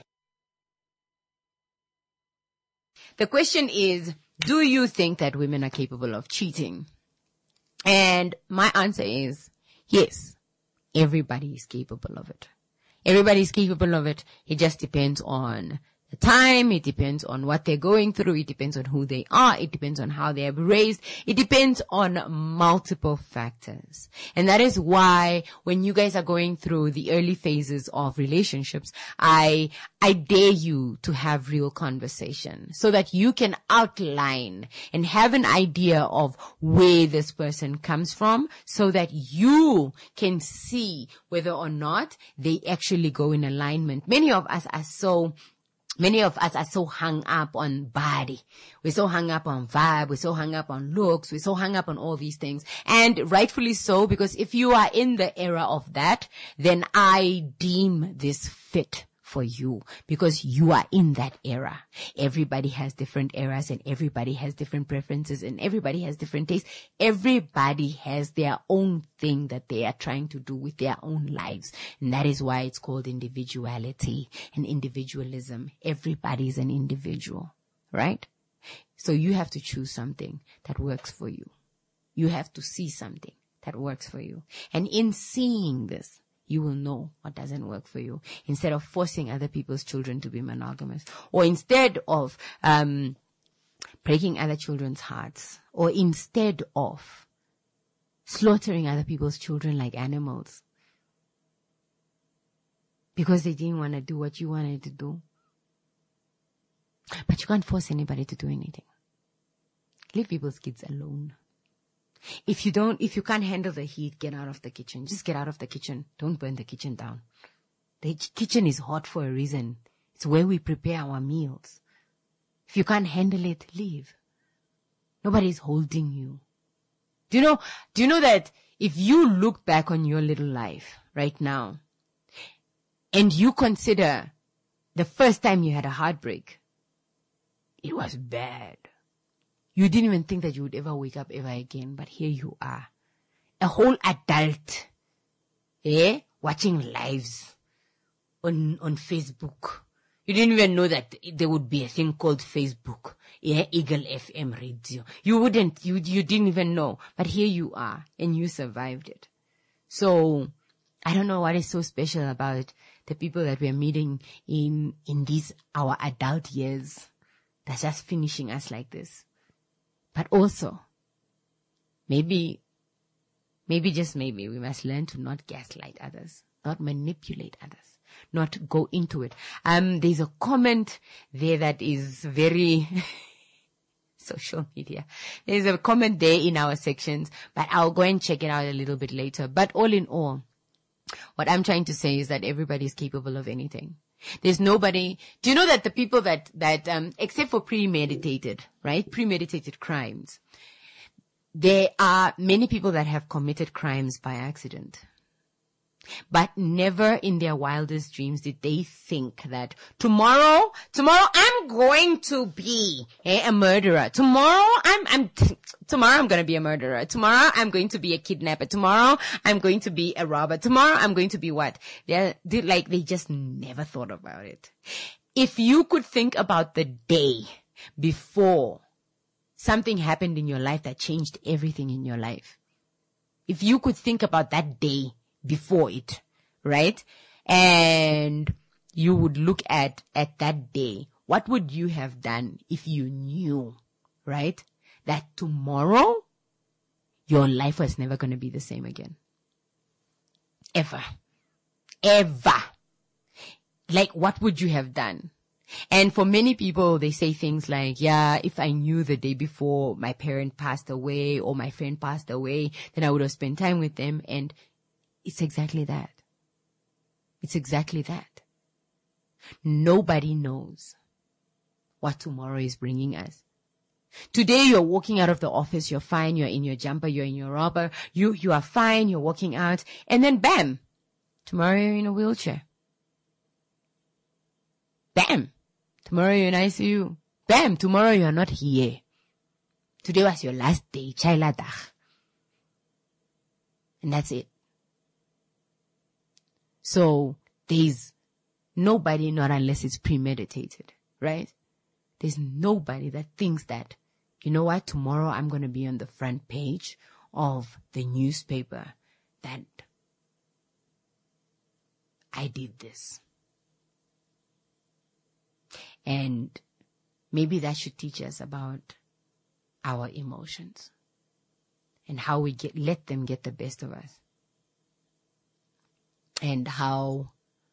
The question is, do you think that women are capable of cheating? And my answer is, yes, everybody is capable of it. Everybody is capable of it. It just depends on the time. It depends on what they're going through. It depends on who they are. It depends on how they have raised. It depends on multiple factors. And that is why when you guys are going through the early phases of relationships, I, I dare you to have real conversation so that you can outline and have an idea of where this person comes from so that you can see whether or not they actually go in alignment. Many of us are so Many of us are so hung up on body. We're so hung up on vibe. We're so hung up on looks. We're so hung up on all these things. And rightfully so, because if you are in the era of that, then I deem this fit for you because you are in that era. Everybody has different eras and everybody has different preferences and everybody has different tastes. Everybody has their own thing that they are trying to do with their own lives. And that is why it's called individuality and individualism. Everybody is an individual, right? So you have to choose something that works for you. You have to see something that works for you. And in seeing this, you will know what doesn't work for you instead of forcing other people's children to be monogamous or instead of um breaking other children's hearts or instead of slaughtering other people's children like animals because they didn't want to do what you wanted to do. But you can't force anybody to do anything. Leave people's kids alone. If you don't, if you can't handle the heat, get out of the kitchen. Just get out of the kitchen. Don't burn the kitchen down. The kitchen is hot for a reason. It's where we prepare our meals. If you can't handle it, leave. Nobody's holding you. Do you know, do you know that if you look back on your little life right now and you consider the first time you had a heartbreak, it was bad. You didn't even think that you would ever wake up ever again, but here you are. A whole adult, eh, watching lives on, on Facebook. You didn't even know that there would be a thing called Facebook. Yeah, Eagle F M radio. You wouldn't, you, you didn't even know. But here you are, and you survived it. So, I don't know what is so special about the people that we're meeting in, in these, our adult years. That's just finishing us like this. But also, maybe, maybe just maybe we must learn to not gaslight others, not manipulate others, not go into it. Um, there's a comment there that is very social media. There's a comment there in our sections, but I'll go and check it out a little bit later. But all in all, what I'm trying to say is that everybody is capable of anything. There's nobody. Do you know that the people that, that, um, except for premeditated, right? Premeditated crimes, there are many people that have committed crimes by accident. But never in their wildest dreams did they think that tomorrow, tomorrow I'm going to be eh, a murderer. Tomorrow I'm, I'm, t- tomorrow I'm going to be a murderer. Tomorrow I'm going to be a kidnapper. Tomorrow I'm going to be a robber. Tomorrow I'm going to be what? They're, they like, they just never thought about it. If you could think about the day before something happened in your life that changed everything in your life, if you could think about that day before it, right? And you would look at, at that day, what would you have done if you knew, right? That tomorrow, your life was never going to be the same again. Ever. Ever. Like, what would you have done? And for many people, they say things like, yeah, if I knew the day before my parent passed away or my friend passed away, then I would have spent time with them. And it's exactly that. It's exactly that. Nobody knows what tomorrow is bringing us. Today you're walking out of the office, you're fine, you're in your jumper, you're in your rubber, you, you are fine, you're walking out, and then bam, tomorrow you're in a wheelchair. Bam, tomorrow you're in I C U. Bam, tomorrow you're not here. Today was your last day, Chailadag. And that's it. So there's nobody, not unless it's premeditated, right? There's nobody that thinks that, you know what, tomorrow I'm going to be on the front page of the newspaper that I did this. And maybe that should teach us about our emotions and how we get, let them get the best of us. And how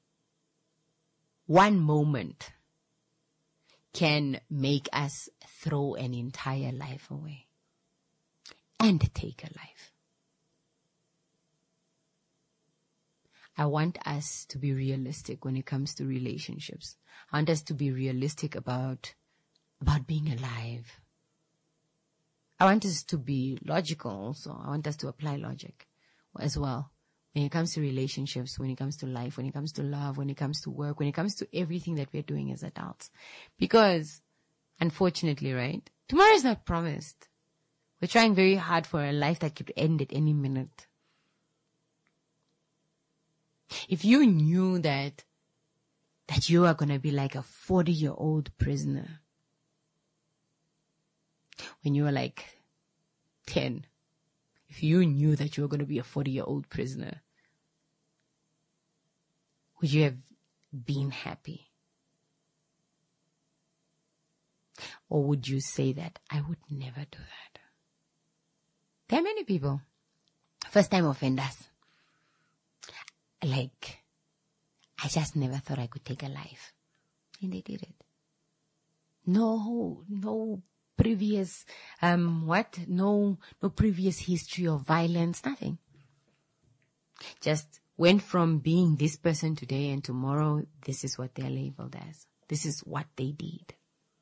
one moment can make us throw an entire life away and take a life. I want us to be realistic when it comes to relationships. I want us to be realistic about, about being alive. I want us to be logical also. I want us to apply logic as well. When it comes to relationships, when it comes to life, when it comes to love, when it comes to work, when it comes to everything that we're doing as adults. Because, unfortunately, right, tomorrow is not promised. We're trying very hard for a life that could end at any minute. If you knew that, that you are going to be like a forty-year-old prisoner when you were like ten, if you knew that you were going to be a forty-year-old prisoner, would you have been happy? Or would you say that I would never do that? There are many people, first-time offenders, like, I just never thought I could take a life. And they did it. No, no previous, um, what? No, no previous history of violence, nothing. Just went from being this person today and tomorrow, this is what they're labeled as. This is what they did.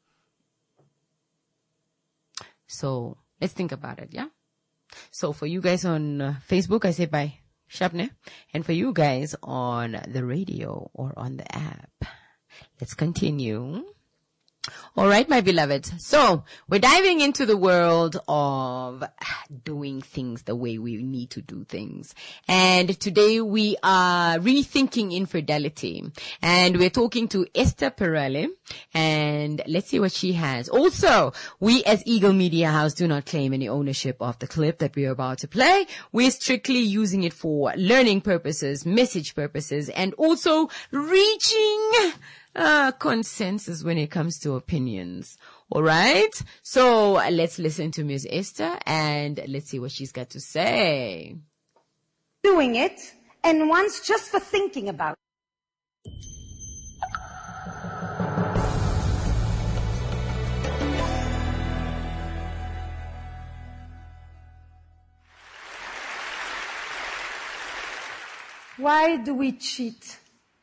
So, let's think about it, yeah? So, for you guys on uh, Facebook, I say bye. Shabne. And for you guys on the radio or on the app, let's continue. All right, my beloved. So we're diving into the world of doing things the way we need to do things. And today we are rethinking infidelity. And we're talking to Esther Perale. And let's see what she has. Also, we as Eagle Media House do not claim any ownership of the clip that we're about to play. We're strictly using it for learning purposes, message purposes, and also reaching Uh, consensus when it comes to opinions. All right. So uh, let's listen to Miss Esther and let's see what she's got to say. Doing it, and once just for thinking about it. Why do we cheat?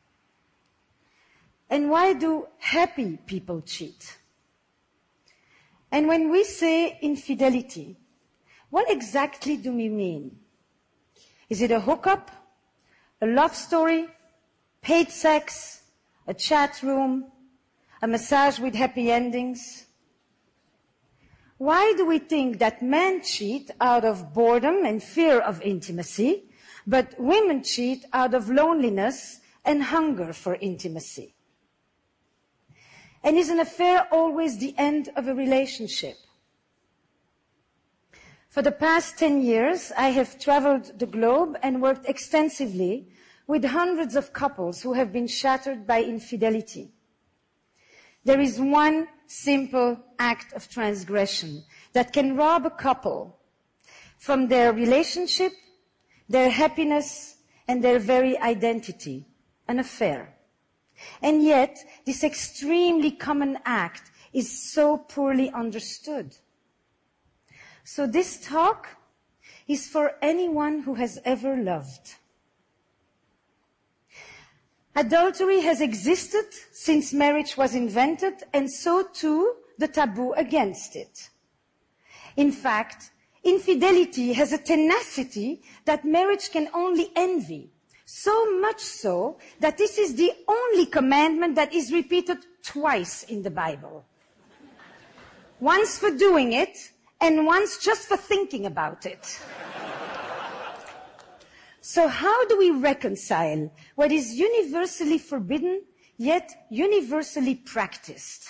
And why do happy people cheat? And when we say infidelity, what exactly do we mean? Is it a hookup, a love story, paid sex, a chat room, a massage with happy endings? Why do we think that men cheat out of boredom and fear of intimacy, but women cheat out of loneliness and hunger for intimacy? And is an affair always the end of a relationship? For the past ten years, I have traveled the globe and worked extensively with hundreds of couples who have been shattered by infidelity. There is one simple act of transgression that can rob a couple from their relationship, their happiness, and their very identity, an affair. And yet, this extremely common act is so poorly understood. So this talk is for anyone who has ever loved. Adultery has existed since marriage was invented, and so too the taboo against it. In fact, infidelity has a tenacity that marriage can only envy. So much so that this is the only commandment that is repeated twice in the Bible. Once for doing it, and once just for thinking about it. So how do we reconcile what is universally forbidden, yet universally practiced?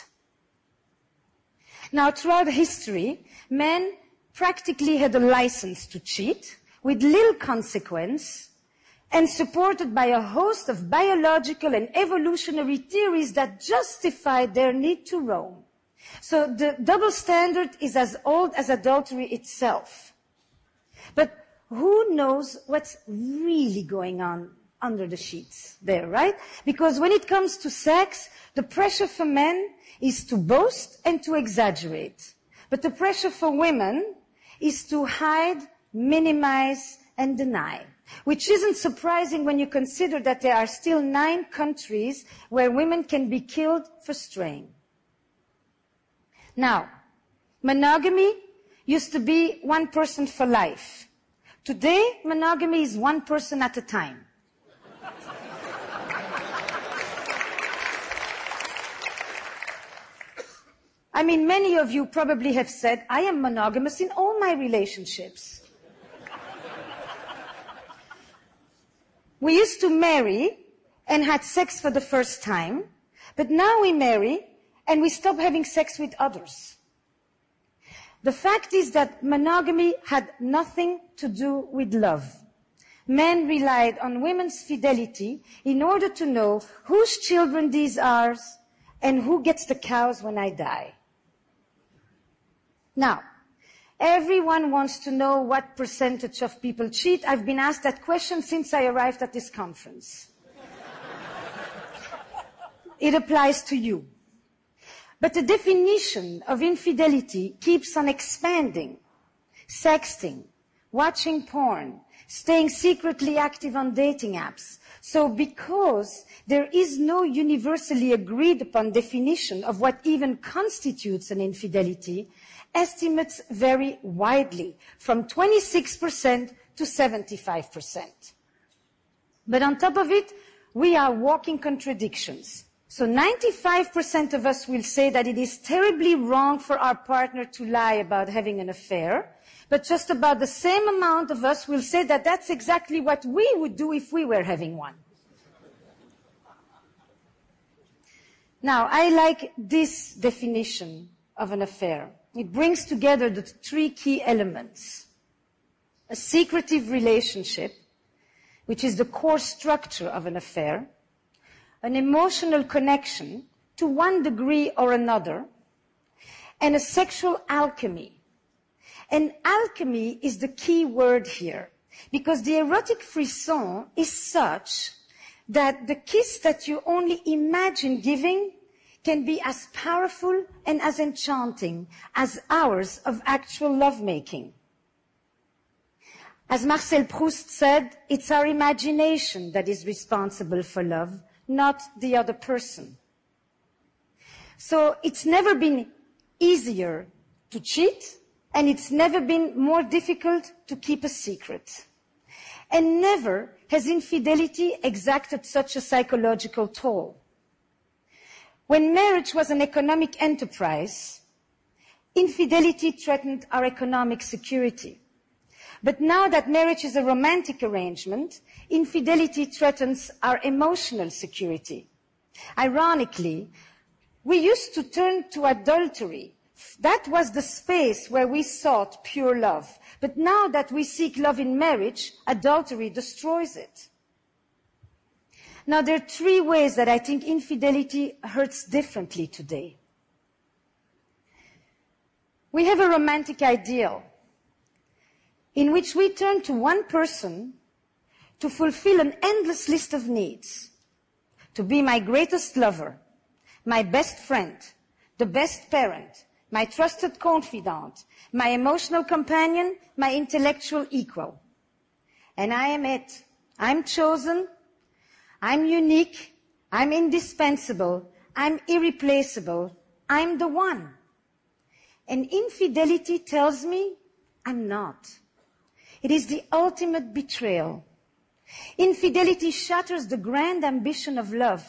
Now, throughout history, men practically had a license to cheat with little consequence, and supported by a host of biological and evolutionary theories that justify their need to roam. So the double standard is as old as adultery itself. But who knows what's really going on under the sheets there, right? Because when it comes to sex, the pressure for men is to boast and to exaggerate. But the pressure for women is to hide, minimize, and deny. Which isn't surprising when you consider that there are still nine countries where women can be killed for straying. Now, monogamy used to be one person for life. Today, monogamy is one person at a time. I mean, many of you probably have said, I am monogamous in all my relationships. We used to marry and had sex for the first time, but now we marry and we stop having sex with others. The fact is that monogamy had nothing to do with love. Men relied on women's fidelity in order to know whose children these are and who gets the cows when I die. Now, everyone wants to know what percentage of people cheat. I've been asked that question since I arrived at this conference. It applies to you. But the definition of infidelity keeps on expanding. Sexting, watching porn, staying secretly active on dating apps. So because there is no universally agreed upon definition of what even constitutes an infidelity, estimates vary widely, from twenty-six percent to seventy-five percent. But on top of it, we are walking contradictions. So ninety-five percent of us will say that it is terribly wrong for our partner to lie about having an affair, but just about the same amount of us will say that that's exactly what we would do if we were having one. Now, I like this definition of an affair. It brings together the three key elements. A secretive relationship, which is the core structure of an affair, an emotional connection to one degree or another, and a sexual alchemy. And alchemy is the key word here, because the erotic frisson is such that the kiss that you only imagine giving can be as powerful and as enchanting as hours of actual lovemaking. As Marcel Proust said, it's our imagination that is responsible for love, not the other person. So it's never been easier to cheat, and it's never been more difficult to keep a secret. And never has infidelity exacted such a psychological toll. When marriage was an economic enterprise, infidelity threatened our economic security. But now that marriage is a romantic arrangement, infidelity threatens our emotional security. Ironically, we used to turn to adultery. That was the space where we sought pure love. But now that we seek love in marriage, adultery destroys it. Now, there are three ways that I think infidelity hurts differently today. We have a romantic ideal in which we turn to one person to fulfill an endless list of needs, to be my greatest lover, my best friend, the best parent, my trusted confidant, my emotional companion, my intellectual equal. And I am it. I'm chosen. I'm unique, I'm indispensable, I'm irreplaceable, I'm the one. And infidelity tells me I'm not. It is the ultimate betrayal. Infidelity shatters the grand ambition of love.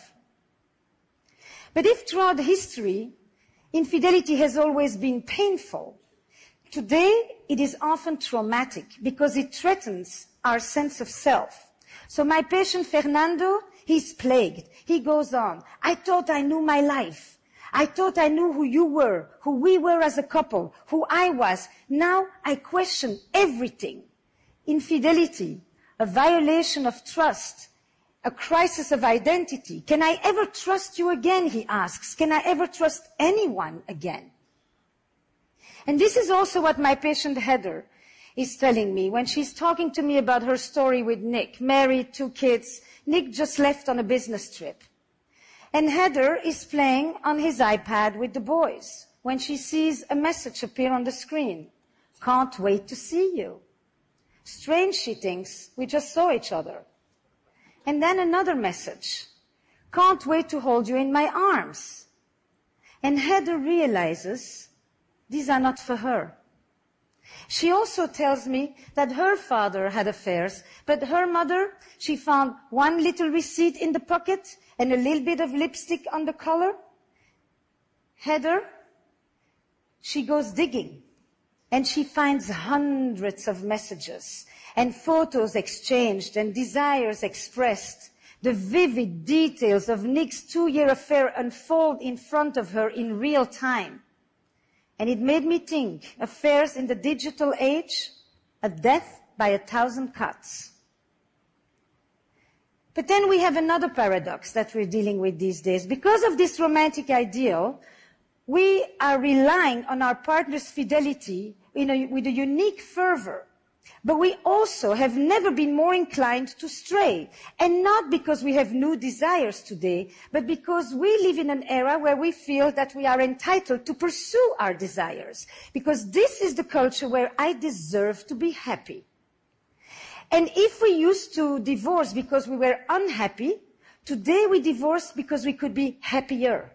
But if throughout history, infidelity has always been painful, today it is often traumatic because it threatens our sense of self. So my patient Fernando, he's plagued. He goes on. I thought I knew my life. I thought I knew who you were, who we were as a couple, who I was. Now I question everything. Infidelity, a violation of trust, a crisis of identity. Can I ever trust you again, he asks. Can I ever trust anyone again? And this is also what my patient Heather is telling me when she's talking to me about her story with Nick, married, two kids. Nick just left on a business trip. And Heather is playing on his iPad with the boys when she sees a message appear on the screen. Can't wait to see you. Strange, she thinks, we just saw each other. And then another message. Can't wait to hold you in my arms. And Heather realizes these are not for her. She also tells me that her father had affairs, but her mother, she found one little receipt in the pocket and a little bit of lipstick on the collar. Heather, she goes digging, and she finds hundreds of messages and photos exchanged and desires expressed. The vivid details of Nick's two-year affair unfold in front of her in real time. And it made me think, affairs in the digital age, a death by a thousand cuts. But then we have another paradox that we're dealing with these days. Because of this romantic ideal, we are relying on our partner's fidelity in a, with a unique fervor. But we also have never been more inclined to stray. And not because we have new desires today, but because we live in an era where we feel that we are entitled to pursue our desires. Because this is the culture where I deserve to be happy. And if we used to divorce because we were unhappy, today we divorce because we could be happier.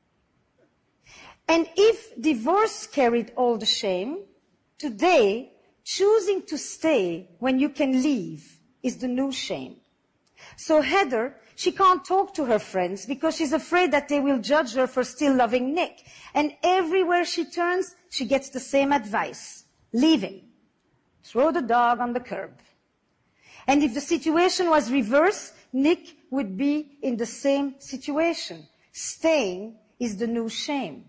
And if divorce carried all the shame, today choosing to stay when you can leave is the new shame. So Heather, she can't talk to her friends because she's afraid that they will judge her for still loving Nick. And everywhere she turns, she gets the same advice. Leave him. Throw the dog on the curb. And if the situation was reversed, Nick would be in the same situation. Staying is the new shame.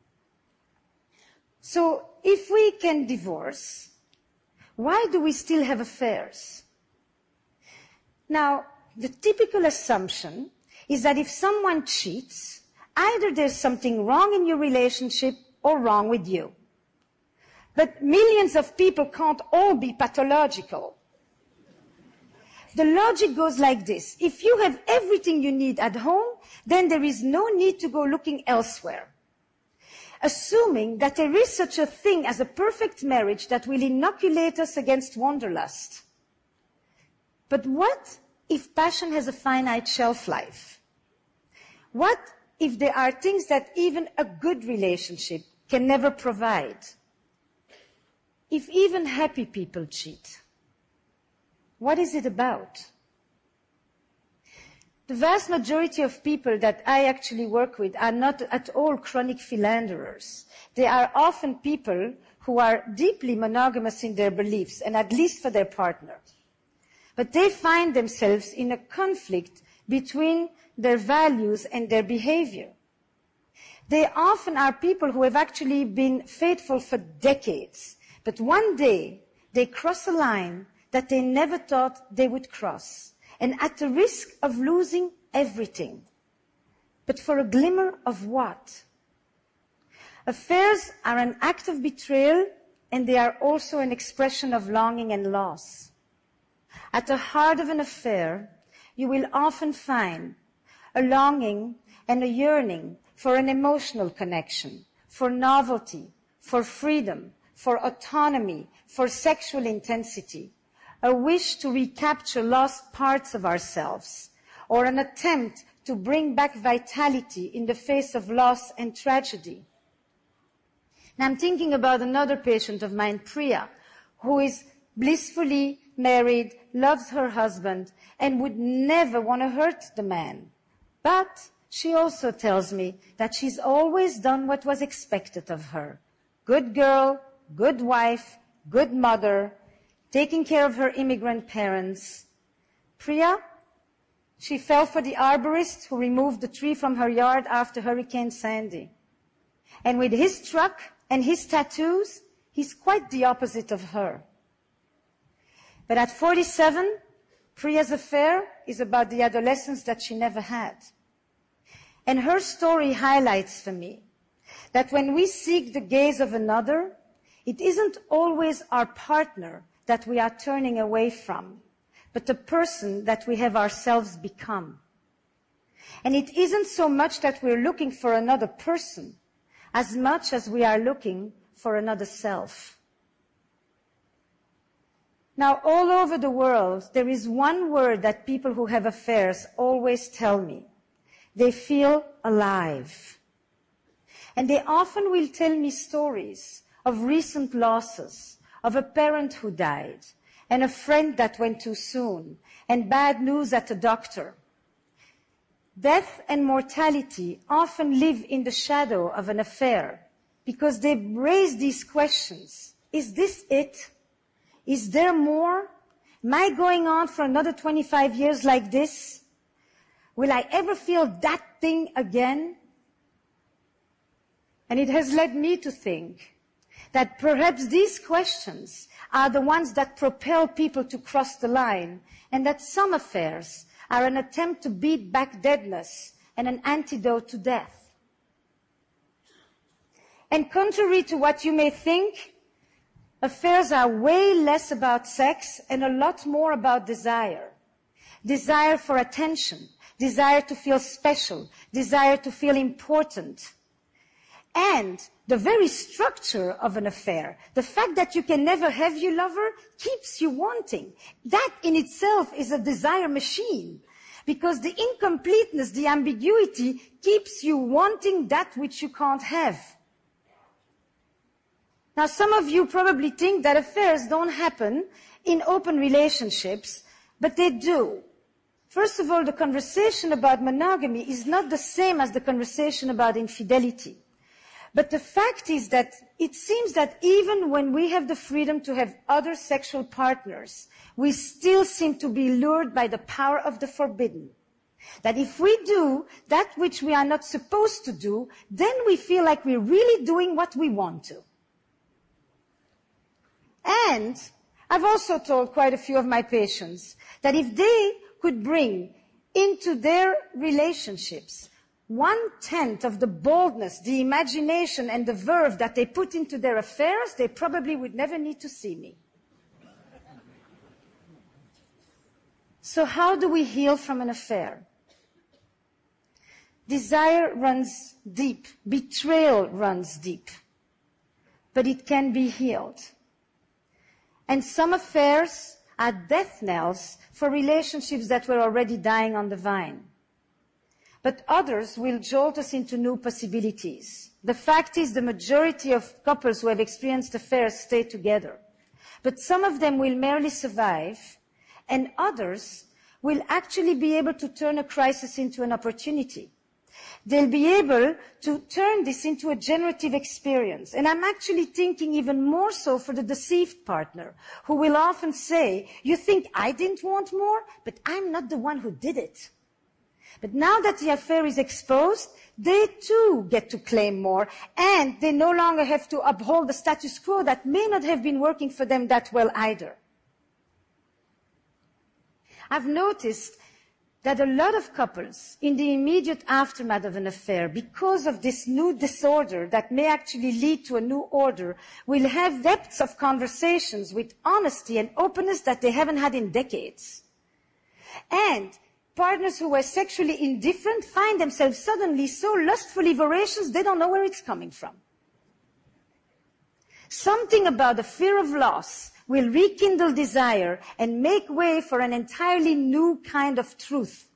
So if we can divorce, why do we still have affairs? Now, the typical assumption is that if someone cheats, either there's something wrong in your relationship or wrong with you. But millions of people can't all be pathological. The logic goes like this. If you have everything you need at home, then there is no need to go looking elsewhere. Assuming that there is such a thing as a perfect marriage that will inoculate us against wanderlust. But what if passion has a finite shelf life? What if there are things that even a good relationship can never provide? If even happy people cheat, what is it about? The vast majority of people that I actually work with are not at all chronic philanderers. They are often people who are deeply monogamous in their beliefs, and at least for their partner. But they find themselves in a conflict between their values and their behavior. They often are people who have actually been faithful for decades, but one day they cross a line that they never thought they would cross, and at the risk of losing everything. But for a glimmer of what? Affairs are an act of betrayal, and they are also an expression of longing and loss. At the heart of an affair, you will often find a longing and a yearning for an emotional connection, for novelty, for freedom, for autonomy, for sexual intensity, a wish to recapture lost parts of ourselves, or an attempt to bring back vitality in the face of loss and tragedy. Now I'm thinking about another patient of mine, Priya, who is blissfully married, loves her husband, and would never want to hurt the man. But she also tells me that she's always done what was expected of her. Good girl, good wife, good mother, taking care of her immigrant parents. Priya, she fell for the arborist who removed the tree from her yard after Hurricane Sandy. And with his truck and his tattoos, he's quite the opposite of her. But at forty-seven, Priya's affair is about the adolescence that she never had. And her story highlights for me that when we seek the gaze of another, it isn't always our partner that we are turning away from, but the person that we have ourselves become. And it isn't so much that we're looking for another person, as much as we are looking for another self. Now, all over the world, there is one word that people who have affairs always tell me. They feel alive. And they often will tell me stories of recent losses, of a parent who died, and a friend that went too soon, and bad news at the doctor. Death and mortality often live in the shadow of an affair because they raise these questions. Is this it? Is there more? Am I going on for another twenty-five years like this? Will I ever feel that thing again? And it has led me to think that perhaps these questions are the ones that propel people to cross the line, and that some affairs are an attempt to beat back deadness and an antidote to death. And contrary to what you may think, affairs are way less about sex and a lot more about desire. Desire for attention, desire to feel special, desire to feel important. And the very structure of an affair, the fact that you can never have your lover, keeps you wanting. That in itself is a desire machine, because the incompleteness, the ambiguity, keeps you wanting that which you can't have. Now, some of you probably think that affairs don't happen in open relationships, but they do. First of all, the conversation about monogamy is not the same as the conversation about infidelity. But the fact is that it seems that even when we have the freedom to have other sexual partners, we still seem to be lured by the power of the forbidden. That if we do that which we are not supposed to do, then we feel like we're really doing what we want to. And I've also told quite a few of my patients that if they could bring into their relationships one-tenth of the boldness, the imagination, and the verve that they put into their affairs, they probably would never need to see me. So how do we heal from an affair? Desire runs deep. Betrayal runs deep. But it can be healed. And some affairs are death knells for relationships that were already dying on the vine. But others will jolt us into new possibilities. The fact is the majority of couples who have experienced affairs stay together. But some of them will merely survive, and others will actually be able to turn a crisis into an opportunity. They'll be able to turn this into a generative experience. And I'm actually thinking even more so for the deceived partner, who will often say, you think I didn't want more, but I'm not the one who did it. But now that the affair is exposed, they too get to claim more, and they no longer have to uphold the status quo that may not have been working for them that well either. I've noticed that a lot of couples, in the immediate aftermath of an affair, because of this new disorder that may actually lead to a new order, will have depths of conversations with honesty and openness that they haven't had in decades. And partners who were sexually indifferent find themselves suddenly so lustfully voracious they don't know where it's coming from. Something about the fear of loss will rekindle desire and make way for an entirely new kind of truth.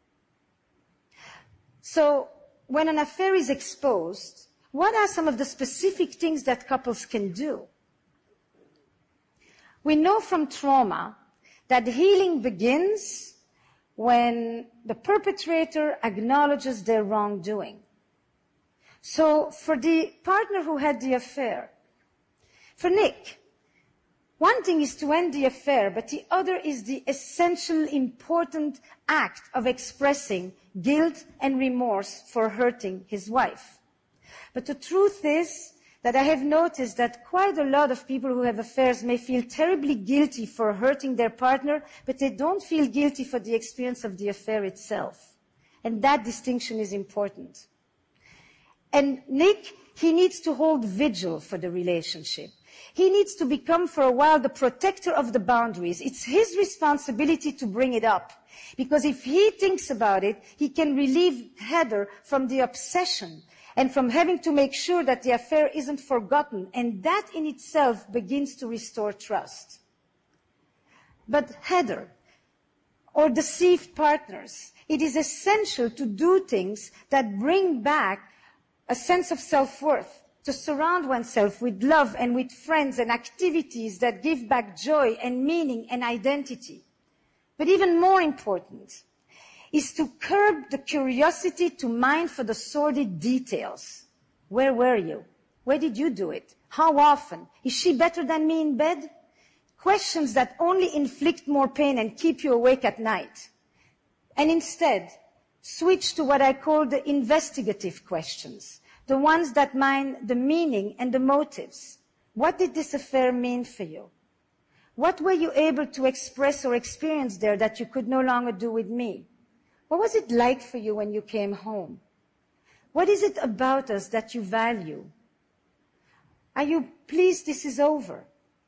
So, when an affair is exposed, what are some of the specific things that couples can do? We know from trauma that healing begins when the perpetrator acknowledges their wrongdoing. So, for the partner who had the affair, for Nick, one thing is to end the affair, but the other is the essential, important act of expressing guilt and remorse for hurting his wife. But the truth is that I have noticed that quite a lot of people who have affairs may feel terribly guilty for hurting their partner, but they don't feel guilty for the experience of the affair itself. And that distinction is important. And Nick, he needs to hold vigil for the relationship. He needs to become for a while the protector of the boundaries. It's his responsibility to bring it up. Because if he thinks about it, he can relieve Heather from the obsession and from having to make sure that the affair isn't forgotten. And that in itself begins to restore trust. But Heather, or deceived partners, it is essential to do things that bring back a sense of self-worth, to surround oneself with love and with friends and activities that give back joy and meaning and identity. But even more important is to curb the curiosity to mine for the sordid details. Where were you? Where did you do it? How often? Is she better than me in bed? Questions that only inflict more pain and keep you awake at night. And instead, switch to what I call the investigative questions. The ones that mine the meaning and the motives. What did this affair mean for you? What were you able to express or experience there that you could no longer do with me? What was it like for you when you came home? What is it about us that you value? Are you pleased this is over?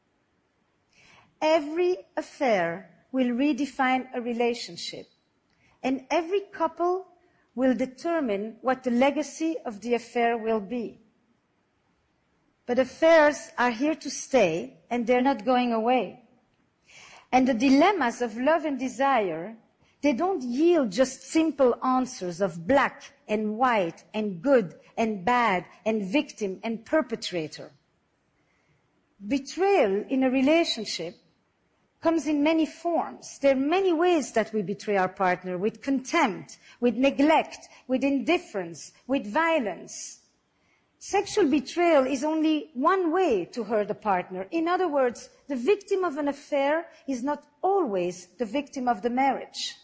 Every affair will redefine a relationship, and every couple will determine what the legacy of the affair will be. But affairs are here to stay, and they're not going away. And the dilemmas of love and desire, they don't yield just simple answers of black and white and good and bad and victim and perpetrator. Betrayal in a relationship comes in many forms. There are many ways that we betray our partner, with contempt, with neglect, with indifference, with violence. Sexual betrayal is only one way to hurt a partner. In other words, the victim of an affair is not always the victim of the marriage.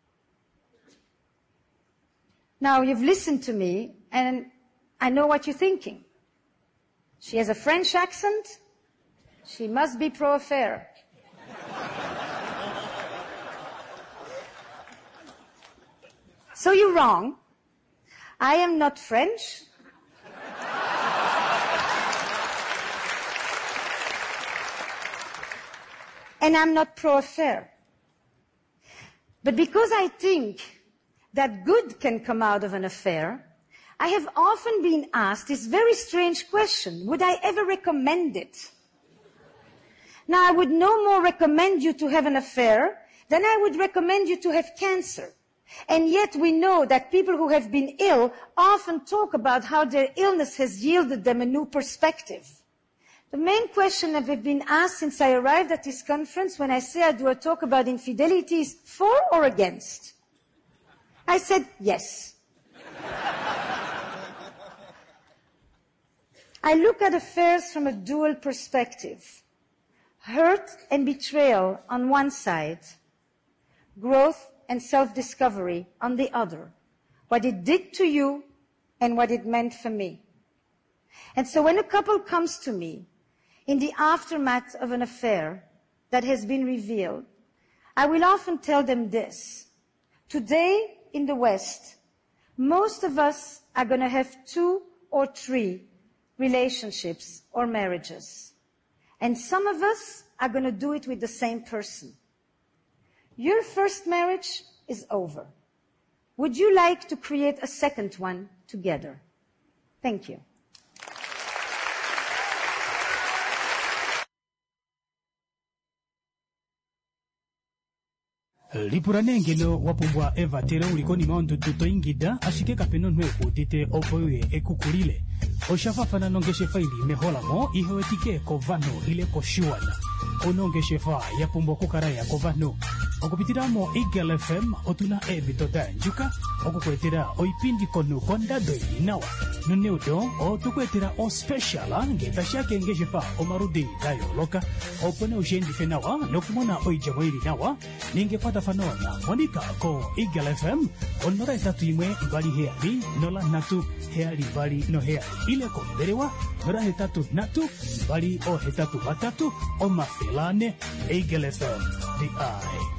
Now, you've listened to me, and I know what you're thinking. She has a French accent. She must be pro-affair. So you're wrong. I am not French. And I'm not pro-affair. But because I think that good can come out of an affair, I have often been asked this very strange question: would I ever recommend it? Now, I would no more recommend you to have an affair than I would recommend you to have cancer. And yet we know that people who have been ill often talk about how their illness has yielded them a new perspective. The main question that I've been asked since I arrived at this conference when I say I do a talk about infidelity is for or against? I said yes. I look at affairs from a dual perspective. Hurt and betrayal on one side, growth and self-discovery on the other. What it did to you and what it meant for me. And so when a couple comes to me in the aftermath of an affair that has been revealed, I will often tell them this. Today in the West, most of us are going to have two or three relationships or marriages. And some of us are going to do it with the same person. Your first marriage is over. Would you like to create a second one together? Thank you. lipuranengelo wapumbwa eva tere ulikoni maondo tutoingida ashike kapeno nwe utite opoye ekukulile oshafafana nongeshe faili meholamo ihewetike kovano ile koshiwana onongeshe fa yapumbwa kukaraya kovano okupitiramo Eagle F M otuna ebitoda njuka okukwetera oipindi konu kondado inawa nuneudo otukwetera o special ngeta shake ngeshe fa omarudi dayo loka opone ujendi fenawa nokumona oijamo ili nawa ninge pata fanona monika ko Eagle F M onora etatu imwe bali heali nola natu heali bali no heali ile konderewa nora hetatu natu bali o hetatu batatu o mafilane Eagle F M the eye.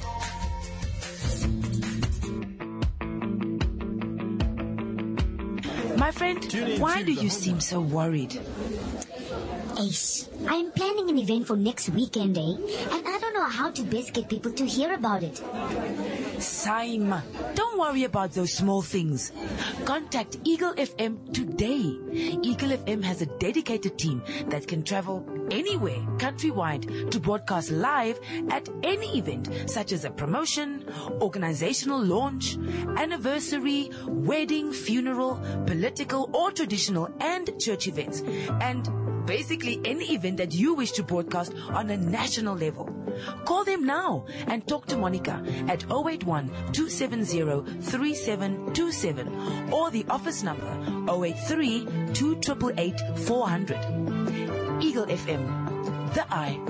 My friend, why do you seem so worried? Ace, I'm planning an event for next weekend, eh? And I don't know how to best get people to hear about it. Same. Don't worry about those small things. Contact Eagle F M today. Eagle F M has a dedicated team that can travel anywhere countrywide to broadcast live at any event, such as a promotion, organizational launch, anniversary, wedding, funeral, political or traditional and church events, and basically any event that you wish to broadcast on a national level. Call them now and talk to Monica at zero eight one, two seven zero, three seven two seven or the office number zero eight three, two eight eight, four zero zero. Eagle F M, the eye.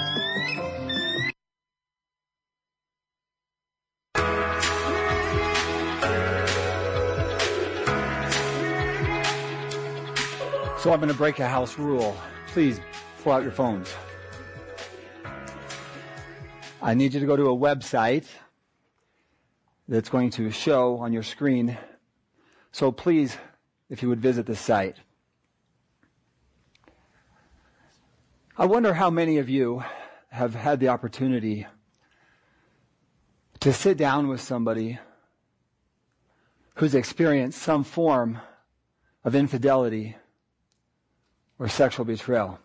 So I'm going to break a house rule. Please pull out your phones. I need you to go to a website that's going to show on your screen. So please, if you would visit this site. I wonder how many of you have had the opportunity to sit down with somebody who's experienced some form of infidelity or sexual betrayal.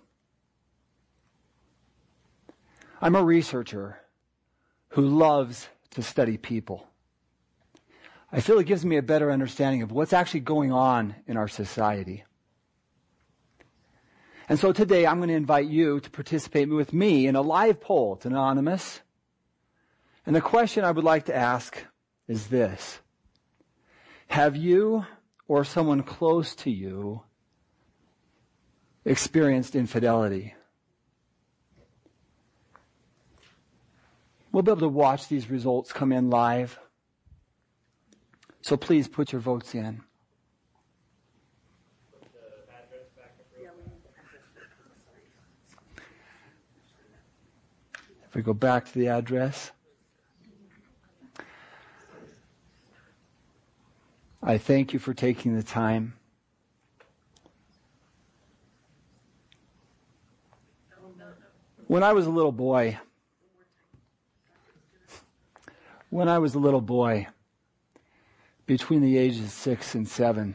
I'm a researcher who loves to study people. I feel it gives me a better understanding of what's actually going on in our society. And so today I'm going to invite you to participate with me in a live poll. It's anonymous. And the question I would like to ask is this. Have you or someone close to you experienced infidelity? We'll be able to watch these results come in live. So please put your votes in. If we go back to the address. I thank you for taking the time. When I was a little boy, when I was a little boy, between the ages of six and seven,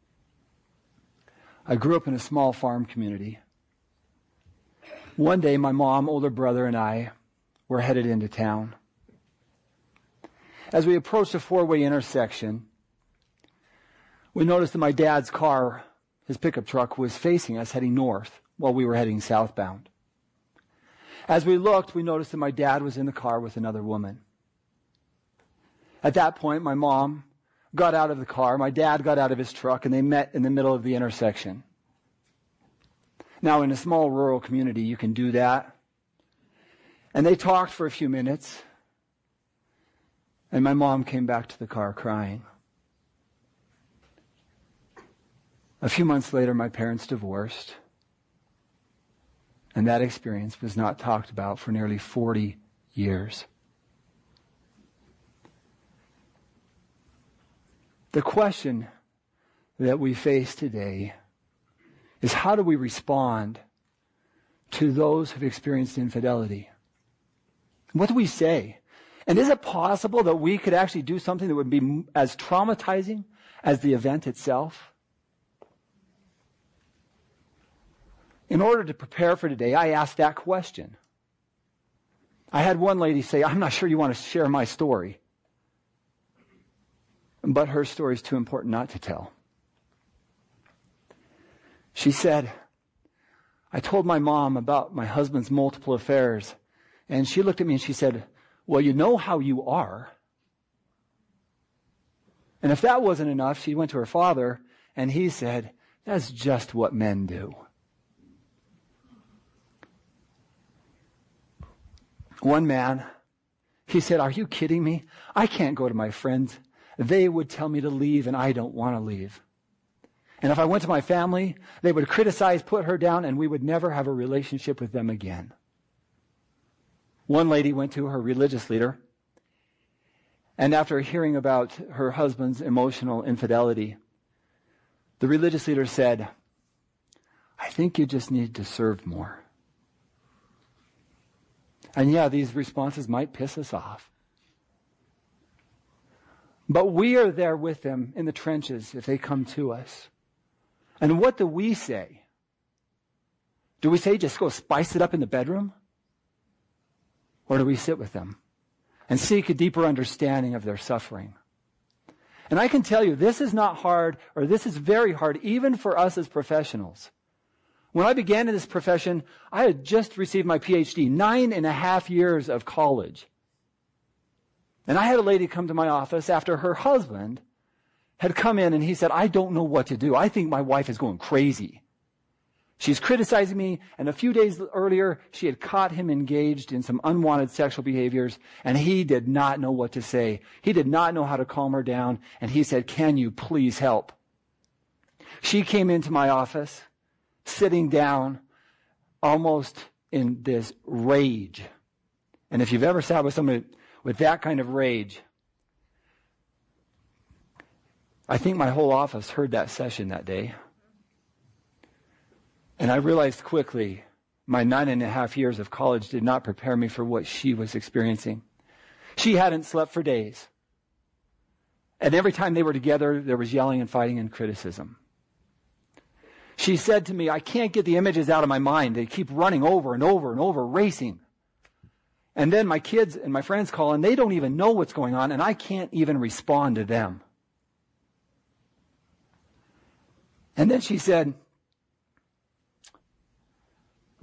I grew up in a small farm community. One day, my mom, older brother, and I were headed into town. As we approached a four-way intersection, we noticed that my dad's car, his pickup truck, was facing us heading north while we were heading southbound. As we looked, we noticed that my dad was in the car with another woman. At that point, my mom got out of the car, my dad got out of his truck, and they met in the middle of the intersection. Now, in a small rural community, you can do that. And they talked for a few minutes, and my mom came back to the car crying. A few months later, my parents divorced, and that experience was not talked about for nearly forty years. The question that we face today is, how do we respond to those who've experienced infidelity? What do we say? And is it possible that we could actually do something that would be as traumatizing as the event itself? In order to prepare for today, I asked that question. I had one lady say, I'm not sure you want to share my story. But her story is too important not to tell. She said, I told my mom about my husband's multiple affairs, and she looked at me and she said, well, you know how you are. And if that wasn't enough, she went to her father, and he said, that's just what men do. One man, he said, are you kidding me? I can't go to my friends. They would tell me to leave, and I don't want to leave. And if I went to my family, they would criticize, put her down, and we would never have a relationship with them again. One lady went to her religious leader, and after hearing about her husband's emotional infidelity, the religious leader said, I think you just need to serve more. And yeah, these responses might piss us off. But we are there with them in the trenches if they come to us. And what do we say? Do we say just go spice it up in the bedroom? Or do we sit with them and seek a deeper understanding of their suffering? And I can tell you, this is not hard, or this is very hard, even for us as professionals. When I began in this profession, I had just received my P H D, nine and a half years of college. And I had a lady come to my office after her husband had come in and he said, I don't know what to do. I think my wife is going crazy. She's criticizing me, and a few days earlier, she had caught him engaged in some unwanted sexual behaviors, and he did not know what to say. He did not know how to calm her down, and he said, can you please help? She came into my office, sitting down, almost in this rage. And if you've ever sat with somebody with that kind of rage, I think my whole office heard that session that day. And I realized quickly my nine and a half years of college did not prepare me for what she was experiencing. She hadn't slept for days. And every time they were together, there was yelling and fighting and criticism. She said to me, I can't get the images out of my mind. They keep running over and over and over, racing. And then my kids and my friends call, and they don't even know what's going on, and I can't even respond to them. And then she said,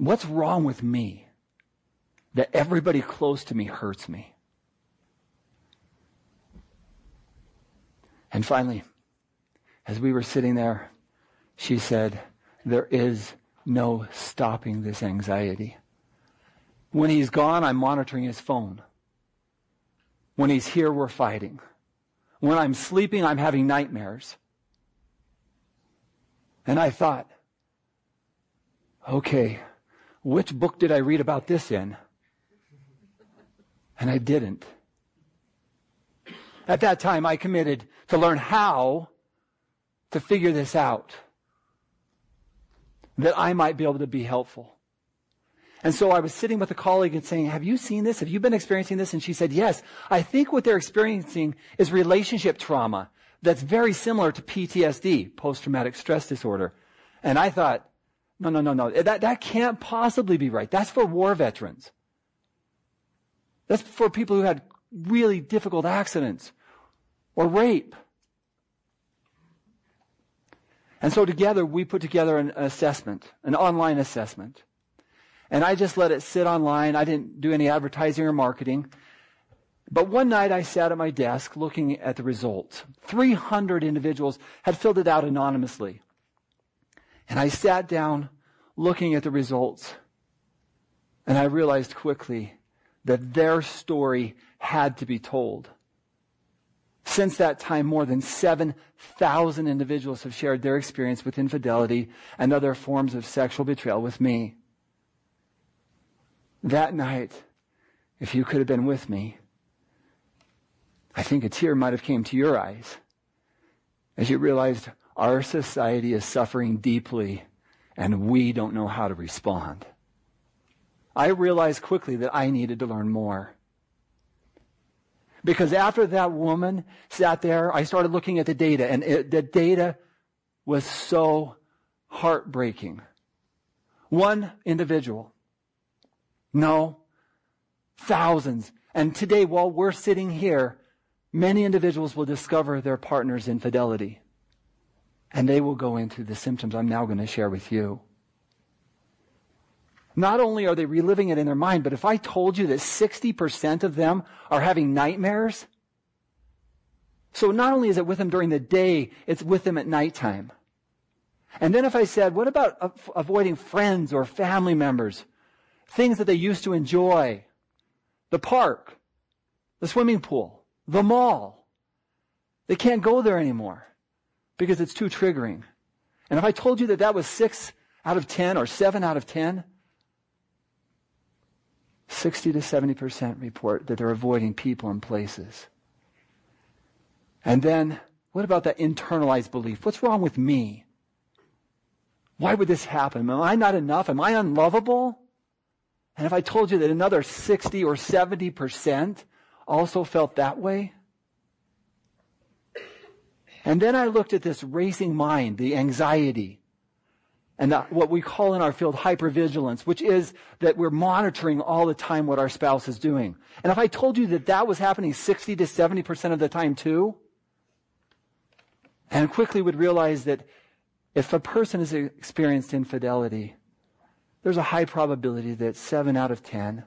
What's wrong with me that everybody close to me hurts me? And finally, as we were sitting there, she said, there is no stopping this anxiety. When he's gone, I'm monitoring his phone. When he's here, we're fighting. When I'm sleeping, I'm having nightmares. And I thought, okay, which book did I read about this in? And I didn't. At that time, I committed to learn how to figure this out, that I might be able to be helpful. And so I was sitting with a colleague and saying, have you seen this? Have you been experiencing this? And she said, yes. I think what they're experiencing is relationship trauma that's very similar to P T S D, post-traumatic stress disorder. And I thought, no, no, no, no. That, that can't possibly be right. That's for war veterans. That's for people who had really difficult accidents or rape. And so together we put together an assessment, an online assessment. And I just let it sit online. I didn't do any advertising or marketing. But one night I sat at my desk looking at the results. three hundred individuals had filled it out anonymously. And I sat down looking at the results. And I realized quickly that their story had to be told. Since that time, more than seven thousand individuals have shared their experience with infidelity and other forms of sexual betrayal with me. That night, if you could have been with me, I think a tear might have came to your eyes as you realized our society is suffering deeply and we don't know how to respond. I realized quickly that I needed to learn more. Because after that woman sat there, I started looking at the data, and it, the data was so heartbreaking. One individual. No, thousands. And today, while we're sitting here, many individuals will discover their partner's infidelity. And they will go into the symptoms I'm now going to share with you. Not only are they reliving it in their mind, but if I told you that sixty percent of them are having nightmares, so not only is it with them during the day, it's with them at nighttime. And then if I said, what about avoiding friends or family members, things that they used to enjoy, the park, the swimming pool, the mall, they can't go there anymore because it's too triggering. And if I told you that that was six out of ten or seven out of ten, sixty to seventy percent report that they're avoiding people and places. And then, what about that internalized belief? What's wrong with me? Why would this happen? Am I not enough? Am I unlovable? And if I told you that another sixty or seventy percent also felt that way? And then I looked at this racing mind, the anxiety, and the, what we call in our field hypervigilance, which is that we're monitoring all the time what our spouse is doing. And if I told you that that was happening sixty to seventy percent of the time too, and quickly would realize that if a person has experienced infidelity, there's a high probability that seven out of ten,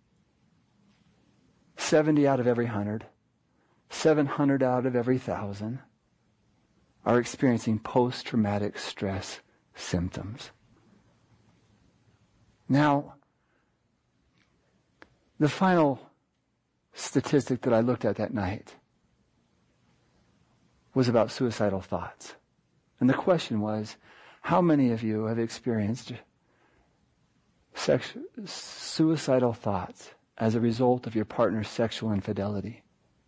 seventy out of every hundred, seven hundred out of every thousand are experiencing post-traumatic stress symptoms. Now, the final statistic that I looked at that night was about suicidal thoughts. And the question was, how many of you have experienced sex- suicidal thoughts as a result of your partner's sexual infidelity?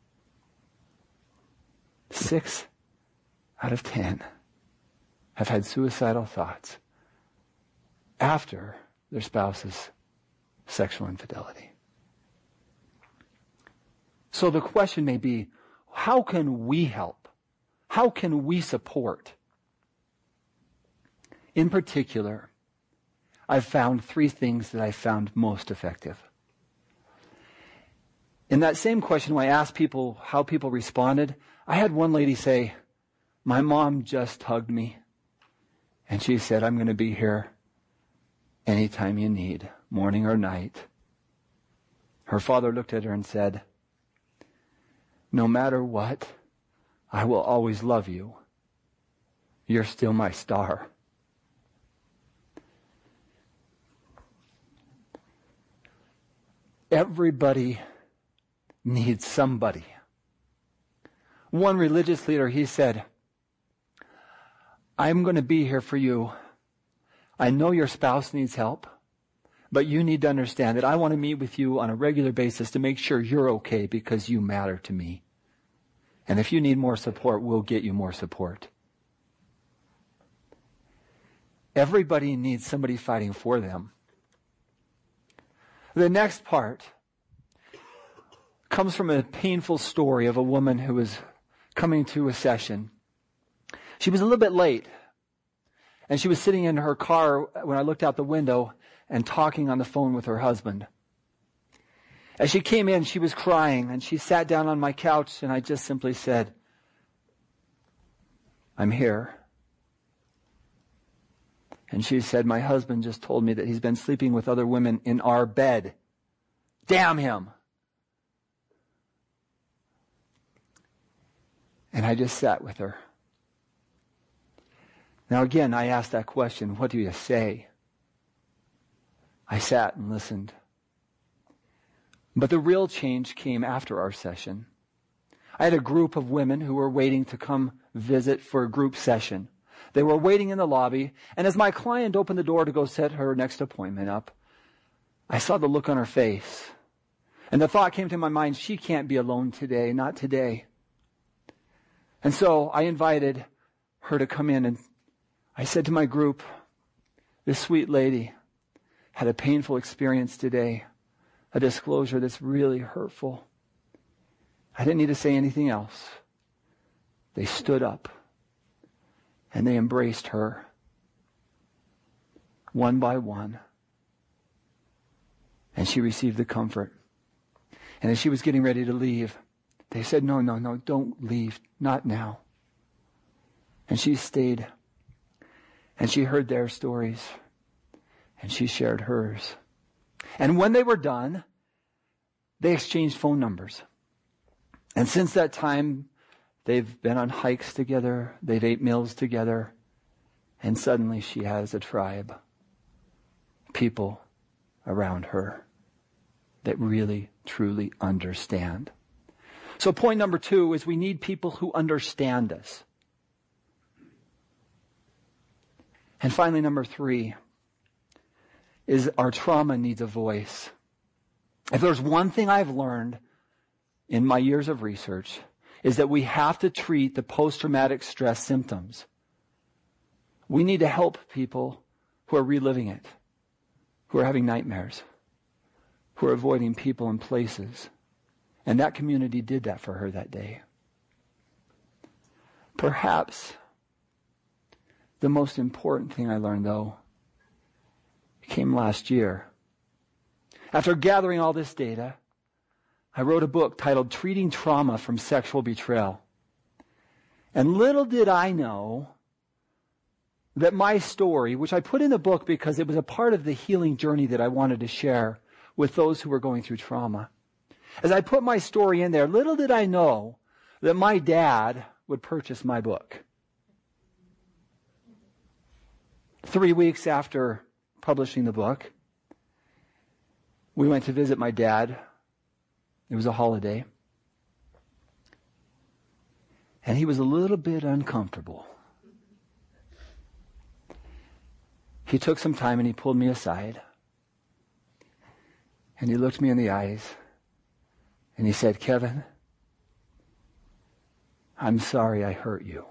Six out of ten have had suicidal thoughts after their spouse's sexual infidelity. So the question may be, how can we help? How can we support? In particular, I've found three things that I found most effective. In that same question, when I asked people how people responded, I had one lady say, my mom just hugged me. And she said, I'm going to be here anytime you need, morning or night. Her father looked at her and said, no matter what, I will always love you. You're still my star. Everybody needs somebody. One religious leader, he said, I'm going to be here for you. I know your spouse needs help, but you need to understand that I want to meet with you on a regular basis to make sure you're okay because you matter to me. And if you need more support, we'll get you more support. Everybody needs somebody fighting for them. The next part comes from a painful story of a woman who was coming to a session. She was a little bit late, and she was sitting in her car when I looked out the window and talking on the phone with her husband. As she came in, she was crying, and she sat down on my couch, and I just simply said, I'm here. And she said, my husband just told me that he's been sleeping with other women in our bed. Damn him. And I just sat with her. Now again, I asked that question, what do you say? I sat and listened. But the real change came after our session. I had a group of women who were waiting to come visit for a group session. They were waiting in the lobby, and as my client opened the door to go set her next appointment up, I saw the look on her face. And the thought came to my mind, she can't be alone today, not today. And so I invited her to come in, and I said to my group, this sweet lady had a painful experience today, a disclosure that's really hurtful. I didn't need to say anything else. They stood up. And they embraced her, one by one. And she received the comfort. And as she was getting ready to leave, they said, no, no, no, don't leave, not now. And she stayed. And she heard their stories. And she shared hers. And when they were done, they exchanged phone numbers. And since that time, they've been on hikes together. They've ate meals together. And suddenly she has a tribe. People around her that really, truly understand. So point number two is we need people who understand us. And finally, number three is our trauma needs a voice. If there's one thing I've learned in my years of research, is that we have to treat the post-traumatic stress symptoms. We need to help people who are reliving it, who are having nightmares, who are avoiding people and places. And that community did that for her that day. Perhaps the most important thing I learned, though, came last year. After gathering all this data, I wrote a book titled Treating Trauma from Sexual Betrayal. And little did I know that my story, which I put in the book because it was a part of the healing journey that I wanted to share with those who were going through trauma. As I put my story in there, little did I know that my dad would purchase my book. Three weeks after publishing the book, we went to visit my dad. It was a holiday. And he was a little bit uncomfortable. He took some time and he pulled me aside. And he looked me in the eyes. And he said, Kevin, I'm sorry I hurt you.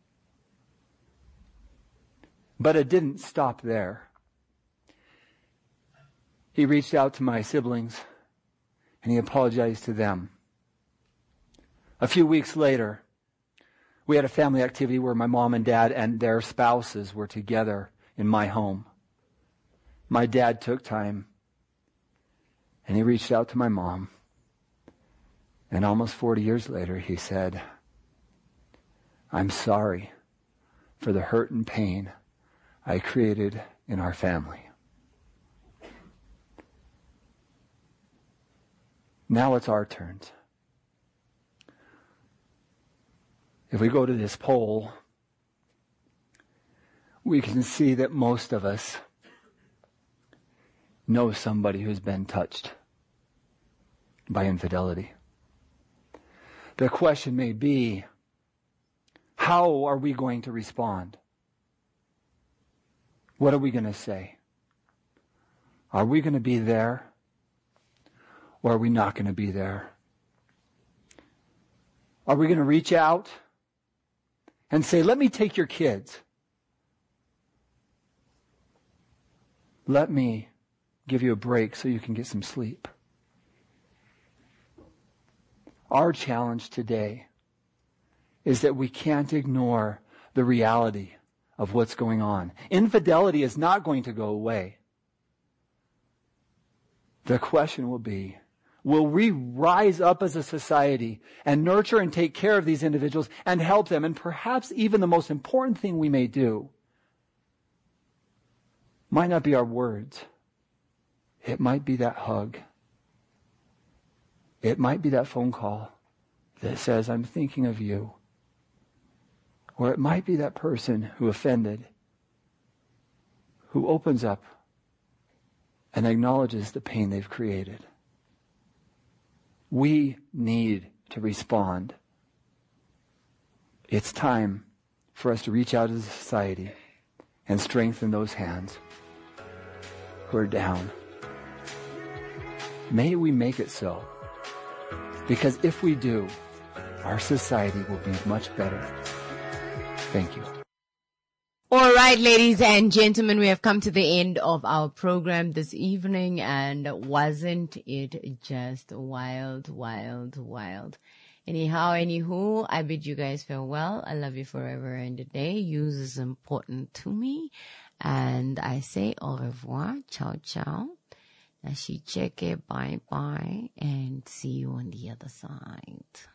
But it didn't stop there. He reached out to my siblings and he apologized to them. A few weeks later, we had a family activity where my mom and dad and their spouses were together in my home. My dad took time and he reached out to my mom. And almost forty years later, he said, I'm sorry for the hurt and pain I created in our family. Now it's our turn. If we go to this poll, we can see that most of us know somebody who's been touched by infidelity. The question may be, how are we going to respond? What are we going to say? Are we going to be there? Or are we not going to be there? Are we going to reach out and say, let me take your kids. Let me give you a break so you can get some sleep. Our challenge today is that we can't ignore the reality of what's going on. Infidelity is not going to go away. The question will be, will we rise up as a society and nurture and take care of these individuals and help them? And perhaps even the most important thing we may do might not be our words. It might be that hug. It might be that phone call that says, I'm thinking of you. Or it might be that person who offended, who opens up and acknowledges the pain they've created. We need to respond. It's time for us to reach out as a society and strengthen those hands who are down. May we make it so. Because if we do, our society will be much better. Thank you. All right, ladies and gentlemen, we have come to the end of our program this evening, and wasn't it just wild, wild, wild? Anyhow, anywho, I bid you guys farewell. I love you forever and a day. Use is important to me. And I say au revoir, ciao, ciao. Nashi cheke, bye, bye, and see you on the other side.